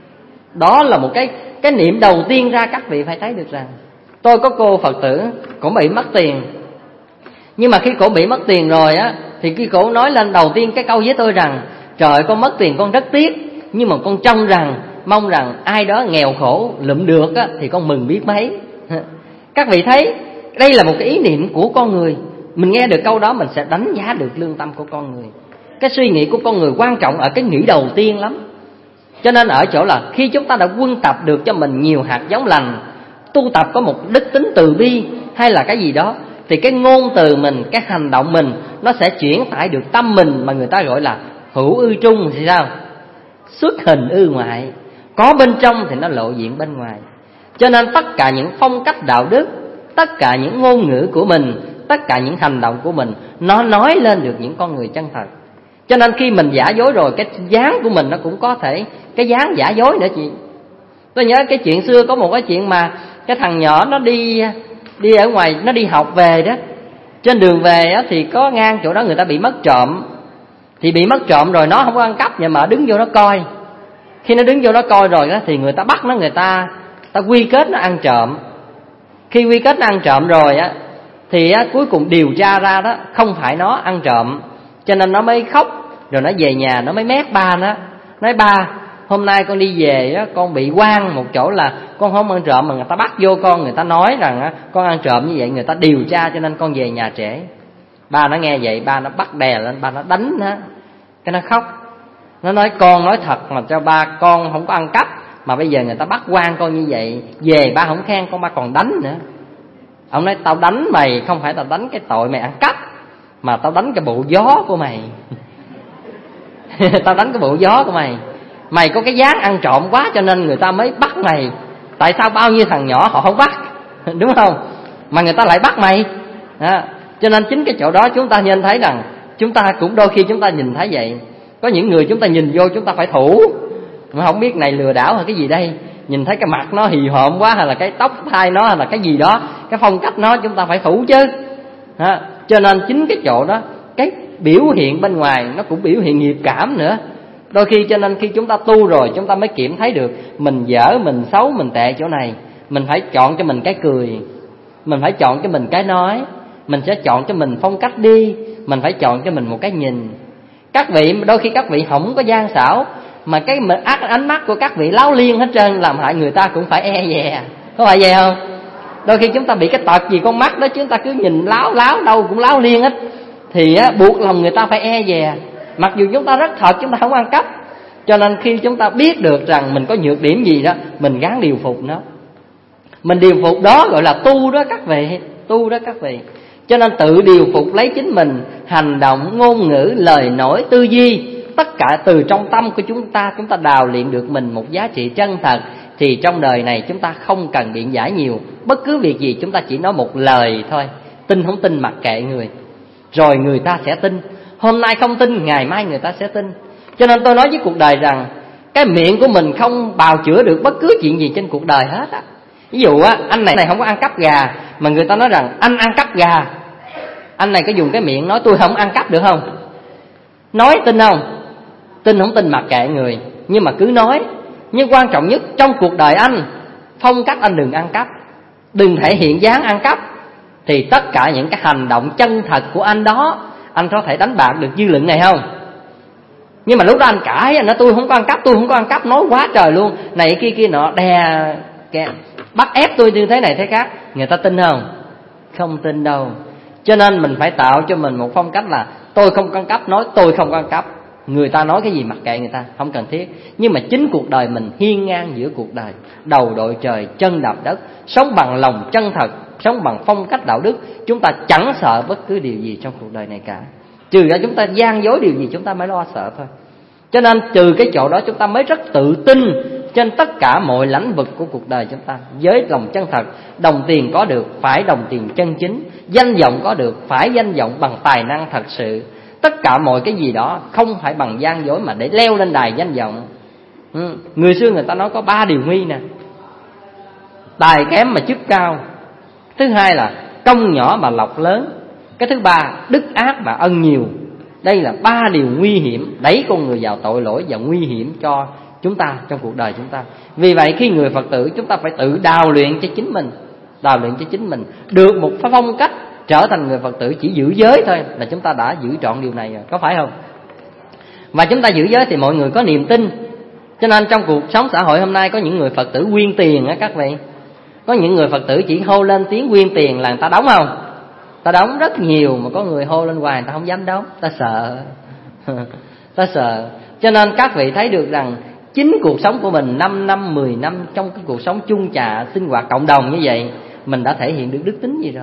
Đó là một cái cái niệm đầu tiên ra. Các vị phải thấy được rằng tôi có cô Phật tử, cổ bị mất tiền. Nhưng mà khi cổ bị mất tiền rồi á, thì khi cổ nói lên đầu tiên cái câu với tôi rằng trời ơi, con mất tiền con rất tiếc, nhưng mà con trông rằng mong rằng ai đó nghèo khổ lụm được á, thì con mừng biết mấy. Các vị thấy đây là một cái ý niệm của con người. Mình nghe được câu đó mình sẽ đánh giá được lương tâm của con người. Cái suy nghĩ của con người quan trọng ở cái nghĩ đầu tiên lắm. Cho nên ở chỗ là khi chúng ta đã quân tập được cho mình nhiều hạt giống lành, tu tập có một đức tính từ bi hay là cái gì đó, thì cái ngôn từ mình, cái hành động mình nó sẽ chuyển tải được tâm mình, mà người ta gọi là hữu ư trung thì sao? Xuất hình ư ngoại. Có bên trong thì nó lộ diện bên ngoài. Cho nên tất cả những phong cách đạo đức, tất cả những ngôn ngữ của mình, tất cả những hành động của mình, nó nói lên được những con người chân thật. Cho nên khi mình giả dối rồi, cái dáng của mình nó cũng có thể cái dáng giả dối nữa chị. Tôi nhớ cái chuyện xưa, có một cái chuyện mà cái thằng nhỏ nó đi đi ở ngoài, nó đi học về đó. Trên đường về á, thì có ngang chỗ đó người ta bị mất trộm. Thì bị mất trộm rồi nó không có ăn cắp, nhưng mà đứng vô nó coi. Khi nó đứng vô nó coi rồi đó, thì người ta bắt nó, người ta ta quy kết nó ăn trộm. Khi quy kết nó ăn trộm rồi á, thì á, cuối cùng điều tra ra đó không phải nó ăn trộm. Cho nên nó mới khóc. Rồi nó về nhà nó mới mét ba nó, nói ba, hôm nay con đi về á, con bị oan một chỗ là con không ăn trộm, mà người ta bắt vô con, người ta nói rằng á, con ăn trộm như vậy, người ta điều tra cho nên con về nhà trễ. Ba nó nghe vậy, ba nó bắt đè lên, ba nó đánh nó. Cái nó khóc. Nó nói con nói thật mà cho ba, con không có ăn cắp, mà bây giờ người ta bắt oan con như vậy, về ba không khen con, ba còn đánh nữa. Ông nói tao đánh mày không phải tao đánh cái tội mày ăn cắp, mà tao đánh cái bộ gió của mày. Tao đánh cái bộ gió của mày. Mày có cái dáng ăn trộm quá cho nên người ta mới bắt mày. Tại sao bao nhiêu thằng nhỏ họ không bắt, đúng không, mà người ta lại bắt mày à. Cho nên chính cái chỗ đó chúng ta nên thấy rằng chúng ta cũng đôi khi chúng ta nhìn thấy vậy. Có những người chúng ta nhìn vô chúng ta phải thủ, mà không biết này lừa đảo hay cái gì đây. Nhìn thấy cái mặt nó hì hộm quá, hay là cái tóc thai nó, hay là cái gì đó, cái phong cách nó, chúng ta phải thủ chứ à. Cho nên chính cái chỗ đó, cái biểu hiện bên ngoài nó cũng biểu hiện nghiệp cảm nữa. Đôi khi cho nên khi chúng ta tu rồi, chúng ta mới kiểm thấy được mình dở, mình xấu, mình tệ chỗ này. Mình phải chọn cho mình cái cười, mình phải chọn cho mình cái nói, mình sẽ chọn cho mình phong cách đi, mình phải chọn cho mình một cái nhìn. Các vị đôi khi các vị không có gian xảo, mà cái ánh mắt của các vị láo liên hết trơn, làm hại người ta cũng phải e dè. Có phải vậy không? Đôi khi chúng ta bị cái tật gì con mắt đó, chúng ta cứ nhìn láo láo đâu cũng láo liên hết, thì á, buộc lòng người ta phải e dè. Mặc dù chúng ta rất thật, chúng ta không ăn cắp. Cho nên khi chúng ta biết được rằng mình có nhược điểm gì đó, mình gắng điều phục nó. Mình điều phục đó gọi là tu đó các vị. Tu đó các vị. Cho nên tự điều phục lấy chính mình, hành động, ngôn ngữ, lời nói, tư duy, tất cả từ trong tâm của chúng ta, chúng ta đào luyện được mình một giá trị chân thật. Thì trong đời này chúng ta không cần biện giải nhiều. Bất cứ việc gì chúng ta chỉ nói một lời thôi. Tin không tin mặc kệ người, rồi người ta sẽ tin. Hôm nay không tin, ngày mai người ta sẽ tin. Cho nên tôi nói với cuộc đời rằng cái miệng của mình không bào chữa được bất cứ chuyện gì trên cuộc đời hết á. Ví dụ á, anh này, này không có ăn cắp gà, mà người ta nói rằng anh ăn cắp gà. Anh này có dùng cái miệng nói tôi không ăn cắp được không? Nói tin không? Tin không tin mặc kệ người, nhưng mà cứ nói. Nhưng quan trọng nhất trong cuộc đời anh, phong cách anh đừng ăn cắp, đừng thể hiện dáng ăn cắp. Thì tất cả những cái hành động chân thật của anh đó, anh có thể đánh bạc được dư luận này không? Nhưng mà lúc đó anh cãi, anh nói tôi không có ăn cắp, tôi không có ăn cắp, nói quá trời luôn, này kia kia nọ, đè kè, bắt ép tôi như thế này thế khác. Người ta tin không? Không tin đâu. Cho nên mình phải tạo cho mình một phong cách là tôi không có ăn cắp, nói tôi không có ăn cắp. Người ta nói cái gì mặc kệ người ta, không cần thiết. Nhưng mà chính cuộc đời mình hiên ngang giữa cuộc đời, đầu đội trời, chân đạp đất, sống bằng lòng chân thật, sống bằng phong cách đạo đức. Chúng ta chẳng sợ bất cứ điều gì trong cuộc đời này cả, trừ ra chúng ta gian dối điều gì chúng ta mới lo sợ thôi. Cho nên từ cái chỗ đó chúng ta mới rất tự tin trên tất cả mọi lĩnh vực của cuộc đời chúng ta. Với lòng chân thật, đồng tiền có được phải đồng tiền chân chính, danh vọng có được phải danh vọng bằng tài năng thật sự. Tất cả mọi cái gì đó không phải bằng gian dối mà để leo lên đài danh vọng. ừ. Người xưa người ta nói có ba điều nguy nè: tài kém mà chức cao, thứ hai là công nhỏ mà lộc lớn, cái thứ ba đức ác mà ân nhiều. Đây là ba điều nguy hiểm đẩy con người vào tội lỗi và nguy hiểm cho chúng ta trong cuộc đời chúng ta. Vì vậy khi người Phật tử chúng ta phải tự đào luyện cho chính mình, đào luyện cho chính mình được một phong cách trở thành người Phật tử chỉ giữ giới thôi là chúng ta đã giữ trọn điều này rồi, có phải không? Và chúng ta giữ giới thì mọi người có niềm tin. Cho nên trong cuộc sống xã hội hôm nay có những người Phật tử quyên tiền á các vị. Có những người Phật tử chỉ hô lên tiếng quyên tiền là người ta đóng không? Ta đóng rất nhiều, mà có người hô lên hoài người ta không dám đóng, ta sợ. Ta sợ. Cho nên các vị thấy được rằng chính cuộc sống của mình năm năm, mười năm trong cái cuộc sống chung trà sinh hoạt cộng đồng như vậy, mình đã thể hiện được đức tính gì rồi.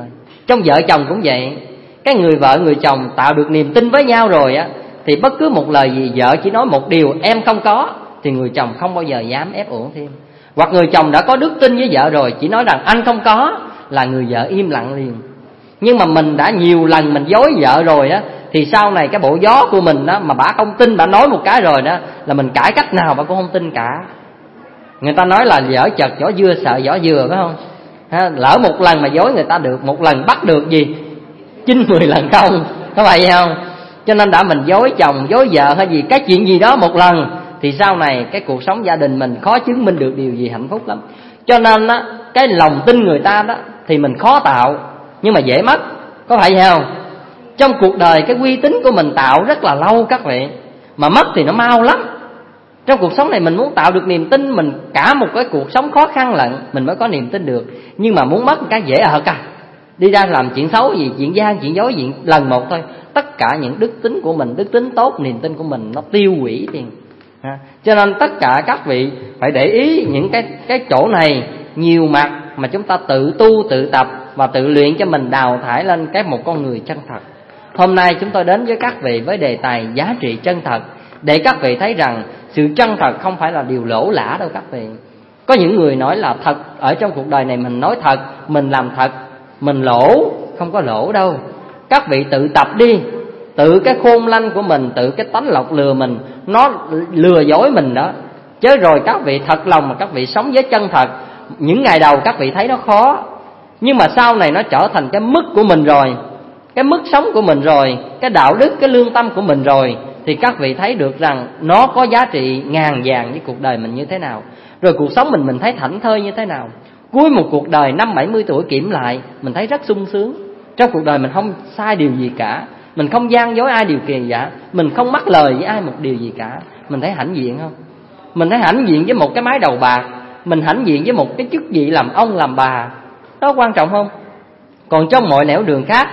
Trong vợ chồng cũng vậy. Cái người vợ người chồng tạo được niềm tin với nhau rồi á, thì bất cứ một lời gì vợ chỉ nói một điều em không có, thì người chồng không bao giờ dám ép uổng thêm. Hoặc người chồng đã có đức tin với vợ rồi, chỉ nói rằng anh không có, là người vợ im lặng liền. Nhưng mà mình đã nhiều lần mình dối vợ rồi á, thì sau này cái bộ gió của mình đó, mà bả không tin, bả nói một cái rồi đó, là mình cãi cách nào bả cũng không tin cả. Người ta nói là dở chật vỏ dưa sợ vỏ dừa, phải không? Ha, lỡ một lần mà dối người ta được, một lần bắt được gì chín mười lần không, có phải vậy không? Cho nên đã mình dối chồng, dối vợ hay gì, cái chuyện gì đó một lần, thì sau này cái cuộc sống gia đình mình khó chứng minh được điều gì hạnh phúc lắm. Cho nên á, cái lòng tin người ta đó thì mình khó tạo, nhưng mà dễ mất, có phải vậy không? Trong cuộc đời cái uy tín của mình tạo rất là lâu các vị, mà mất thì nó mau lắm. Trong cuộc sống này mình muốn tạo được niềm tin, mình cả một cái cuộc sống khó khăn lận mình mới có niềm tin được. Nhưng mà muốn mất cái dễ ợt à, đi ra làm chuyện xấu gì, chuyện gian, chuyện dối, chuyện lần một thôi, tất cả những đức tính của mình, đức tính tốt, niềm tin của mình nó tiêu hủy liền. À, cho nên tất cả các vị phải để ý những cái cái chỗ này nhiều mặt mà chúng ta tự tu, tự tập và tự luyện cho mình đào thải lên cái một con người chân thật. Hôm nay chúng tôi đến với các vị với đề tài giá trị chân thật, để các vị thấy rằng sự chân thật không phải là điều lỗ lã đâu các vị. Có những người nói là thật, ở trong cuộc đời này mình nói thật, mình làm thật, mình lỗ, không có lỗ đâu. Các vị tự tập đi, tự cái khôn lanh của mình, tự cái tánh lọc lừa mình, nó lừa dối mình đó. Chứ rồi các vị thật lòng mà các vị sống với chân thật, những ngày đầu các vị thấy nó khó, nhưng mà sau này nó trở thành cái mức của mình rồi, cái mức sống của mình rồi, cái đạo đức, cái lương tâm của mình rồi, thì các vị thấy được rằng nó có giá trị ngàn vàng với cuộc đời mình như thế nào. Rồi cuộc sống mình mình thấy thảnh thơi như thế nào. Cuối một cuộc đời năm bảy mươi tuổi kiểm lại, mình thấy rất sung sướng. Trong cuộc đời mình không sai điều gì cả, mình không gian dối ai điều kỳ cả, mình không mắc lời với ai một điều gì cả. Mình thấy hãnh diện không? Mình thấy hãnh diện với một cái mái đầu bạc, mình hãnh diện với một cái chức vị làm ông làm bà, đó quan trọng không? Còn trong mọi nẻo đường khác,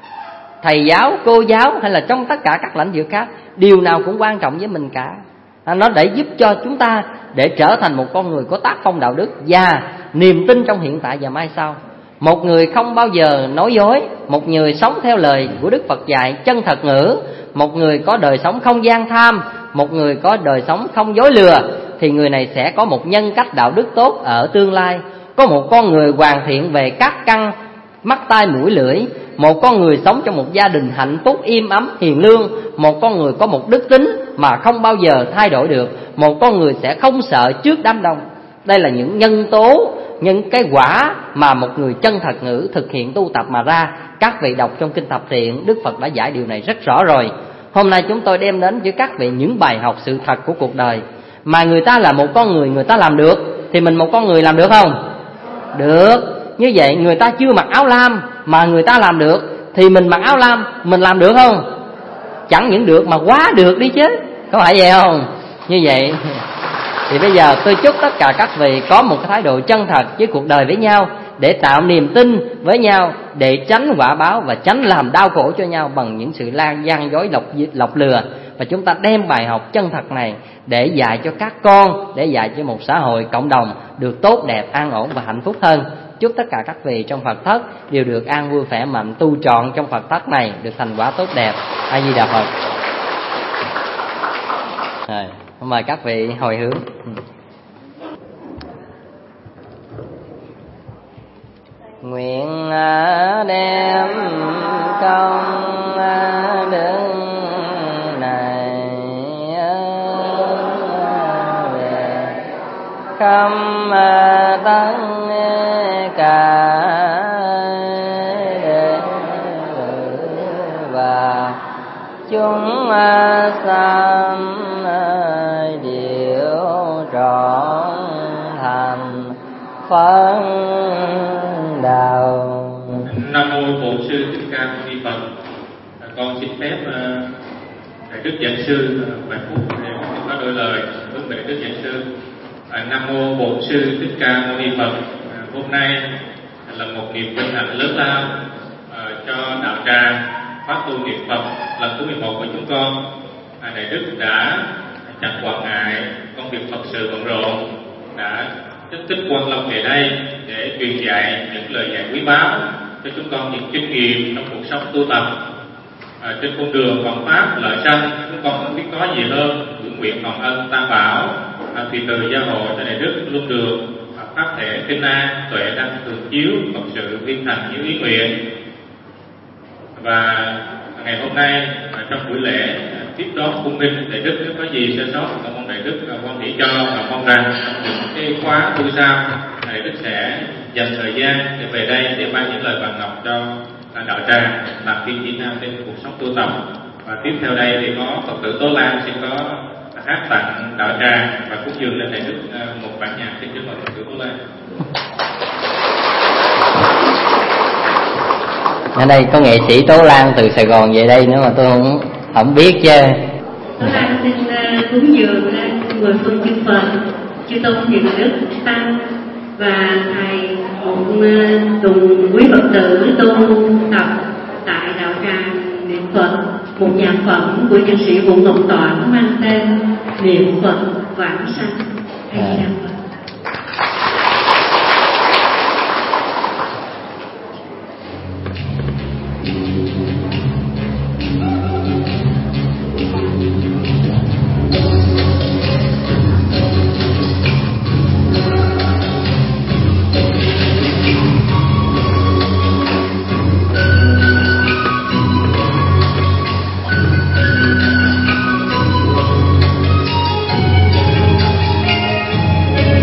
thầy giáo, cô giáo hay là trong tất cả các lãnh vực khác, điều nào cũng quan trọng với mình cả. à, Nó để giúp cho chúng ta để trở thành một con người có tác phong đạo đức và niềm tin trong hiện tại và mai sau. Một người không bao giờ nói dối, một người sống theo lời của Đức Phật dạy chân thật ngữ, một người có đời sống không gian tham, một người có đời sống không dối lừa, thì người này sẽ có một nhân cách đạo đức tốt ở tương lai. Có một con người hoàn thiện về các căn mắt tai mũi lưỡi, một con người sống trong một gia đình hạnh phúc im ấm hiền lương, một con người có một đức tính mà không bao giờ thay đổi được, một con người sẽ không sợ trước đám đông. Đây là những nhân tố, những cái quả mà một người chân thật ngữ thực hiện tu tập mà ra. Các vị đọc trong kinh Thập Thiện, Đức Phật đã giải điều này rất rõ rồi. Hôm nay chúng tôi đem đến với các vị những bài học sự thật của cuộc đời. Mà người ta là một con người, người ta làm được, thì mình một con người làm được không? Được. Như vậy người ta chưa mặc áo lam mà người ta làm được, thì mình mặc áo lam mình làm được không? Chẳng những được mà quá được đi chứ, có phải vậy không? Như vậy thì bây giờ tôi chúc tất cả các vị có một cái thái độ chân thật với cuộc đời với nhau, để tạo niềm tin với nhau, để tránh quả báo và tránh làm đau khổ cho nhau bằng những sự lan gian dối lọc, lọc lừa. Và chúng ta đem bài học chân thật này để dạy cho các con, để dạy cho một xã hội cộng đồng được tốt đẹp, an ổn và hạnh phúc hơn. Chúc tất cả các vị trong Phật thất đều được an vui khỏe mạnh, tu trọn trong Phật thất này được thành quả tốt đẹp. A Di Đà Phật. Rồi, mời các vị hồi hướng. Nguyện đem công đức này về khắp tất cả và chúng sanh điệu trọn thành Phật đạo. Nam mô Bổn Sư Thích Ca Mâu Ni Phật. Con xin phép Đại Đức Giảng Sư vài phút để có đôi lời hướng về Đức Giảng Sư. Nam mô Bổn Sư Thích Ca Mâu Ni Phật. Hôm nay là một niềm vinh hạnh lớn lao cho đạo tràng phát tu niệm Phật lần thứ mười một của chúng con. Đại Đức đã chẳng quản ngại công việc Phật sự bận rộn, đã tích tích quan lòng về đây để truyền dạy những lời dạy quý báu cho chúng con những kinh nghiệm trong cuộc sống tu tập. À, trên con đường vạn pháp lợi sanh, chúng con không biết có gì hơn hưởng nguyện còn ân tam bảo, à, thì từ gia hộ cho đại đức luôn được à, pháp thể kinh an tuệ đăng thường chiếu phật sự viên thành như ý nguyện. Và ngày hôm nay à, trong buổi lễ à, tiếp đón cung minh đại đức, nếu có gì sơ sót cảm ơn đại đức à, quan hỷ cho, và mong rằng trong những cái khóa tu sau đại đức sẽ dành thời gian để về đây để mang những lời vàng ngọc cho đạo tràng làm tiên chỉ nam trên cuộc sống tu tập. Và tiếp theo đây thì có Phật tử Tố Lan sẽ có hát tặng đạo tràng và cúng dường lên đại đức một bản nhạc. Xin kính mời Phật tử Tố Lan. Ở đây có nghệ sĩ Tố Lan từ Sài Gòn về đây nữa mà tôi không không biết chứ. Tố Lan xin uh, cúng dường uh, mười phương chư Phật, chư tôn hiền đức tăng và thầy một uh, cùng quý Phật tử tu tập tại đạo tràng niệm Phật một nhạc phẩm của nhạc sĩ Vũ Ngọc Toản mang tên Niệm Phật Vãng Sanh. Thầy à. Hãy subscribe cho kênh Ghiền Mì Gõ để không bỏ lỡ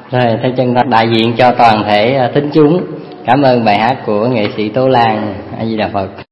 Rồi, theo chân thật đại diện cho toàn thể tín chúng, cảm ơn bài hát của nghệ sĩ Tố Lan. A Di Đà Phật.